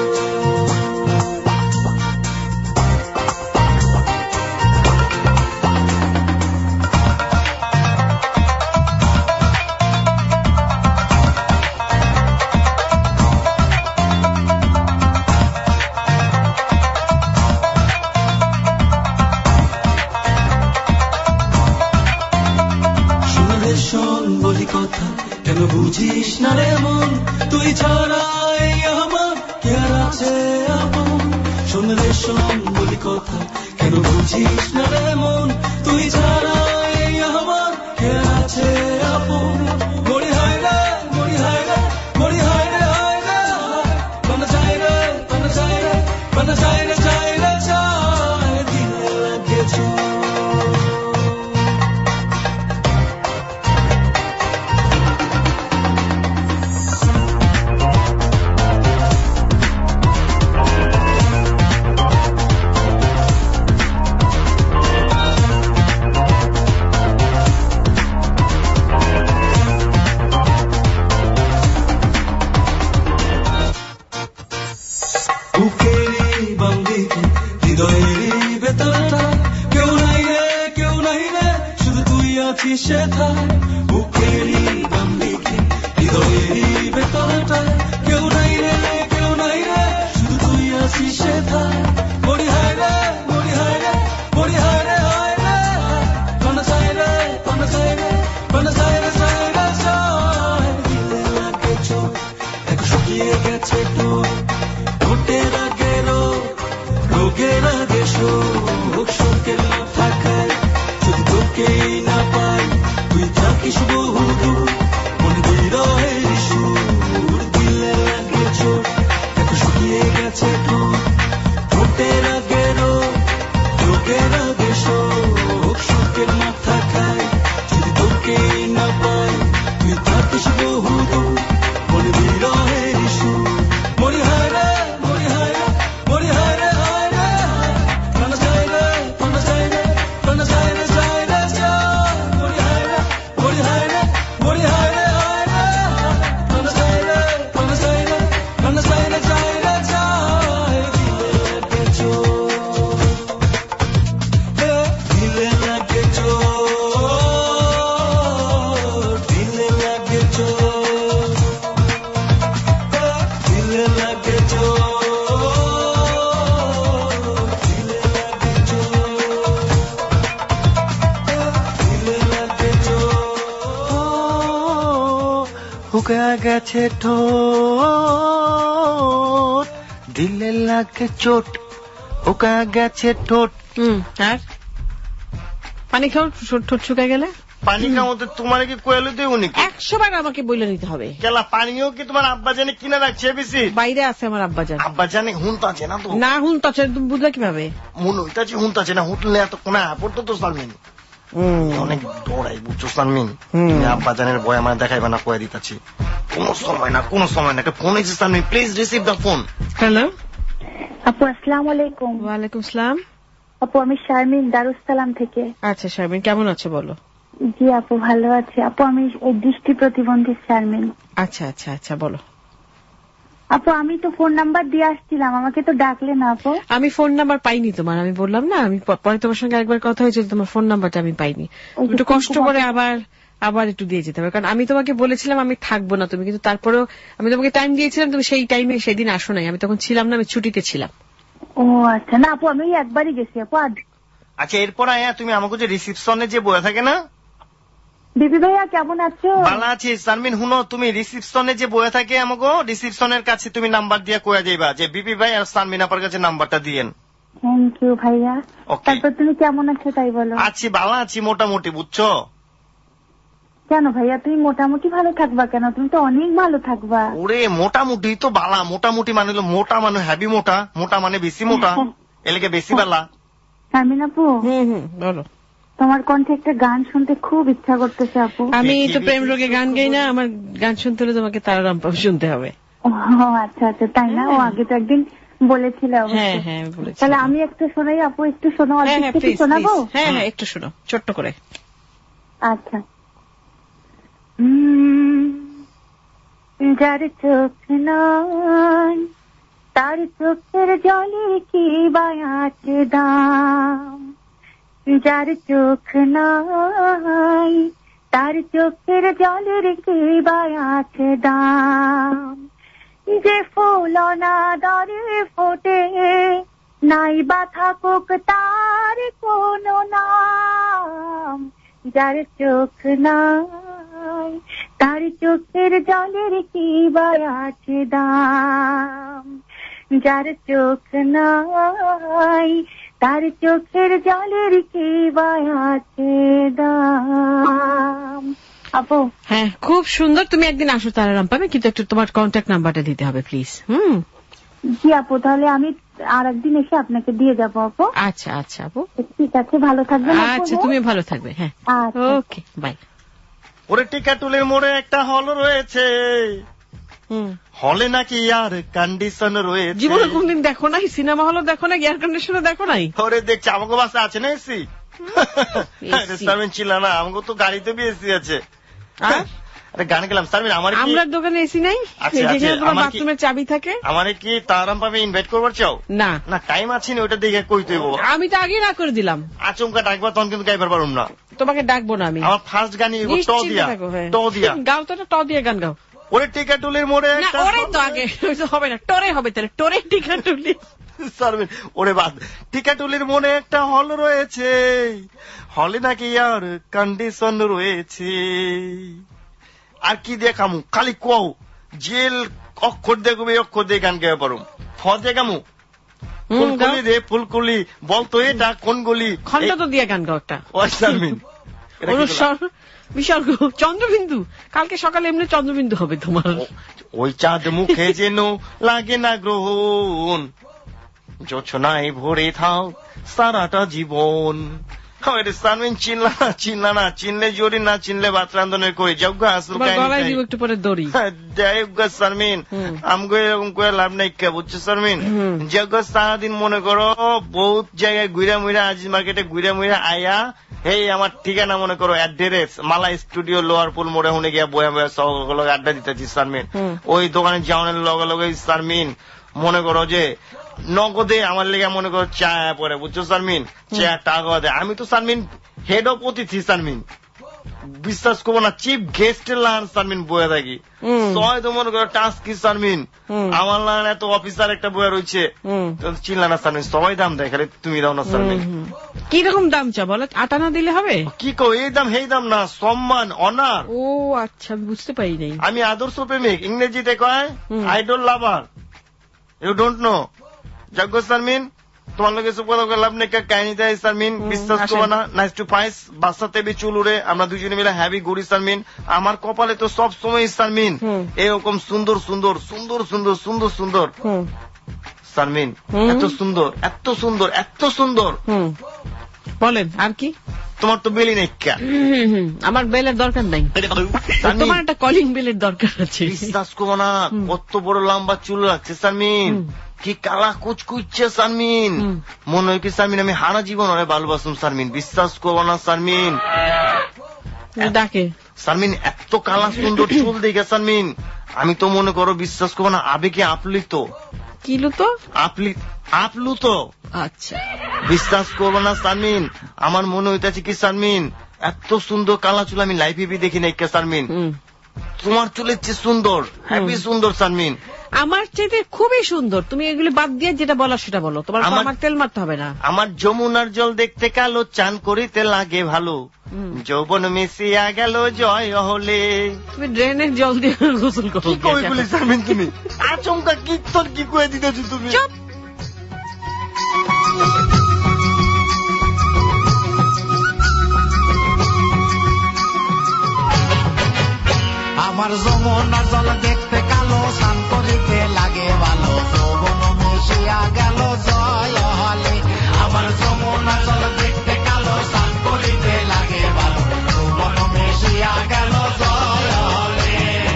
শোন বলি কথা, কেন বুঝিস না রে মন, তুই ছাড়া এই আমার কে আর আছে আপন। শোন রে শোন বলি কথা, কেন বুঝিস না রে মন, তুই ছাড়া এই আমার কে আর আছে আপন। মরি হায় রে, মরি হায় রে, মরি হায় রে, হায় রে হায়, প্রাণ যায় রে, প্রাণ যায় রে, প্রাণ যায় রে, যায় রে যায়। দিলে লাগে চোখ, শুকিয়ে গেছে ঠোঁট ঠোঁটের আগে রোগ রোগের আগে শোক শোকের মাথা খায় যদি তোকেই না পাই তুই থাকিস বহুদূর মন বিরহের সুর দিলে লাগে চোট এত শুকিয়ে গেছে ঠোঁট ঠোঁটের আগে রোগ রোগের আগে শোক শোকের মাথা খায় যদি তোকেই না পাই তুই থাকিস বহুদূর মন বিরহের সুর মরি হায় রে মরি হায় রে মরি হায় রে হায় রে প্রাণ যায় রে প্রাণ যায় রে প্রাণ যায় রে যায় রে যায় মরি হায় রে মরি হায় রে মরি হায় রে হায় রে প্রাণ যায় রে প্রাণ যায় রে প্রাণ যায় রে যায় রে যায় দিলে লাগে চোট দিলে লাগে চোট দিলে লাগে চোট দিলে লাগে চোট দিলে লাগে চোট হুকা গেছে ঠোঁট দিলে লাগে চোট হুকা গেছে ঠোঁট হুম আর পানি খাও ঠোঁট শুকায় গেলে পানি খাওয়াতে তোমার কি কোয়েলো দেব নাকি একশো বার আমাকে বলে নিতে হবে কেলা পানিও কি তোমার আব্বা জানে কিনা রাখছে বেশি বাইরে আছে আমার আব্বা জান আব্বা জানে হুনতা আছে না তো না হুন তো তুমি বুঝলে কিভাবে মনে হইতাছে হুনতা আছে না হুটলে এত কোনা পড়তো তো সালমিন অনেক দৌড়াই বুঝছো সালমিন আব্বা জানের বয় আমার দেখাইবা না কয়ে দিতাছি কোনো সময় না কোনো সময় না ফোন এসে Salmin please receive the phone hello আপু আসসালামু আলাইকুম। ওয়ালাইকুম আসসালাম। আপু আমি শারমিন দারুসালাম থেকে। আচ্ছা শারমিন কেমন আছো বলো? জি আপু ভালো আছি। আপু আমি দৃষ্টি প্রতিবন্ধী শারমিন। আচ্ছা আচ্ছা আচ্ছা বলো। আপু আমি তো ফোন নাম্বার দিয়ে আসছিলাম, আমাকে তো ডাকলে না আপু। আমি ফোন নাম্বার পাইনি তোমার, আমি বললাম না আমি পরে তোমার সঙ্গে একবার কথা হয়েছিল, তোমার ফোন নাম্বারটা আমি পাইনি। একটু কষ্ট করে আবার আবার একটু দিয়ে যেতে হবে, কারণ আমি তোমাকে বলেছিলাম আমি থাকবো না, তুমি কিন্তু তারপরেও আমি তোমাকে টাইম দিয়েছিলাম, তুমি সেই টাইমে সেদিন আসো নাই, আমি তখন ছিলাম না, আমি ছুটিতে ছিলাম। ও আচ্ছা, না আপু আমি একবারই গেছি আপু। আচ্ছা এরপর আয়া তুমি আমাকে যে রিসিপশনে যে বয়ে থাকে না, বিপি ভাইয়া কেমন আছো? ভালো আছি শারমিন। হুনো তুমি রিসিপশনে যে বয়ে থাকে আমাকে রিসিপশনের কাছে তুমি নাম্বার দিয়ে কয়ে যাইবা যে বিপি ভাই আর শারমিন আপার কাছে নাম্বারটা দিয়েন। থ্যাংক ইউ ভাইয়া। তারপর তুমি কেমন আছো তাই বলো। আছি ভালো আছি মোটামুটি, বুঝছো। কেন ভাইয়া তুমি মোটামুটি ভালো থাকবা কেন? তুমি তো অনেক ভালো থাকবা। ওরে মোটামুটি তো বালা, মোটামুটি মানে হলো মোটা মানে হ্যাভি মোটা, মোটা মানে বেশি মোটা, এলাকে বেশি বালা। শারমিন আপু হুম হুম বলো। তোমার কণ্ঠে একটা গান শুনতে খুব ইচ্ছা করতেছে আপু। আমি তো প্রেম রোগে গান গাই না, আমার গান শুনতে হলে তোমাকে তারারাম শুনতে হবে। ও আচ্ছা আচ্ছা তাই না, ও আগে তো একদিন বলেছিল। হ্যাঁ হ্যাঁ বলেছি। তাহলে আমি একটু শোনাই আপু, একটু শোনো। একটু শোনাবো? হ্যাঁ হ্যাঁ একটু শোনো ছোট্ট করে। আচ্ছা। যার চোখ নয় তার চোখের জলে কি বায়াছে দাম, যার চোখ নাই তার চোখের জলের কি বায়াছে দাম, যে ফুল অনাদরে ফোটে নাই বা থাকুক তার কোনো নাম, যার চোখ নাই তার চোখের জলের কি বায়াছে দাম, যার চোখ নাই তার চোখের জলের কি বায়াছে দাম। আপু হ্যাঁ খুব সুন্দর, তুমি একদিন আসো তারারাম পাবে, কিন্তু একটু তোমার কন্ট্যাক্ট নাম্বারটা দিতে হবে প্লিজ। হুম জি আপু, তাহলে আমি আর একদিন এসে আপনাকে দিয়ে যাবো আপু। আচ্ছা আচ্ছা আপু ঠিক আছে, ভালো থাকবেন। আচ্ছা তুমি ভালো থাকবে। হ্যাঁ ওকে বাই। ওরে টিকাটুলির মোড়ে একটা হল রয়েছে, হলে নাকি এয়ার কন্ডিশন রয়েছে। জীবনে কোনদিন দেখো নাই, সিনেমা হলও দেখো না, এয়ার কন্ডিশনও দেখো নাই? ওরে দেখছি আমাকে বাসে আছে না এসি, সারমিন ছিল না, আমাকে তো গাড়িতে বি এসি আছে। আরে গান গেলাম সারমিন, আমার আমরা দোকানে এসি নাই, বাথরুমের চাবি থাকে। আমার কি তারাম পাবে ইনভাইট করবার চাও? না না টাইম আছে না, ওইটা দেখে কই তুই বাবা। আমি তো আগে না করে দিলাম। আচমকা ডাকবা তখন কিন্তু গাইবার পারুম না। তোমাকে ডাকবো না আমি, আমার ফার্স্ট গানই ট দিয়া ট দিয়া গাও তো, ট দিয়ে গান গাও। ওরে টিকাটুলির মোড়ে একটা, ওরে তো আগে হবে না, টোরে হবে, তাহলে টোরে টিকাটুলি। সারমিন ওরে বাদ, টিকাটুলির মোড়ে একটা হল রয়েছে, হলে নাকি এয়ার কন্ডিশন রয়েছে। আর কি দেখামু, খালি কও জেল অক্ষর দিয়ে কবি অক্ষর দিয়ে গান গাইতে পারো। খ দিয়ে গামু ফুলকলি রে ফুলকলি বলতো এটা কোন গলি খন্ড তো দিয়ে গান গাও একটা। ওই শারমিন অনুস্বর বিসর্গ চন্দ্রবিন্দু। কালকে সকালে এমনি চন্দ্রবিন্দু হবে তোমার। ওই চাঁদ মুখে যেন লাগে না গ্রহণ, জোছনায় ভরে থাও সারাটা জীবন। শারমিন চিনলা না চিনলা না, চিনলে জোরি না চিনলে বাত রান্ধনের কই যজ্ঞ আসল একটু পরে দড়ি যাইগা শারমিন আমগো এরকম করে লাভ নাই কে বুঝছো শারমিন। যজ্ঞ সারাদিন মনে করো বহুত জায়গায় ঘুরা মুইরা আজিজ মার্কেটে ঘুরা মুইরা আয়া এই আমার ঠিকানা মনে করো অ্যাড্রেস মালা স্টুডিও লোয়ার পুল মোড়ে হুনে গিয়া বয়া বয়া সব আড্ডা দিতেছি শারমিন। ওই দোকানে যাওয়ানের লগে লগে শারমিন মনে করো যে নগদে আমার লেগে মনে করো চা পরে বুঝছো শারমিন, চা টাকা দেয়। আমি তো শারমিন হেড অফ অতিথি শারমিন, বিশ্বাস করবো না চিফ গেস্ট লান শারমিন বয়ে থাকি। সবাই তো মনে করো টাস্ক কি শারমিন, আমার লান এত অফিসার একটা বয়ে রয়েছে চিনলা না শারমিন, সবাই দাম দেয় খালি তুমি দাও না শারমিন। কি রকম দাম চা বলো, আটানা দিলে হবে? কি কো এই দাম এই দাম না, সম্মান অনার। ও আচ্ছা বুঝতে পারি নাই। আমি আদর্শ প্রেমিক, ইংরেজিতে কয় idol lover, you don't know. যজ্ঞ শারমিন তোমার লোক এসব কথা লাভ নেই, কাহিনী দেয় শারমিন বিশ্বাস করবো না। নাইস টু ফাইস বাচ্চাতে বি চুল উড়ে আমরা দুজনে মিলে হ্যাভি ঘুরি শারমিন। আমার কপালে তো সব সময় শারমিন এরকম সুন্দর সুন্দর সুন্দর সুন্দর সুন্দর সুন্দর শারমিন, এত সুন্দর এত সুন্দর এত সুন্দর। বলেন আর কি? তোমার তো বেলি নেই। আমার বেলের দরকার নাই, তোমার একটা কলিং বেলের দরকার আছে। বিশ্বাস করবো না কত বড় লম্বা চুল রাখছে শারমিন, কি কালা কুচকুচ্ছে শারমিন, মনে হয় কি শারমিন আমি হারা জীবন ওরে ভালোবাসুম শারমিন। বিশ্বাস করবো না শারমিন ডাকে শারমিন এত কালা সুন্দর চুল দেখে শারমিন আমি তো মনে করো বিশ্বাস করবো না আবেগে আপ্লুত। কিলুত আপলি আপ্লুত। আচ্ছা বিশ্বাস করবো না শারমিন আমার মনে হইতেছে কি শারমিন এত সুন্দর কালা চুল আমি লাইফে বি দেখি নাই শারমিন। তোমার চুলের চেয়ে সুন্দর হ্যাপি সুন্দর শারমিন, আমার চেয়ে খুবই সুন্দর। তুমি এগুলি বাদ দিয়ে যেটা বলো সেটা বলো। তোমার আমার তেল মারতে হবে না। আমার যমুনার জল দেখতে কালো, চান করিতে লাগে ভালো, যৌবন মিশিয়া গেল জয় হলে। তুমি ড্রেনের জল দিয়ে গোসল করো। কি কই বলি শারমিন তুমি আচমকা কি তোর কি কয়ে দিতেছো তুমি? চুপ। আমার যমুনার জল দেখতে কালো, স্নান করিতে লাগে ভালো, যৌবন মিশিয়া গেল জয় হলে। আমার যমুনার জল দেখতে কালো, স্নান করিতে লাগে ভালো, যৌবন মিশিয়া গেল জয় হলে।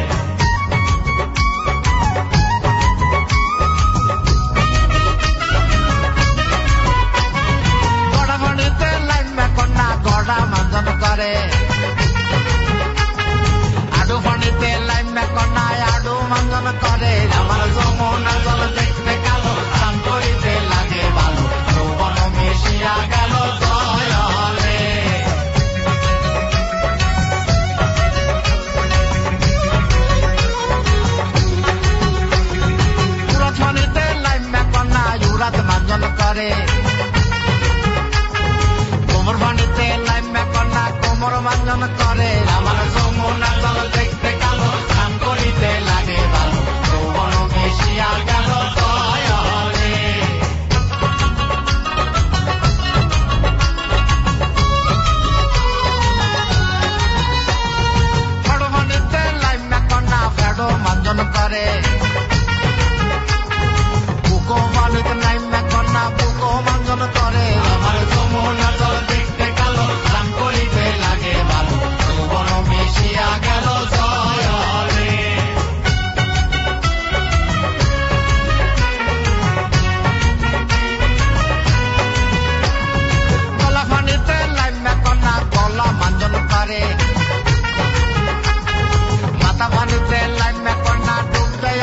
গড়া ভাড়িতে লাইমা কন্যা গড়া মাঞ্জন করে, আডু ফানিতে লাইমে কন্যায় আডু মাঞ্জন করে। আমার যমুনার জল দেখতে কালো, স্নান করিতে লাগে ভালো, যৌবন মিশিয়া গেল জয় হলে। উড়াত ফানিতে লাইমে কন্যা উড়াত মাঞ্জন করে, কোমর ফানিতে লাইমে কন্যা কোমর মাঞ্জন করে। আমার যমুনার জল দেখতে কালো, স্নান করিতে লাগে ভালো, যৌবন মিশিয়া গেল জয় হলে। ফেডো ফানিতে লাইমে কন্যা ফেডো মাঞ্জন করে, বুকো ফানিতে লাইমে কন্যা বুকো মাঞ্জন করে। আমার যমুনার জল দেখতে কালো, স্নান করিতে লাগে ভালো, যৌবন মিশিয়া গেল জয় হলে। গলা ফানিতে লাইমে কন্যা গলা মাঞ্জন করে, মাথা ফানিতে লাইমে কন্যা ডুব দেয়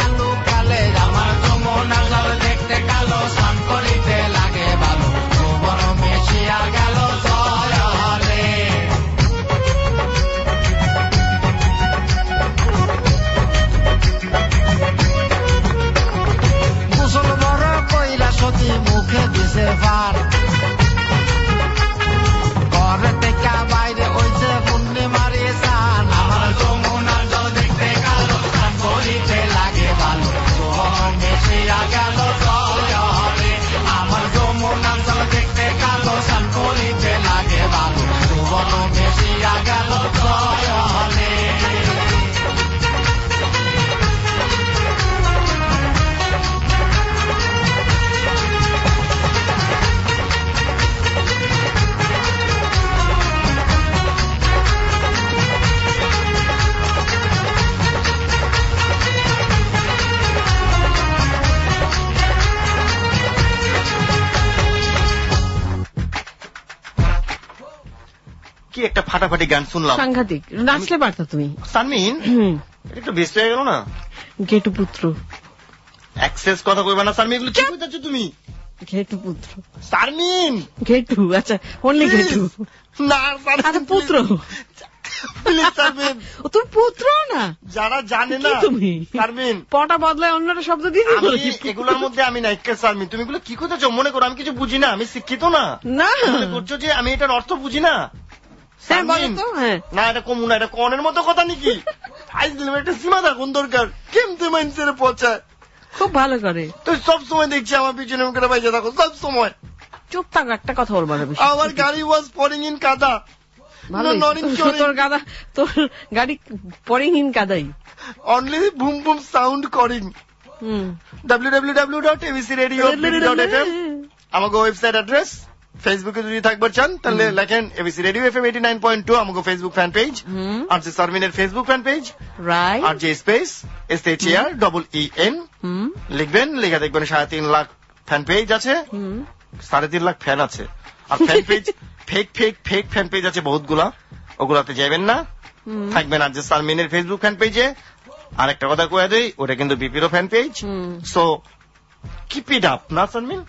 ফাটাফাটি গান শুনলাম, সাংঘাতিক নাচলে পারতা তুমি। সানমিন একটু বেস্ট হয়ে গেল না? ঘেটু পুত্র অ্যাক্সেস কথা কইবা না সানমিন, এগুলো কি কইতাছ তুমি? ঘেটু পুত্র সানমিন, ঘেটু, আচ্ছা অনলি ঘেটু না সানমিন পুত্র, প্লিজ সানমিন। ও তুমি পুত্র না, যারা জানে না তুমি সানমিন পটা বদলায় অন্যটা শব্দ দিয়ে দিল। এগুলোর মধ্যে আমি নাইকা সানমিন, তুমি এগুলো কি কইতাছ? মনে করো আমি কিছু বুঝি না, আমি শিক্ষিত না, না মনে করছো যে আমি এটার অর্থ বুঝি না? হ্যাঁ বলো তো। হ্যাঁ না এটা কমু না, এটা কনের মতো কথা নাকি? আজ দিলাম একটা সীমা থাকুন দরকার, কেমতে মানুষের পৌঁছায়। খুব ভালো করে তুই সব সময় দেখছি আমার পিছনে মুখে বাইজে থাকো সব সময়। চুপ থাক, একটা কথা বলবো না। আমার গাড়ি ওয়াজ পরিং ইন কাদা। তোর গাদা, তোর গাড়ি পরিং ইন কাদাই, অনলি বুম বুম সাউন্ড করিং। W W W dot ABC radio dot F M আমাকে ওয়েবসাইট অ্যাড্রেস। ফেসবুকে যদি থাকবার চান তাহলে লেখেন ABC radio F M eighty nine point two আমাকে ফেসবুক ফ্যান পেজ, আর যে সারমিনের ফেসবুক ফ্যান পেজ, রাইট, আর যে space S H A R double E N লিখবেন, লেখা দেখবেন সাড়ে তিন লাখ ফ্যান পেজ আছে, সাড়ে তিন লাখ ফ্যান আছে, আর fan page fake fake fake fan page আছে বহুতগুলা, ওগুলাতে যাবেন না, থাকবেন আর যে সারমিনের ফেসবুক ফ্যান পেজে। আর একটা কথা কয়ে দেই, ওটা কিন্তু বিপিরও fan page, so keep it up না সারমিন,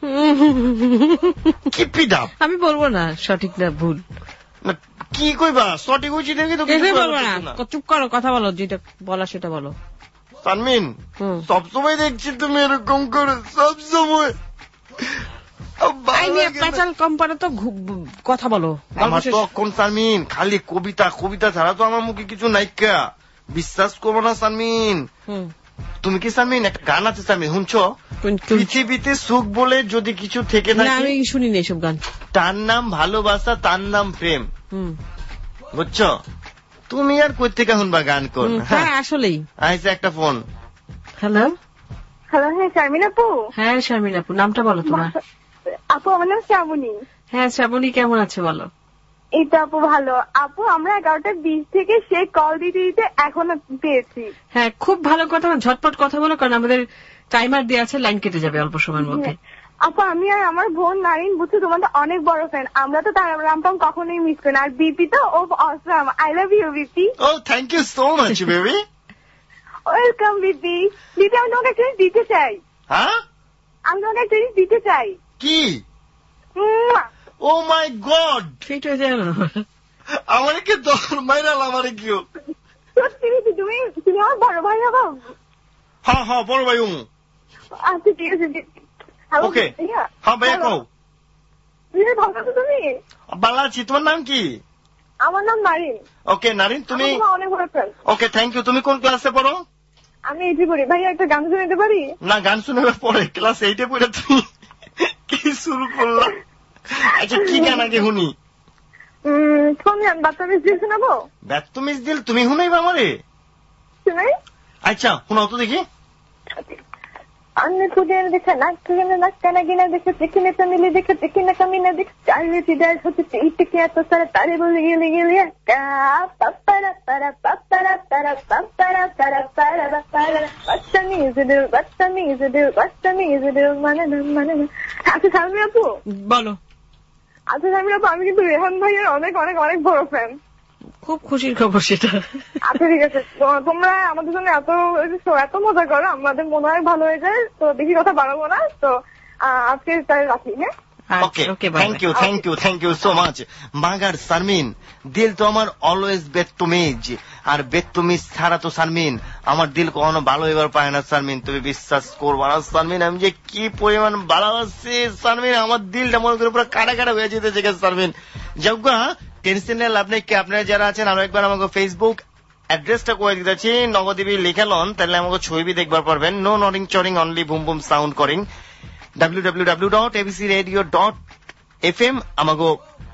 কিপ ইট আপ। আমি বলবো না সঠিক না ভুল, কি কইবা? সঠিক হয়েছি দেখি তো বলবো না, চুপ করো, কথা বলো, যেটা বলা সেটা বলো। সানমিন সবসময় দেখছি তুমি এরকম করে, সবসময় প্যাচাল কম পারে তো কথা বলো। আমার তো কোন সানমিন খালি কবিতা কবিতা ছাড়া তো আমার মুখে কিছু নাইকা, বিশ্বাস করবো না সানমিন। তুমি কি সানমিন একটা গান আছে সানমিন শুনছো? পৃথিবীতে সুখ বলে যদি কিছু থেকে থাকে, আমি শুনিনি এসব গান। তার নাম ভালোবাসা, তার নাম প্রেম, বুঝছো? তুমি আর কই থেকে শুনবা গান কোন? হ্যাঁ আসলেই আইসে একটা ফোন। হ্যালো হ্যালো, হ্যাঁ শারমিন আপু। হ্যাঁ শারমিন আপু, নামটা বলো তোমার। আপু আমার নাম শ্রাবণী। হ্যাঁ শ্রাবণী, কেমন আছে বলো? এই তো আপু ভালো। আপু আমরা এগারোটা বিশ থেকে সে কল দিতে দিতে এখনো পেয়েছি। হ্যাঁ খুব ভালো কথা, ঝটপট কথা বলো, কারণ আমাদের টাইমার দেওয়া আছে, লাইন কেটে যাবে অল্প সময়ের মধ্যে। আপু আমি আর আমার বোন নারিন বুঝছো তোমাদের অনেক বড় ফ্যান, আমরা তো তার রামপাম কখনোই মিস করি না। আর বিপি তো ও awesome, I love you BP. Oh thank you so much baby. Welcome BP. BP আমি তোমাকে একটা জিনিস দিতে চাই। হ্যাঁ আমি তোমাকে একটা জিনিস দিতে চাই। কি? ও মাই গড, ফিট হয়ে যায় না আমাকে দর মাইরাল, আমারে কিও সত্যি বিপি, তুমি তুমি আমার বড় ভাই হবো। হ্যাঁ হ্যাঁ বড় ভাই উমু। আচ্ছা ঠিক আছে। ওকে হ্যাঁ ভাইয়া কও। ভালো আছো তুমি? ভালো আছি। তোমার নাম কি? আমার নাম নারিন। ওকে নারিন, তুমি অনেক বড় ফ্যান। Okay thank you. তুমি কোন ক্লাসে পড়ো? আমি এইটে পড়ি। ভাইয়া একটা গান শুনতে পারি? না গান শোনাবার পরে ক্লাস এইটে পড়ে তুমি কি শুরু করলা? আচ্ছা কি গান আগে শুনি? কোন গান? বাচ্চামিস দিল শোনাবো? বাচ্চামিস দিল তুমি শুনাইবা আমারে? শুনাই। আচ্ছা শোনাও তো দেখি। अन्य खुदे देखा नाक खुदे नाक काना गिना देखा चिकने तो मिली देखा चिकने कमीना देख चाले चिदार होते चीट के तो सारा तारे बोल गिले गिले का पपरा परा पपरा परा पपरा परा परा परा बदतमीज दिल बदतमीज दिल बदतमीज दिल माने माने। আচ্ছা সালমি আপু বলো। আচ্ছা সালমি আপু আমি কিন্তু রেহান ভাইয়ের অনেক অনেক অনেক বড় ফ্যান। খুব খুশির খবর সেটা। আচ্ছা ঠিক আছে, তোমরা আমাদের জন্য এত এত মজা করো, আমাদের মনে হয় ভালো হয়ে যায়। তো বেশি কথা বাড়াবো না, তো আজকে তাই রাখি। হ্যাঁ okay thank you thank you thank you so much. মাগার সারমিন দিল তো আমার অলওয়েজ বেদতমিজ, আর বেদতমিজ ছাড়া তো সারমিন আমার দিল কখনো ভালো এবার পায় না সারমিন। তুমি বিশ্বাস করবো না সারমিন, আমি যে কি পরিমাণ ভালোবাসি সারমিন, আমার দিলটা মনে করে পুরো কাটা কাটা হয়ে যেতে চেয়েছে সারমিন। যাওগা টেনশন নেই লাভ নেই। আপনারা যারা আছেন আরো একবার আমাকে ফেসবুক অ্যাড্রেসটা করে দিতেছি, নগদেবী লিখালন, তাহলে আমাকে ছবি দেখবার পারবেন। নো নরিং চরিং অনলি বুম বুম সাউন্ড করিং। W W W dot ABC radio dot F M আমাকে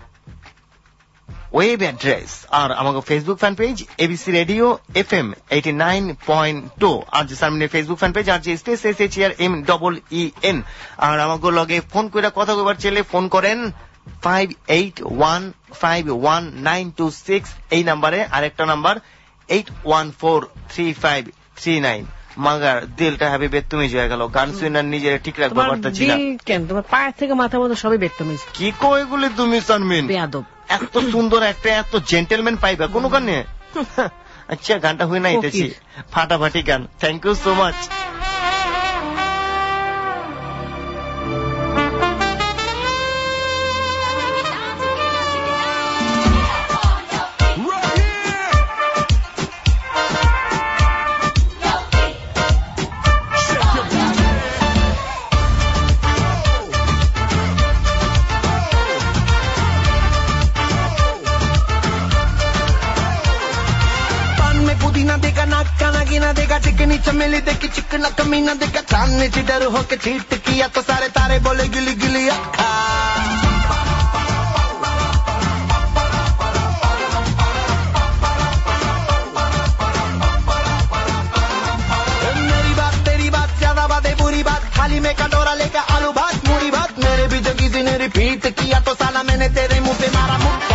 ওয়েব অ্যাড্রেস, আর আমাকে Facebook fan page ABC radio F M eighty nine point two, আর যে সামনে ফেসবুক ফ্যান পেজ আর যে space S H R M double E N. আর আমাকে লগে ফোন করে কথা কইবার চাইলে ফোন করেন five eight one five one nine two six এই নাম্বারে, আরেকটা number eight one four three five three nine. মাগার দিলটা হ্যাপি বেদতুমিজ হয়ে গেল। গান শুনে নিজের ঠিক রাখবো পারতেছি না। কেন তোমার পায়ের থেকে মাথা মতো সবই বেদতুমিজ। কি কো এগুলি তুমি সানমিন? বেয়াদব। এত সুন্দর একটা এত জেন্টেলম্যান পাইবা কোন গানে? আচ্ছা গানটা হয়ে নাইতেছি ফাটাফাটি গান। Thank you so much. देखा चिकनी चमेली देखी चिकना कमीना देखा चांदनी से डर होके चीट किया तो सारे तारे बोले गिली गिली अक्खा। मेरी बात तेरी बात ज्यादा बातें बुरी बात थाली में कटोरा लेकर आलू भात मूरी भात मेरे भी जो किसी ने रिपीट किया तो साला मैंने तेरे मुंह पे मारा मुक्का।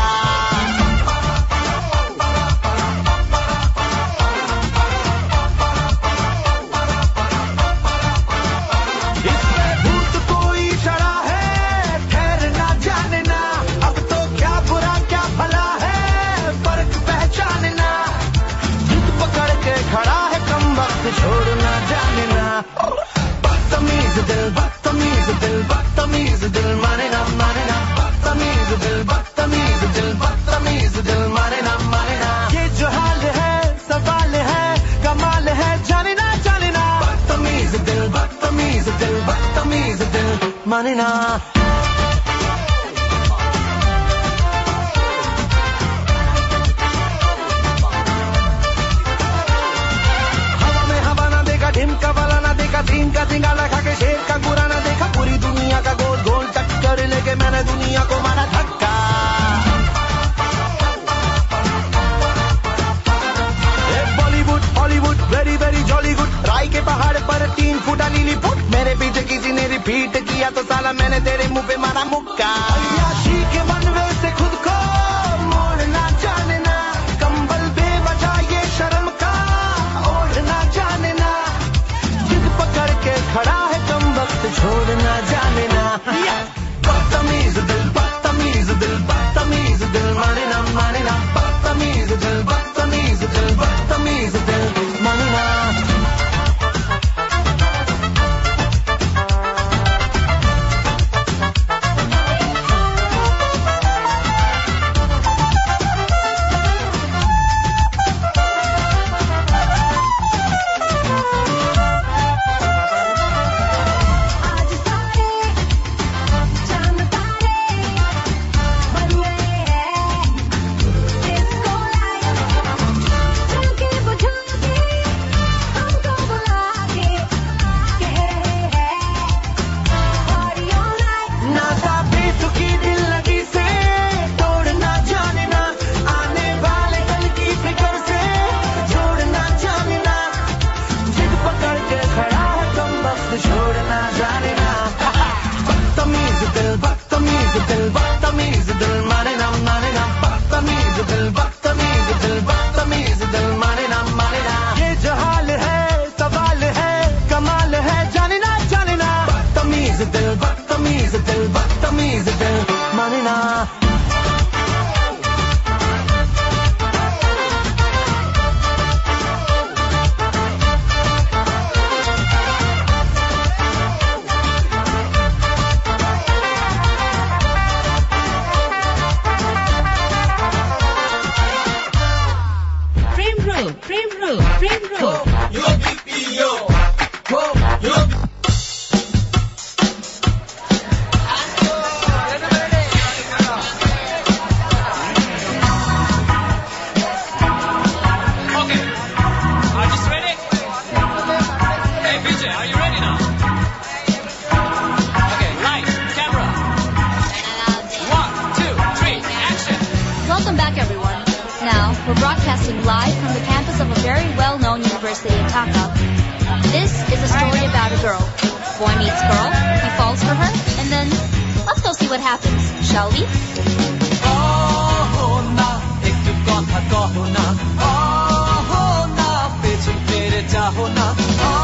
छोड़ना जाने ना बदतमीज दिल बदतमीज दिल बदतमीज दिल माने ना माने ना बदतमीज दिल बदतमीज दिल बदतमीज दिल माने ना माने ना। ये जो हाल है सवाल है कमाल है जाने ना जाने ना बदतमीज दिल बदतमीज दिल बदतमीज दिल माने ना। ढिमका वाला ना देखा तीन का सिंगाला खा के शेर का बुरा ना देखा पूरी दुनिया का गोल गोल टक्कर लेके मैंने दुनिया को मारा धक्का। Bollywood Hollywood very very Jollywood राय के पहाड़ पर तीन फुटा नीली फुट मेरे पीछे किसी ने रिपीट किया तो साला मैंने तेरे मुंह पे मारा मुक्का। अय्याशी के बनवे से खुद को मोड़ना जाने ना कंबल बेवजह ये शर्म का ओढ़ना जाने ना पकड़ के खड़ा है कम वक्त छोड़ना जाने ना। बदतमीज दिल बदतमीज दिल बदतमीज दिल माने ना माने ना बदतमीज दिल बदतमीज दिल बदतमीज दिल माने ना। चाहो ना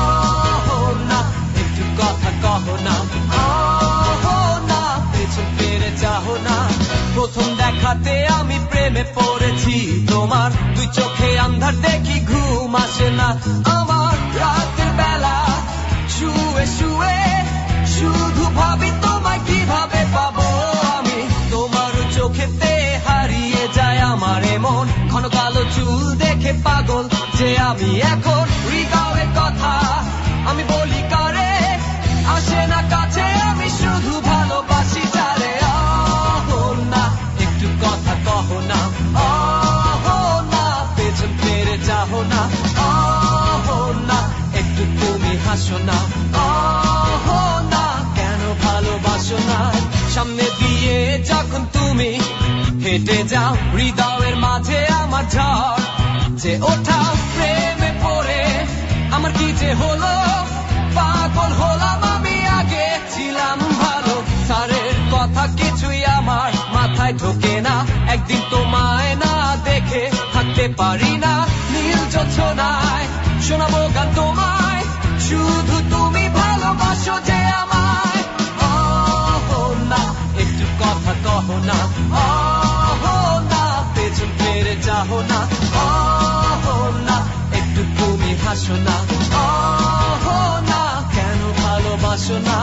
রাতে আমি প্রেমে পড়েছি তোমার, দুই চোখে আন্ধার দেখি ঘুম আসে না আমার রাতের বেলা, শুয়ে শুয়ে শুধু ভাবি তোমায় কিভাবে পাবো আমি, তোমার চোখেতে হারিয়ে যায় আমার মন, ঘন কালো চুল দেখে পাগল যে আমি এখন, হৃদয়ের কথা আমি বলি কারে, আসে না কাছে আমি শুধু ভালোবাসি যারে, আহো না একটু কথা কহো না, আহো না পেছন ফিরে চাহো না, আহো না একটু তুমি হাসো না, আহো না কেন ভালোবাসো না, সামনে দিয়ে যখন তুমি হেঁটে যাও হৃদয়ের মাঝে আমার ঝড় যে ওঠাও, প্রেমে পড়ে আমার কি যে হলো, পাগল হলাম আমি, আগে ছিলাম ভালো, স্যারের কথা কিছুই আমার মাথায় ঢোকে না, একদিন তোমায় না দেখে থাকতে পারি না, নীল জোছনায় শোনাবো গান তোমায়, শুধু তুমি ভালোবাসো যে আমায়, আহো না একটু কথা কহো না, আহো না পেছন ফিরে চাহো না, আহো না একটু তুমি হাসো না, আহো না কেন ভালোবাসো না।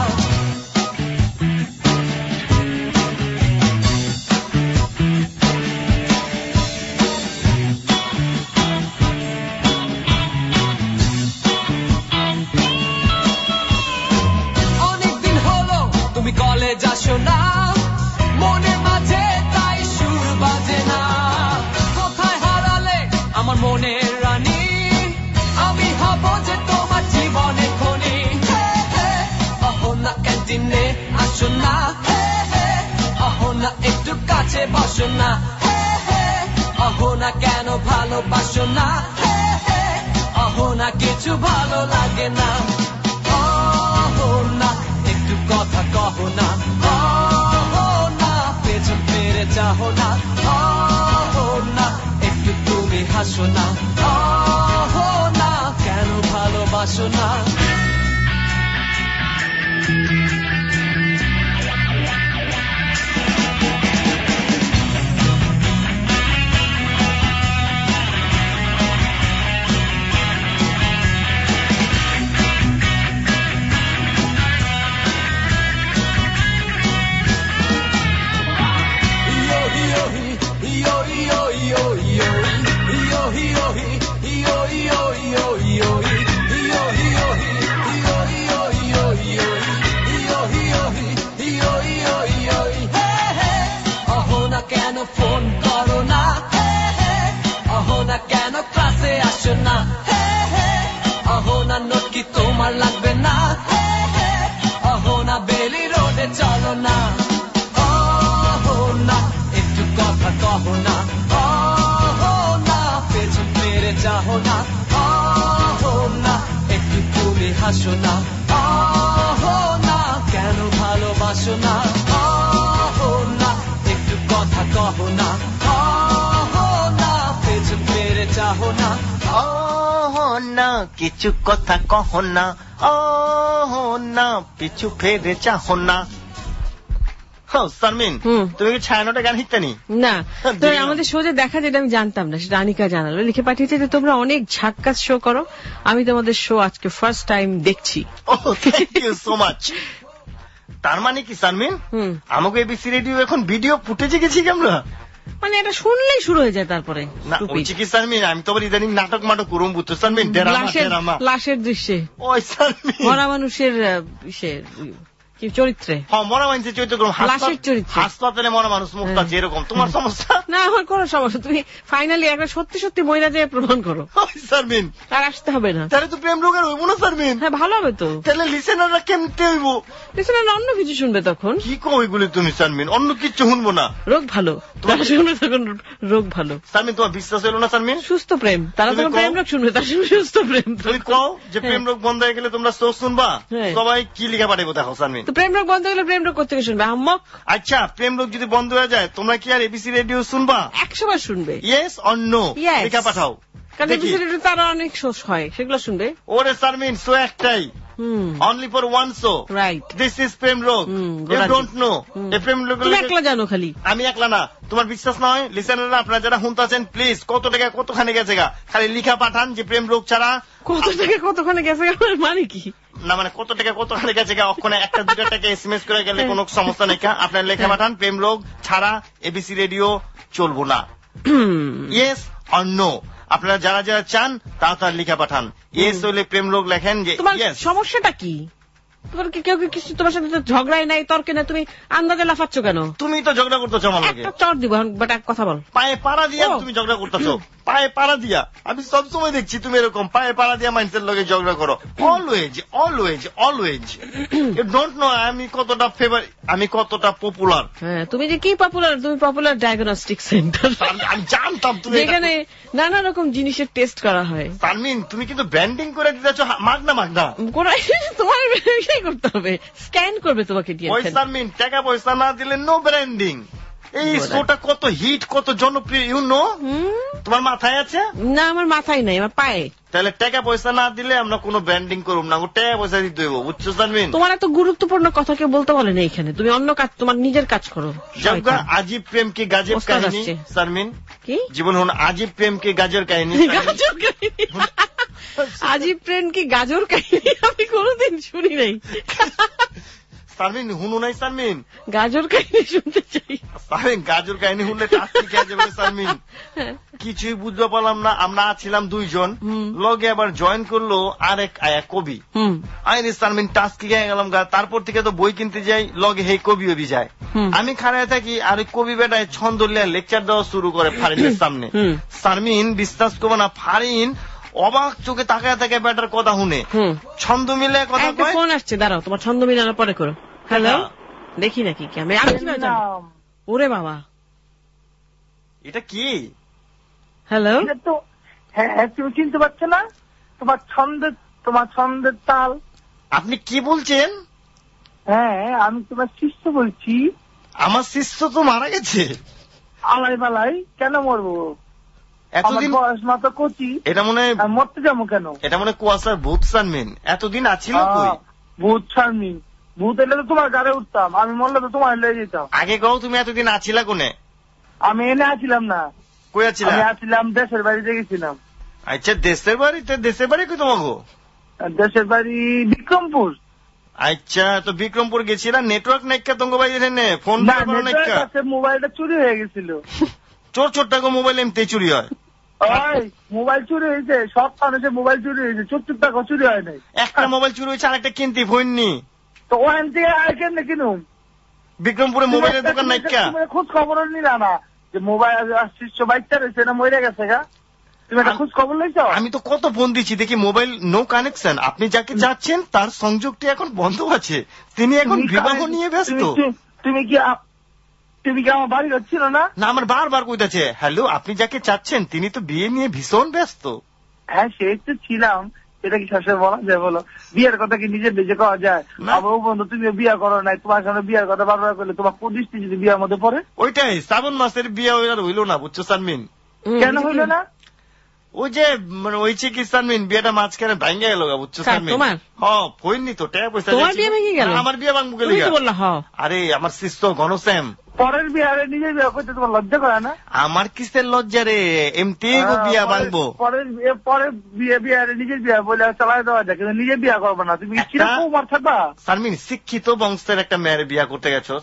অনেকদিন হলো তুমি কলেজ আসো না, মনের মাঝে তাই সুর বাজে না, কোথায় হারালে আমার মনের রানী, আমি হব যে তোমার জীবনে খনি, আহো না ক্যান্টিনে আসো না, আহো না একটু কাছে বসো না, আহো না কেন ভালোবাসো না, আহো না কিছু ভালো লাগে না, আহো না একটু কথা কহো না, আহো না পেছন ফিরে চাহো না, আহো না একটু তুমি হাসো না, আহো না কেন ভালোবাসো না। কেন ফোন করো না, আহো না কেন ক্লাসে আসো না, আহো না নোট কি তোমার লাগবে না, আহো না বেলি রোডে চলো না, আহো না একটু কথা কহো না, আহো না পেছন ফিরে চাহো না, আহো না একটু তুমি হাসো না, আহো না কেন ভালোবাসো না, আহো না একটু কথা কহো না, আহো না পেছন ফিরে চাহো না, আহো না কিছু কথা কহো না, আহো না পিছু ফেরে চাহো না। সারমিন তুমি কি ছায়ানোটা গান শিখতেনি? না, তো আমাদের শো যে দেখা যেটা আমি জানতাম না, সেটা আনিকা জানালো, লিখে পাঠিয়েছে যে তোমরা অনেক ঝাক্কাস শো করো, আমি তোমাদের শো আজকে ফার্স্ট টাইম দেখছি। Oh thank you so much. তার মানে কি সারমিন আমাকে এবিসি রেডিও এখন ভিডিও ফুটেজে গেছি আমরা, মানে এটা শুনলেই শুরু হয়ে যায়, তারপরে না হচ্ছে কি সারমিন আমি তোমার ইদানিং নাটক মাটক করুম বুঝছো সারমিন, লাশের দৃশ্যে ওই সারমিন মরা মানুষের চরিত্রে, হ্যাঁ মরা মানুষের চরিত্র করুন, লাশের চরিত্রে, হাসপাতালে মরা মানুষ মুক্ত আছে এরকম। তোমার সমস্যা না, আমার কোনো সমস্যা, তুমি ফাইনালি একবার সত্যি সত্যি মহিলা দিয়ে প্রমাণ করো সারমিন, আর আসতে হবে না, তাহলে তো প্রেম রোগের হইব না সারমিন? হ্যাঁ ভালো হবে তো, তাহলে লিসেনাররা কেমতে হইব? লিসেনাররা অন্য কিছু শুনবে তখন। কি কো ওইগুলি তুমি সারমিন? অন্য কিছু শুনবো না, রোগ ভালো তারা শুনবে তখন, রোগ ভালো। সারমিন তোমার বিশ্বাস হলো না সারমিন? সুস্থ প্রেম, তারা তখন প্রেম রোগ শুনবে, তারা শুনবে সুস্থ প্রেম। তুমি কও যে প্রেম রোগ বন্ধ হয়ে গেলে তোমরা শো শুনবা, সবাই কি লিখে পাঠাবো দেখো সারমিন। তো প্রেম রোগ বন্ধ হয়ে গেলে প্রেম রোগ করতে শুনবে আম্মক? আচ্ছা প্রেম রোগ যদি বন্ধ হয়ে যায় তোমরা কি আর এবিসি রেডিও শুনবা? একশো বার শুনবে। ইয়েস অর নো লিখে পাঠাও, কারণ এবিসি রেডিও তারা অনেক শো হয় সেগুলো শুনবে। ওরে সারমিন শো একটাই, only for one show, right. This is Prem Rog, you don't no. এই প্রেম রোগ তুমি একলা জানো খালি, আমি একলা না। তোমার বিশ্বাস না হয় লিসেনাররা আপনারা যারা শুনতেছেন প্লিজ, কত টাকা কতখানে গেছে গা, খালি লিখা পাঠান যে প্রেম রোগ ছাড়া কত টাকা কতখানে গেছে গা মানে কি, না মানে কত টাকা কতখানে গেছে গা, ওখানে একটা দুটা টাকা এসএমএস করে গেলে কোনো সমস্যা নেই। আপনার লেখা পাঠান প্রেম রোগ ছাড়া এবিসি রেডিও চলবো না, ইয়েস অর নো। আপনারা যারা যারা চান তারা তার লিখা পাঠান। ইয়েস হলে প্রেম রোগ লেখেন যে তোমার সমস্যাটা কি, তোমার কি কেউ কিছু তোমার সাথে ঝগড়াই নাই, তর্কে নাই, তুমি আন্দাজে লাফাচ্ছ কেন? তুমি তো ঝগড়া করতেছো আমার লগে, একটা চড় দিব বেটা, কথা বল। পায়ে পাড়া দিয়া তুমি ঝগড়া করতেছো, পায়ে পাড়া দিয়া। আমি সবসময় দেখছি তুমি এরকম পায়ে পাড়া দিয়া মানুষের লগে ঝগড়া করো, always always always. You don't know আমি কতটা ফেভার, আমি কতটা পপুলার। হ্যাঁ তুমি যে কি পপুলার, তুমি পপুলার ডায়াগনস্টিক সেন্টার। আমি জানতাম তুমি এখানে নানা রকম জিনিসের টেস্ট করা হয়। তারমিন তুমি কিন্তু ব্র্যান্ডিং করে দিতেছ, মাগনা মাগনা তোমার করতে হবে, স্ক্যান করবে তোমাকে দিয়ে। ওই তারমিন টাকা পয়সা না দিলে নো ব্র্যান্ডিং। এই শোটা কত হিট, কত জনপ্রিয়, ইউ নো। তোমার মাথায় আছে? না আমার মাথায় নাই, আমার পায়ে। তাহলে টাকা পয়সা না দিলে আমরা কোনো ব্র্যান্ডিং করব না, টাকা পয়সা দিতে হইব, বুঝছো তারমিন? তোমার এত গুরুত্বপূর্ণ কথা কেউ বলতে বলে না এখানে, তুমি অন্য কাজ, তোমার নিজের কাজ করো। আজীব প্রেম কি গাজের কাহিনী তারমিন, কি জীবন হন আজীব প্রেম কি গাজর কাহিনী। আজীব প্রেম কি গাজর কাহিনী আমি কোনোদিন শুনি নাই। সারমিন হুনু নাই, সারমিন গাজর কাহিনী শুনতে চাই। সারমিন গাজর কাহিনী শুনলে টাস্কি খেয়ে যাবে সারমিন। কিছুই বুঝতে পারলাম না, আমরা ছিলাম দুইজন, লগে আবার জয়েন করলো আরেক আয়া কবি। আইরে সারমিন টাস্কি খেয়ে গেলাম গা। তারপর থেকে তো বই কিনতে যাই, লগে হে কবি অবি যায়, আমি খাড়ায় থাকি, আর ওই কবি বেটায় ছন্দ লেকচার দেওয়া শুরু করে ফারিনের সামনে। সারমিন বিশ্বাস করবো না, ফারিন অবাক চোখে তাকায় তাকায় বেটার কথা শুনে, ছন্দ মিলে কথা কয়। ফোন আসছে, দাঁড়াও তোমার ছন্দ মিলানোর পরে করো। হ্যালো, দেখি নাকি কি আমি আমি ওরে বাবা এটা কি? হ্যালো, তো হ্যাঁ তুমি চিনতে পারছো না? তোমার ছন্দের তোমার ছন্দের তাল। আপনি কি বলছেন? হ্যাঁ আমি তোমার শিষ্য বলছি। আমার শিষ্য তো মারা গেছে। আলাই বালাই কেন মরবো, এতদিন বয়স মাত্র কচি, এটা মনে হয় মরতে যাবো কেন? এটা মনে কুয়াশার ভূত সারমিন, এতদিন আছিল কই? ভূত সারমিন, ভূত এলে তো তোমার গাড়ি উঠতাম, আমি মরলে তো তোমার লেগে যেতাম। আগে কও তুমি এতদিন আছিলা কোনে? আমি এনে আছিলাম না। কই আছিলা? আমি আছিলাম দেশের বাড়িতে গেছিলাম। আচ্ছা দেশের বাড়িতে, দেশের বাড়ি কই তোমাকে? দেশের বাড়ি বিক্রমপুর। আচ্ছা তো বিক্রমপুর গেছিলা, নেটওয়ার্ক নাইকা তোমাকে বাড়ি এখানে ফোন নাইকা, মোবাইলটা চুরি হয়ে গেছিল। চোর চোর টাকা মোবাইল এমনি চুরি হয়? ওই মোবাইল চুরি হয়েছে, সব মানুষের মোবাইল চুরি হয়েছে, চোর টাকা চুরি হয় নাই। একটা মোবাইল চুরি হয়েছে, আরেকটা কিনতে হইনি তো ওখান থেকে আর কেমনে কিনুম? বিক্রমপুরে মোবাইলের দোকান নাইকা, খোঁজ খবর নিলা না যে মোবাইল শিষ্য বাইকটা রয়েছে না মরে গেছে গা? তুমি একটা খোঁজ খবর লইছো? আমি তো কত ফোন দিচ্ছি, দেখি মোবাইল নো কানেকশন। আপনি যাকে যাচ্ছেন তার সংযোগটি এখন বন্ধ আছে, তিনি এখন বিবাহ নিয়ে ব্যস্ত। তুমি কি তুমি কি আমার বাড়ি হচ্ছিল না? না আমার বারবার কইতাছে হ্যালো, আপনি যাকে চাচ্ছেন তিনি তো বিয়ে নিয়ে ভীষণ ব্যস্ত। হ্যাঁ সেই তো ছিলাম, এটা কি সবসময় বলা যায় বলো? বিয়ের কথা কি নিজের নিজে করা যায়? আবার বন্ধু তুমি বিয়ে করো নাই, তোমার সামনে বিয়ের কথা বারবার করলে তোমার প্রতিষ্ঠি যদি বিয়ের মধ্যে পড়ে। ওইটাই শ্রাবণ মাসের বিয়ে হইল না, বুঝছো সানমিন? কেন হইল না? ওই যে মানে ওই কি সানমিন বিয়েটা মাঝখানে ভাঙ্গা গেল, বুঝছো সানমিন? হ্যাঁ হইনি তো, টাকা পয়সা আমার বিয়ে ভাঙবো গেলে। আরে আমার শিষ্য ঘনশ্যাম পরের বিয়ে নিজের বিয়ে করতে তোমার লজ্জা করে না? আমার কিসের লজ্জা রে, এমতি বিয়া ভাঙবো। পরের পরের বিয়ে বিয়ে নিজের বিয়ে বলে চালাই দেওয়া যায়, কিন্তু নিজের বিয়ে করবো না। তুমি কিরকম উমার থাকবা? সানমিন শিক্ষিত বংশের একটা মেয়ের বিয়া করতে গেছো,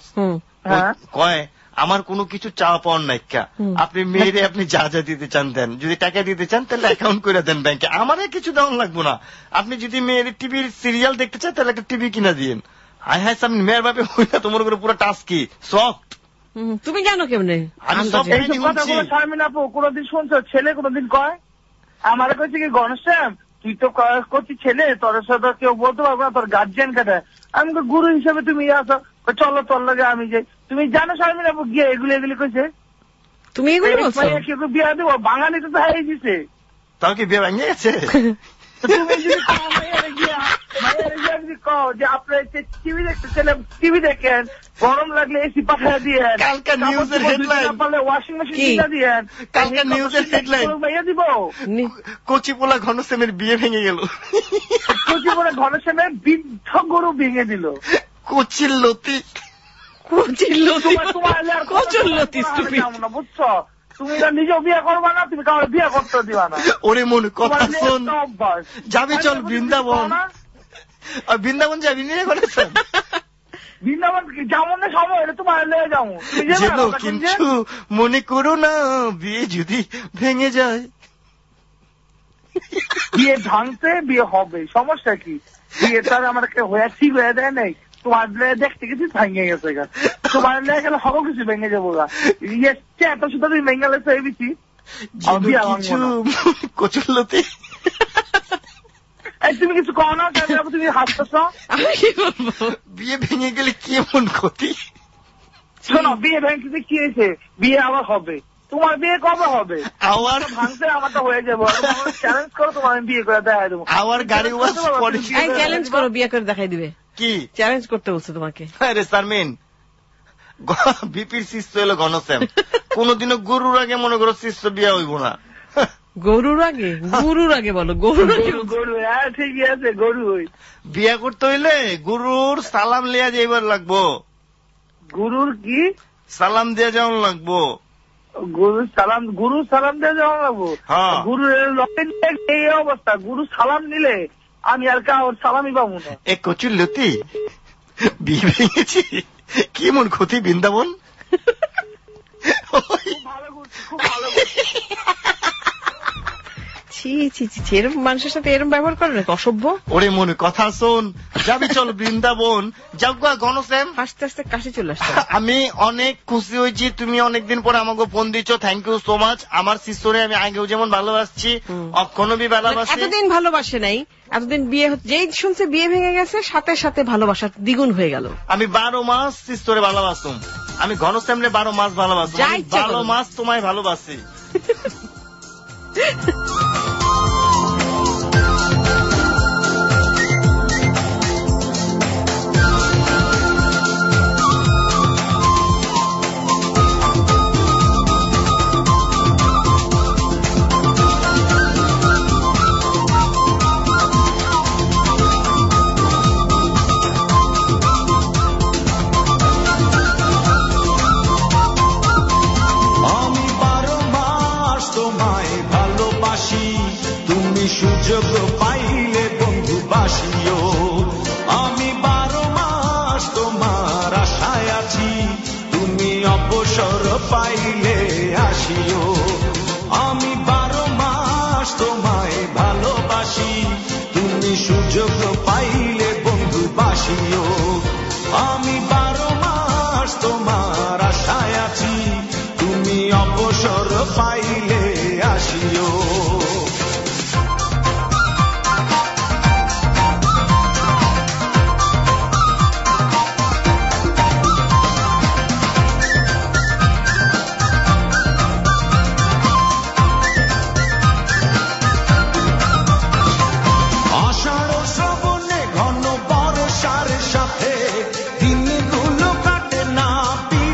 কয় আমার কোনো কিছু চাওয়া পাওয়ার নাইকা, আপনি মেয়েরে আপনি যা যা দিতে চান দেন, যদি টাকা দিতে চান তাহলে অ্যাকাউন্ট করে দেন ব্যাংকে, আমারে কিছু দেওয়ান লাগবো না। আপনি যদি মেয়ের টিভির সিরিয়াল দেখতে চান তাহলে একটা টিভি কিনা দিন। আই হ্যাঁ সামনে মেয়ের ভাবে হই না, তোমার উপরে পুরো টাস্কি সফট। তুমি জানো কেমনে? আমি কথাগুলো শারমিন আপু কোনদিন শুনছো ছেলে কোনদিন কয়? আমার কাছে কি ঘনশ্যাম তুই তো করছি ছেলে, তোর সাথে কেউ বলতে পারবো না, তোর গার্জিয়ান কাটে। আমি তো গুরু হিসেবে তুমি আসো, চলো তোর লাগে আমি যাই। তুমি জানো শারমিন আপু গিয়ে এগুলি এগুলি কইছে? তুমি এগুলি বলছো? কেউ বিয়ে দেবো, বাঙালি তো হারিয়ে দিছে। তাও কি বিয়ে ভেঙে গেছে? তুমি যদি মায়ের গিয়া মায়ের গিয়া তুমি কও যে আপনার টিভি দেখতেছিলেন, টিভি দেখেন, গরম লাগলে এসি পাঠিয়ে দিয়েন, কালকে নিউজের হেডলাইন, পারলে ওয়াশিং মেশিন কিনে দিয়েন, কালকে নিউজের হেডলাইন ভাইয়া দিব কচিপোলা ঘনশ্যামের বিয়ে ভেঙে গেল, কচিপোলা ঘনশ্যামের বৃদ্ধ গরু ভেঙে দিল, কচির লতি কচির লতি কচুর লতি না, বুঝছো? তুমি নিজেও বিয়ে করবা না, তুমি কাউকে বিয়ে করতে দিবা না। ওরে মন কথা শোন, যাবি চল বৃন্দাবন, বৃন্দাবন যাবি নিয়ে করেছেন বৃন্দাবন যেমন সময় হলে তোমার লেগে যাবো, কিন্তু মনে করো না বিয়ে যদি ভেঙে যায়। বিয়ে ভাঙতে বিয়ে হবে, সমস্যা কি? বিয়ে তার আমাকে হয়ে ঠিক হয়ে দেয় নাই, তোমার দেখতে গেছি ভেঙে গেছে, তোমার লেগে গেলে হবো কিছু ভেঙে যাবো গা, ইয়ে এত শুধু তুমি ভেঙে গেলে এবিছি কচুরলতি। তুমি কিছু কও না, তুমি হাসতেছ, বিয়ে ভেঙে গেলে কি এমন ক্ষতি? শোনো, বিয়ে ভেঙে কি হয়েছে, বিয়ে আবার হবে, তোমার বিয়ে কবে হবে? আবার ভাঙতে আমারটা হয়ে যাবো, চ্যালেঞ্জ করো, তোমার আমি বিয়ে করে দেখাই দেবো। আবার গাড়ি চ্যালেঞ্জ করো, বিয়ে করে দেখাই দিবে। কি চ্যালেঞ্জ করতে বলছে তোমাকে? আরে সারমিন, বিপির শিষ্য এলো ঘনশ্যাম, কোনদিনও গরুর আগে মনে করো শিষ্য বিয়ে হইব না। গরুর আগে? গরুর আগে বলো, গরুর আগে। গরু, হ্যাঁ ঠিকই আছে, গরু হই। বিয়ে করতে হইলে গরুর সালাম লিয়া যাইবার লাগবো। গরুর কি সালাম দিয়ে যাওয়ান লাগবো? গুরু সালাম, গুরু সালাম দিয়ে যাওয়া লাগবো। গুরু এই অবস্থা, গুরু সালাম নিলে আমি আর কাউর সালামই পাবো না। এ কচুর লতি, বিয়ে ভেঙেছি, কি মন ক্ষতি বৃন্দাবন? ভালো করছি, খুব ভালো করছি। ছি ছি ছি, এরকম মানুষের সাথে এরকম ব্যবহার করে নাকি, অসভ্য। ওরে মনে কথা শোন, যাবি চল বৃন্দাবন। যাওয়া ঘনশ্যাম, আস্তে আস্তে কাশি চলে আসছে। আমি অনেক খুশি হয়েছি, তুমি অনেকদিন পরে আমাকে ফোন দিচ্ছ, থ্যাংক ইউ সো মাচ। আমার শিষ্যরে আমি আগেও যেমন ভালোবাসছি, অক্ষণও বি ভালোবাসি। এতদিন ভালোবাসে নাই, এতদিন বিয়ে, যেই শুনছে বিয়ে ভেঙে গেছে, সাথে সাথে ভালোবাসা দ্বিগুণ হয়ে গেল। আমি বারো মাস শিষ্যরে ভালোবাসুম, আমি ঘনশ্যামরে বারো মাস ভালোবাসুম, বারো মাস তোমায় ভালোবাসি। সুযোগ পাইলে বন্ধু বাসিও, আমি বারো মাস তোমার আশায় আছি, তুমি অবসর পাইলে আসিও। আমি বারো মাস তোমায় ভালোবাসি, তুমি সুযোগ পাইলে বন্ধু বাসিও। আমি বারো মাস তোমার আশায় আছি, তুমি অবসর পাইলে আসিও।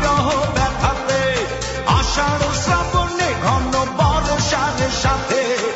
সাথে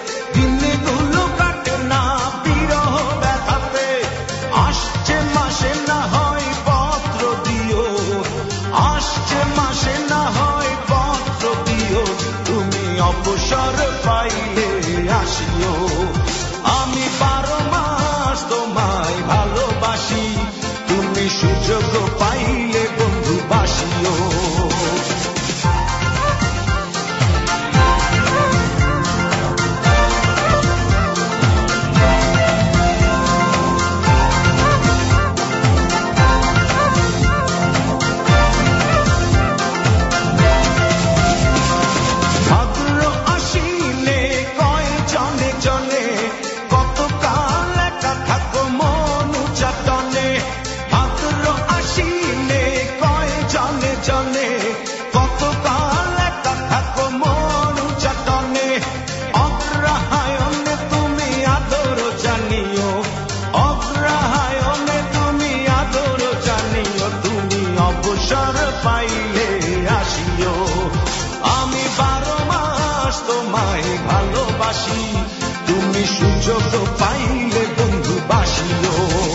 সুযোগ পাইলে বন্ধু বাসিও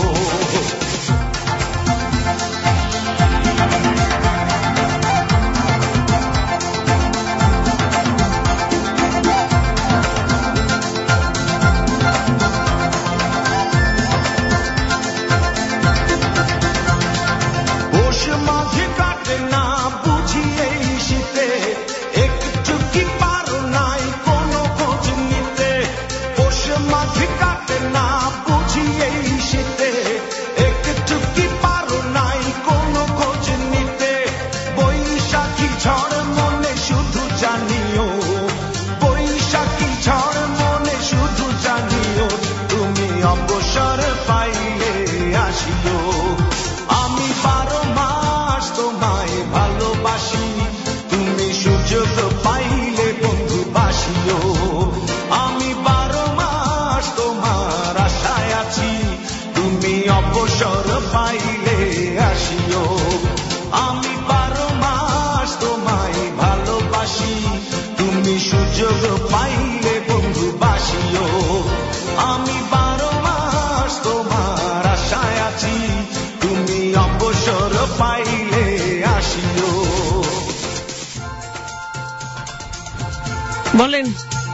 বলেন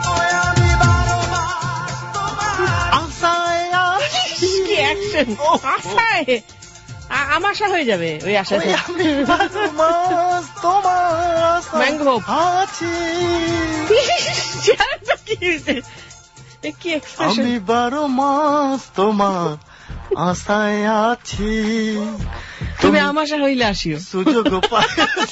কি অ্যাকশন আশায় আমাশা হয়ে যাবে ওই আশাতে ম্যাঙ্গো আছি কি এক্সপ্রেশন আমি বারো মাস তোমার আশায় আছি তুমি আমাশা হইলে আসিও সুযোগ পাই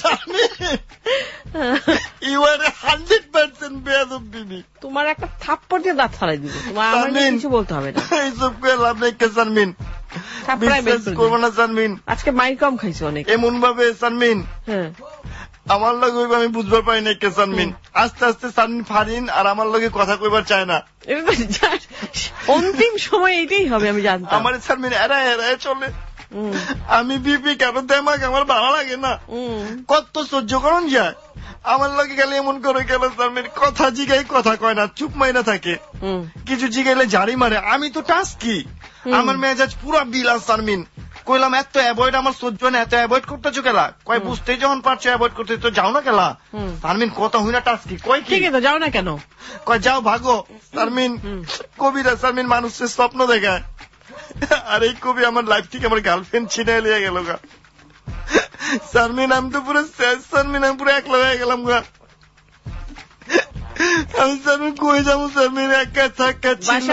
ইউ আর হান্ড্রেড পার্সেন্ট বেয়াদব বিবি তোমার একটা থাপ্পড় দিয়ে দাঁত ফালাই দিব তোমার আমার কিছু বলতে হবে না এইসব করে লাভ নেই সানমিন বিশ্বাস করবো না সানমিন আজকে মাই কম খাইছো অনেক এমন ভাবে সানমিন হ্যাঁ আমার লগে আমি বুঝবার পারি না কে সানমিন আস্তে আস্তে সানমিন ফারিন আর আমার লগে কথা কইবার চায় না অন্তিম সময় এইটাই হবে আমি জানতাম আমার সানমিন এরা এরা চলে আমি বিপি কেন দেমাক আমার ভালো লাগে না কত সহ্য করুন যায় আমার লগে গেলে এমন করে গেল সানমিন কথা জিগাই কথা কয় না চুপ মাইনা থাকে কিছু জিগাইলে জারি মারে আমি তো টাস্কি আমার মেজাজ পুরা বিলাস সানমিন কইলাম এত অ্যাভয়েড আমার সহ্য না এত অ্যাভয়েড করতেছো কেলা কয় বুঝতেই যখন পারছো অ্যাভয়েড করতে তো যাও না কেলা সানমিন কথা হই না টাস্কি কয় ঠিক আছে যাও না কেন কয় যাও ভাগো সানমিন কবিরা সানমিন মানুষের স্বপ্ন দেখায় আর এই কবি আমার লাইফ থেকে আমার গার্লফ্রেন্ড ছিনে লিয়ে গেল গা সানমিন আমি তো পুরো শেষ সানমিন আমি পুরো একলা হয়ে গেলাম গা আমি সানমিন কই যাবো সানমিন একা থাকা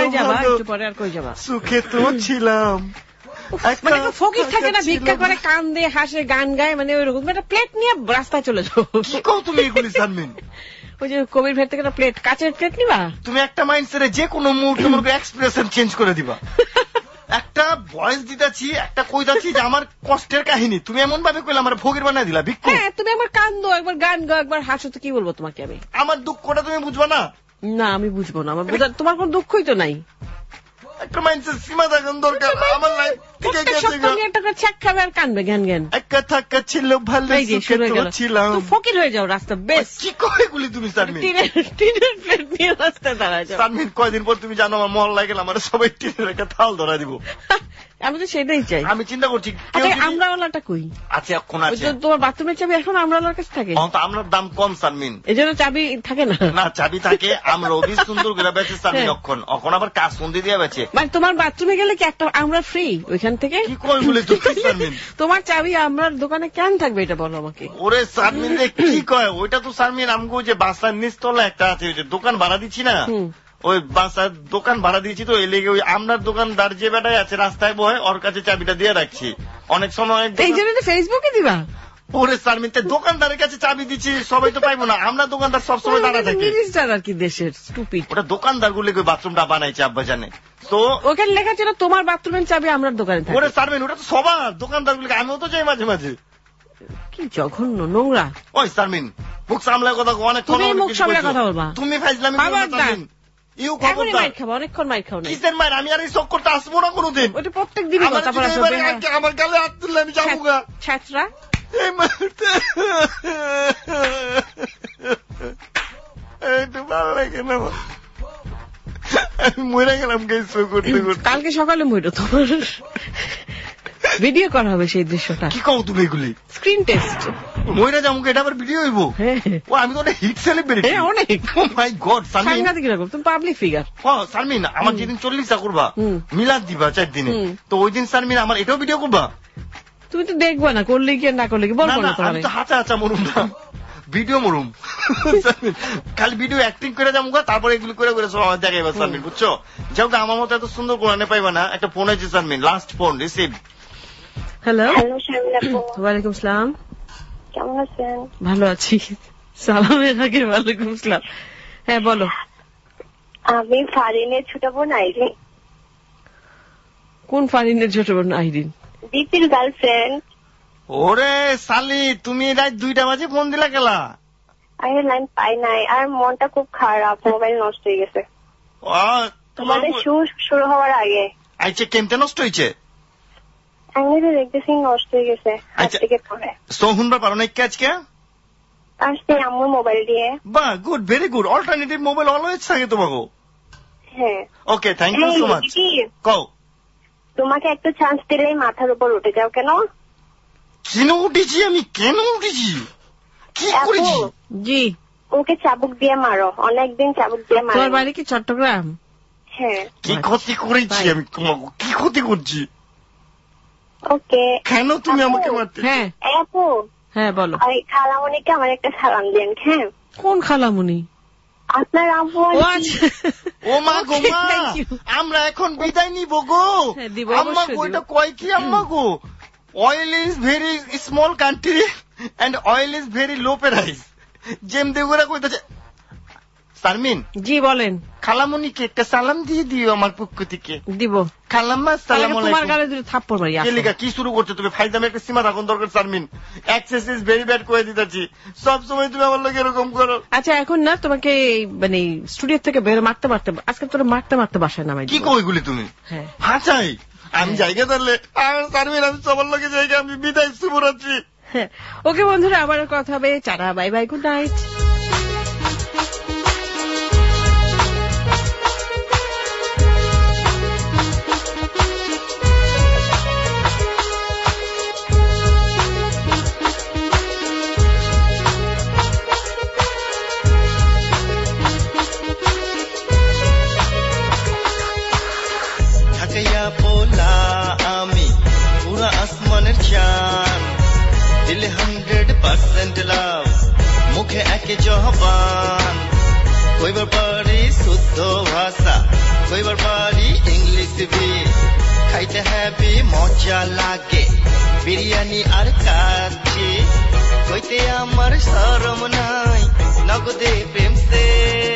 সুখে তো ছিলাম মানে ফকির থাকে না ভিক্ষা করে কান্দে হাসে গান গায় মানে ওইরকম একটা প্লেট নিয়ে রাস্তায় চলে যাও কি কও তুমি এগুলি সানমিন ওই যে কবির ভেতর থেকে একটা প্লেট কাচের প্লেট নিবা তুমি একটা মাইন্ডসেটে যে কোনো মুহূর্তে মনে এক্সপ্রেশন চেঞ্জ করে দিবা একটা ভয়েস দিতেছি একটা কইতাছি যে আমার কষ্টের কাহিনী তুমি এমন ভাবে কইলে আমার ফকির বানাই দিলা ভিক্ষু হ্যাঁ তুমি একবার কান্দো একবার গান গাও একবার হাসো তো কি বলবো তোমাকে আমি আমার দুঃখটা তুমি বুঝবা না না আমি বুঝবো না আমার বুঝা তোমার কোন দুঃখই তো নাই একটা মাইন্ডসেট সীমা থাকার দরকার আমার লাইফ থেকে গেছে একটা করে চেক খাবে আর কানবে জ্ঞান জ্ঞান একা থাকা ছিল ভালো সুখে তো ছিলাম ফকির হয়ে যাও রাস্তা বেশ কি কই গুলি তুমি সানমিন টিনের প্লেট নিয়ে রাস্তা দাঁড়া যাও সানমিন কয়দিন পর তুমি জানো আমার মহল্লায় গেলে আমার সবাই টিনের একটা থাল ধরা দিব আমি তো সেটাই চাই আমি চিন্তা করছি আমরা ওলাটা কই আচ্ছা এখন আছে তোমার বাথরুমের চাবি এখন আমরা ওলার কাছে থাকে আমরা দাম কম সানমিন এই জন্য চাবি থাকে না না চাবি থাকে আমরা অবি সুন্দর করে বেঁচে সানমিন অক্ষণ এখন আবার কাজ সন্ধি দিয়ে বেঁচে মানে তোমার বাথরুমে গেলে কি একটা আমরা ফ্রি ওইখান থেকে কি কই বলে তুমি সানমিন তোমার চাবি আমার দোকানে কেন থাকবে এটা বলো আমাকে ওরে সানমিন রে কি কয় ওইটা তো সানমিন আমগো যে বাসার নিচতলা একটা আছে ওই যে দোকান ভাড়া দিচ্ছি না ওই বাসার দোকান ভাড়া দিয়েছি তো এই লেগে ওই আপনার দোকানদার যে বেটাই আছে রাস্তায় বয় ওর কাছে চাবিটা দিয়ে রাখছি অনেক সময় এই জন্য ফেসবুকে দিবা ওরে সারমিনতে দোকানদারের কাছে চাবি দিচ্ছি সবাই তো পাইবো না আমরা দোকানদার সবসময় দাঁড়া থাকি মিনিস্টার আর কি দেশের স্টুপিড ওটা দোকানদার গুলি বাথরুমটা বানাইছে আব্বা জানে তো ওখানে লেখা ছিল তোমার বাথরুমের চাবি আমার দোকানে থাকে ওরে সারমিন ওটা তো সবার দোকানদার গুলিকে আমিও তো যাই মাঝে মাঝে কি জঘন্য নোংরা ওই সারমিন মুখ সামলায় কথা অনেক তুমি মুখ সামলায় কথা বলবা তুমি ফাইজলামি করো সারমিন ইউ খবর দাও খাবো অনেকক্ষণ মাইর খাও না কিসের মাইর আমি আর এই শক করতে আসবো না কোনোদিন ওটা প্রত্যেক দিনই কথা বলা হবে আমার গালে হাত তুললে আমি যাবো গা ছাত্রা এই মুহূর্তে একটু ভালো লাগে না আমি মরে গেলাম গাইস করতে করতে। কালকে সকালে মরো তোমার ভিডিও করা হবে সেই দৃশ্যটা। কি কও তুমি এগুলি? Screen test. মইরা যামু এটা আবার ভিডিও হইব? ও আমি তো একটা হিট সেলিব্রিটি। হ্যাঁ অনেক। Oh my god Salmin. সাংঘাতিক রকম তুমি পাবলিক ফিগার। হ্যাঁ সালমিন আমার যেদিন চল্লিশটা করবা মিলাদ দিবা চার দিনে, তো ওই দিন সালমিন আমার এটাও ভিডিও করবা? তুমি তো দেখবা না, করলে কি না করলে কি বলবো না তোমার। আমি তো হাঁচা হাঁচা মরুম না, ভিডিও মরুম। খালি ভিডিও অ্যাক্টিং করে যাবো, তারপরে এগুলো করে করে সব আমার দেখাইবা সালমিন, বুঝছো? যাও আমার মতো এত সুন্দর কোরআনে পাইবা না। একটা ফোন আছে Salmin, last phone receive. Hello. Hello Shamin আপু। ওয়ালাইকুম আসসালাম। কেমন আছেন? ভালো আছি। সালামের আগে ওয়ালাইকুম আসসালাম। হ্যাঁ বলো। আমি ফারিনের ছোট বোন আইরিন। কোন ফারিনের ছোট বোন আইরিন? দীপির গার্লফ্রেন্ড। ওরে সালি, তুমি রাত দুইটা বাজে ফোন দিলা গেলা? আরে লাইন পাই নাই, আর মনটা খুব খারাপ, মোবাইল নষ্ট হয়ে গেছে তোমাদের শুরু হওয়ার আগে। আচ্ছা কেমতে নষ্ট হয়েছে? আঙুলে দেখতেছি নষ্ট হয়ে গেছে হাত থেকে পড়ে। সো শুনবা পারো না আজকে? আসছে আম্মুর মোবাইল দিয়ে। বাহ, good, very good. Alternative mobile always থাকে তোমাকে। হ্যাঁ okay, thank you so much. কও। তোমাকে একটা চান্স দিলেই মাথার উপর উঠে যাও কেন? কেন উঠেছি আমি? কেন উঠেছি? কি করেছি? জি ওকে চাবুক দিয়ে মারো, অনেকদিন চাবুক দিয়ে মারো। তোর বাড়ি কি চট্টগ্রাম? হ্যাঁ। কি ক্ষতি করেছি আমি তোমাকে? কি ক্ষতি করছি? ওকে। কেন তুমি আমাকে মারতে? হ্যাঁ আপু। হ্যাঁ বলো। ওই খালামণিকে আমার একটা সালাম দেন। হ্যাঁ। কোন খালামণি? আপনার আম্মু। ও মা গো মা, আমরা এখন বিদায় নিব গো। আম্মা গো, এটা কয় কি আম্মা গো? Oil is very small country and oil is very low price. যেম দেগুরা কইতাছে। সালমিন। জি বলেন। খালামণিকে একটা সালাম দিয়ে দিও আমার পক্ষ থেকে। দিব। খালাম্মা আসসালামু আলাইকুম। তোমার গালে দুটো থাপ্পড় মারি। কেলিকা কি শুরু করছো তুমি? ফাইদামে একটা সীমা রাখুন দরকার Salmin. Access is very bad করে দিতেছি, সব সময় তুমি আমার লোক এরকম করো। আচ্ছা এখন না তোমাকে মানে স্টুডিও থেকে বের মারতে মারতে আজকে তোর মারতে মারতে বাসায় নামাই। কি কই গুলি তুমি? হ্যাঁ হ্যাঁ চাই আমি জায়গা ধরলে সালমিন, আমি সবার লোকের জায়গা, আমি বিদায় শুভরাত্রি। হ্যাঁ ওকে বন্ধুরা, আবার কথা হবে। চারা বাই বাই, গুড নাইট। পোলা আমি পুরা আসমানের চাঁদ, দিলে হান্ড্রেড পার্সেন্ট লাভ, মুখে একে জবান, কইবার পারি শুদ্ধ ভাষা, কইবার পারি ইংলিশ বি, খাইতে হ্যাপি মজা লাগে বিরিয়ানি আর কাচ্চি, কইতে আমার শরম নাই নগদে প্রেম সে,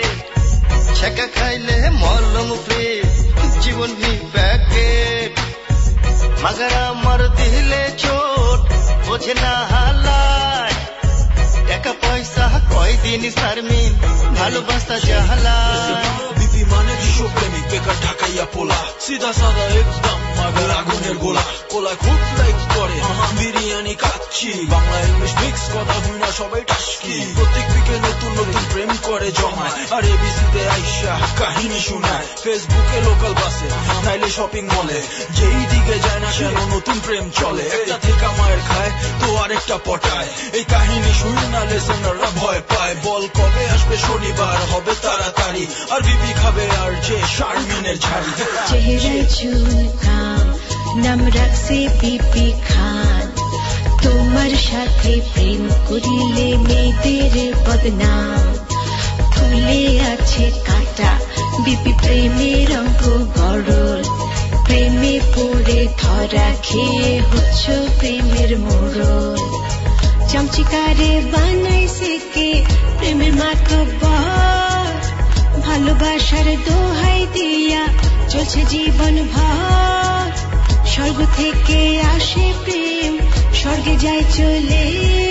ছেকা খাইলে মলম ফ্রি জীবন ভি প্যাকেট, মগর আমার দিলে চোট বোঝে না হালায়, টাকা পয়সা কয়দিন শারমিন ভালোবাসা জাহালায়। বিপি মানে বিশ্বপ্রেমিক বেকার ঢাকাইয়া পোলা, সিধা সাদা একদম মাগের আগুনের গোলা, কোলা খুব লাইক করে বিরিয়ানি কাচ্চি, বাংলা ইংলিশ মিক্স কথা হই না সবাই টাস্কি, প্রত্যেক উইকে নতুন নতুন প্রেম করে জমায়, আর এবিসিতে আইসা কাহিনী শোনায়, ফেসবুকে লোকাল বাসে নাইলে শপিং মলে, যেই দিকে যায় না কেন নতুন প্রেম চলে, একটা থেকে মায়ের খায় তো আরেকটা পটায়, এই কাহিনী শুনে না লিসেনাররা ভয় পায়, বল কবে আসবে শনিবার হবে তাড়াতাড়ি, আর বিপি খাবে আর যে শারমিনের ঝাড়ি। চেহারায় চুলকাম নাম রাখছে বিপি খান, তোমার সাথে প্রেম করিলে মেয়েদের বদনাম, ফুলে আছে কাটা বিপি প্রেমের অঙ্ক গড়ল, প্রেমে পড়ে ধরা খেয়ে হচ্ছ প্রেমের মোড়ল, চামচিকারে বানাইছে কে প্রেমের মাতব্বর, ভালোবাসার দোহাই দিয়া চলছে জীবন ভর, স্বর্গ থেকে আসে প্রেম স্বর্গে যায় চলে,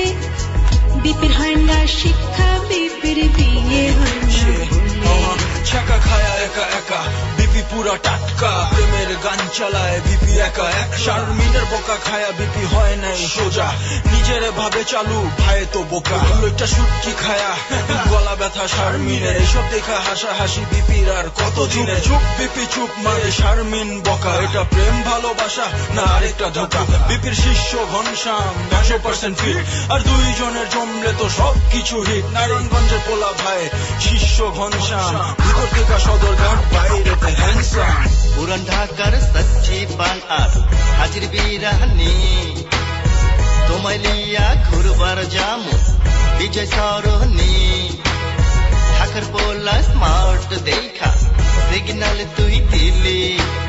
বিপির হয় না শিক্ষা বিপির বিয়ে হয় না, ছাকা খায়া একা একা বিপি পুরা টাটকা, প্রেমের গান চালায় বিপি একা এক শারমিনের বকা খায়া বিপি হয় নাই সোজা নিজেরে ভাবে চালু ভাই তো বোকা লইটা সুটকি খায়া গলা ব্যথা শারমিনের এসব দেখা হাসা হাসি বিপির আর কত দিনে চুপ বিপি চুপ মারে শারমিন বকা এটা প্রেম ভালোবাসা না আরেকটা ধোকা বিপির শিষ্য ঘনশ্যাম একশো পার্সেন্ট ফিট আর দুইজনের জমলে তো সব কিছু হিট নারায়ণগঞ্জের পোলা ভাই শিষ্য ঘনশ্যাম ভিতর থেকে সদরঘাট বাইরেতে হ্যান্ডসাম পুরান ঢাকার সচ্চি পান আর হাজির বিরানি তোমায় লিয়া ঘুরবার যামু বিজয় সরণি ঢাকার পোলা স্মার্ট দেখা সিগন্যাল তুই দিলি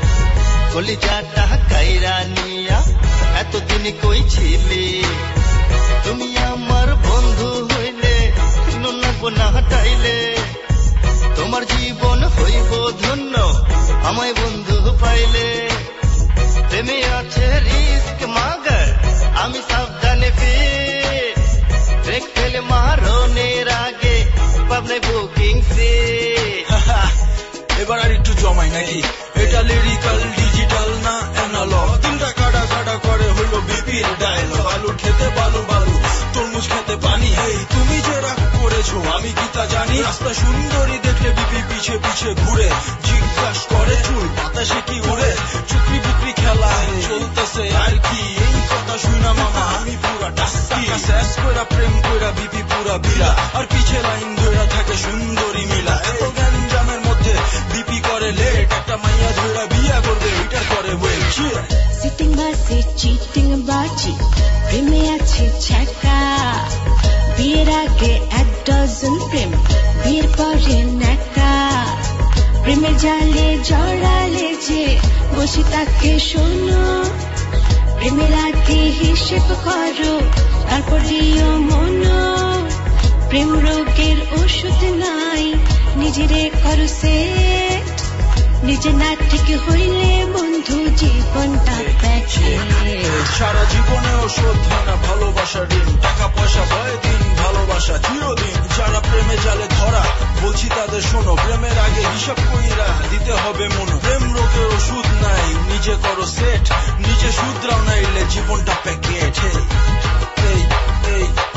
কলিজাটা কাইরা নিয়া এতদিন কই ছিলি তুমি আমার বন্ধু হইলে নোনা গোনা হটাইলে তোমার জীবন হইব ধন্য আমায় বন্ধু পাইলে প্রেমে আছে রিস্ক মাগার আমি সাবধানে ফির ব্রেক ফেলে মারনের আগে পাবনে বুকিং সে এবার আর একটু জমাই নাকি এটা লিরিক্যাল ডিজিটাল না অ্যানালগ তিনটা কাটা কাটা করে হইলো বিপির ডায়লগ আলু খেতে বালু বালু তরমুজ খেতে পানি এই তুমি যে রাগ করেছো আমি কি তা জানি রাস্তা সুন্দরী দেখলে বিপি পিছে পিছে ঘুরে জিজ্ঞাসা করে চুল বাতাসে কি উড়ে চুকরি বুকরি খেলা চলতেছে আর কি এই কথা শুনা মামা আমি পুরা ডাস্কি শেষ কইরা প্রেম কইরা বিপি পুরা বিলা আর পিছে লাইন ধরে থাকে সুন্দরী মিলা এত গ্যাঞ্জামের মধ্যে বিপি করে লেট একটা মাইয়া ধরে বিয়া করবে এটা করে ওয়েট সিটিং বাসে চিটিং বাজি প্রেমে আছে ছ্যাঁকা বিয়ের আগে এক ডজন প্রেম বিয়ের পরে ন্যাকা প্রেমের জালে জড়ালে যে বসে তাকে শোনো প্রেমের আগে হিসেব করো তারপর দিও মনো প্রেম রোগের ওষুধ নাই নিজেরে করো সেট নিজে না ঠিক হইলে বন্ধু জীবনটা প্যাকে সারা জীবনে ওষুধ হয় না ভালোবাসা ঋণ টাকা পয়সা ভয় দিন ভালোবাসা চিরদিন যারা প্রেমে জালে ধরা বলছি তাদের শোনো প্রেমের আগে হিসাব কইরা দিতে হবে মনো প্রেম রোগের ওষুধ নাই নিজে করো সেট নিজে শুধরাও নাইলে জীবনটা প্যাকেট এই এই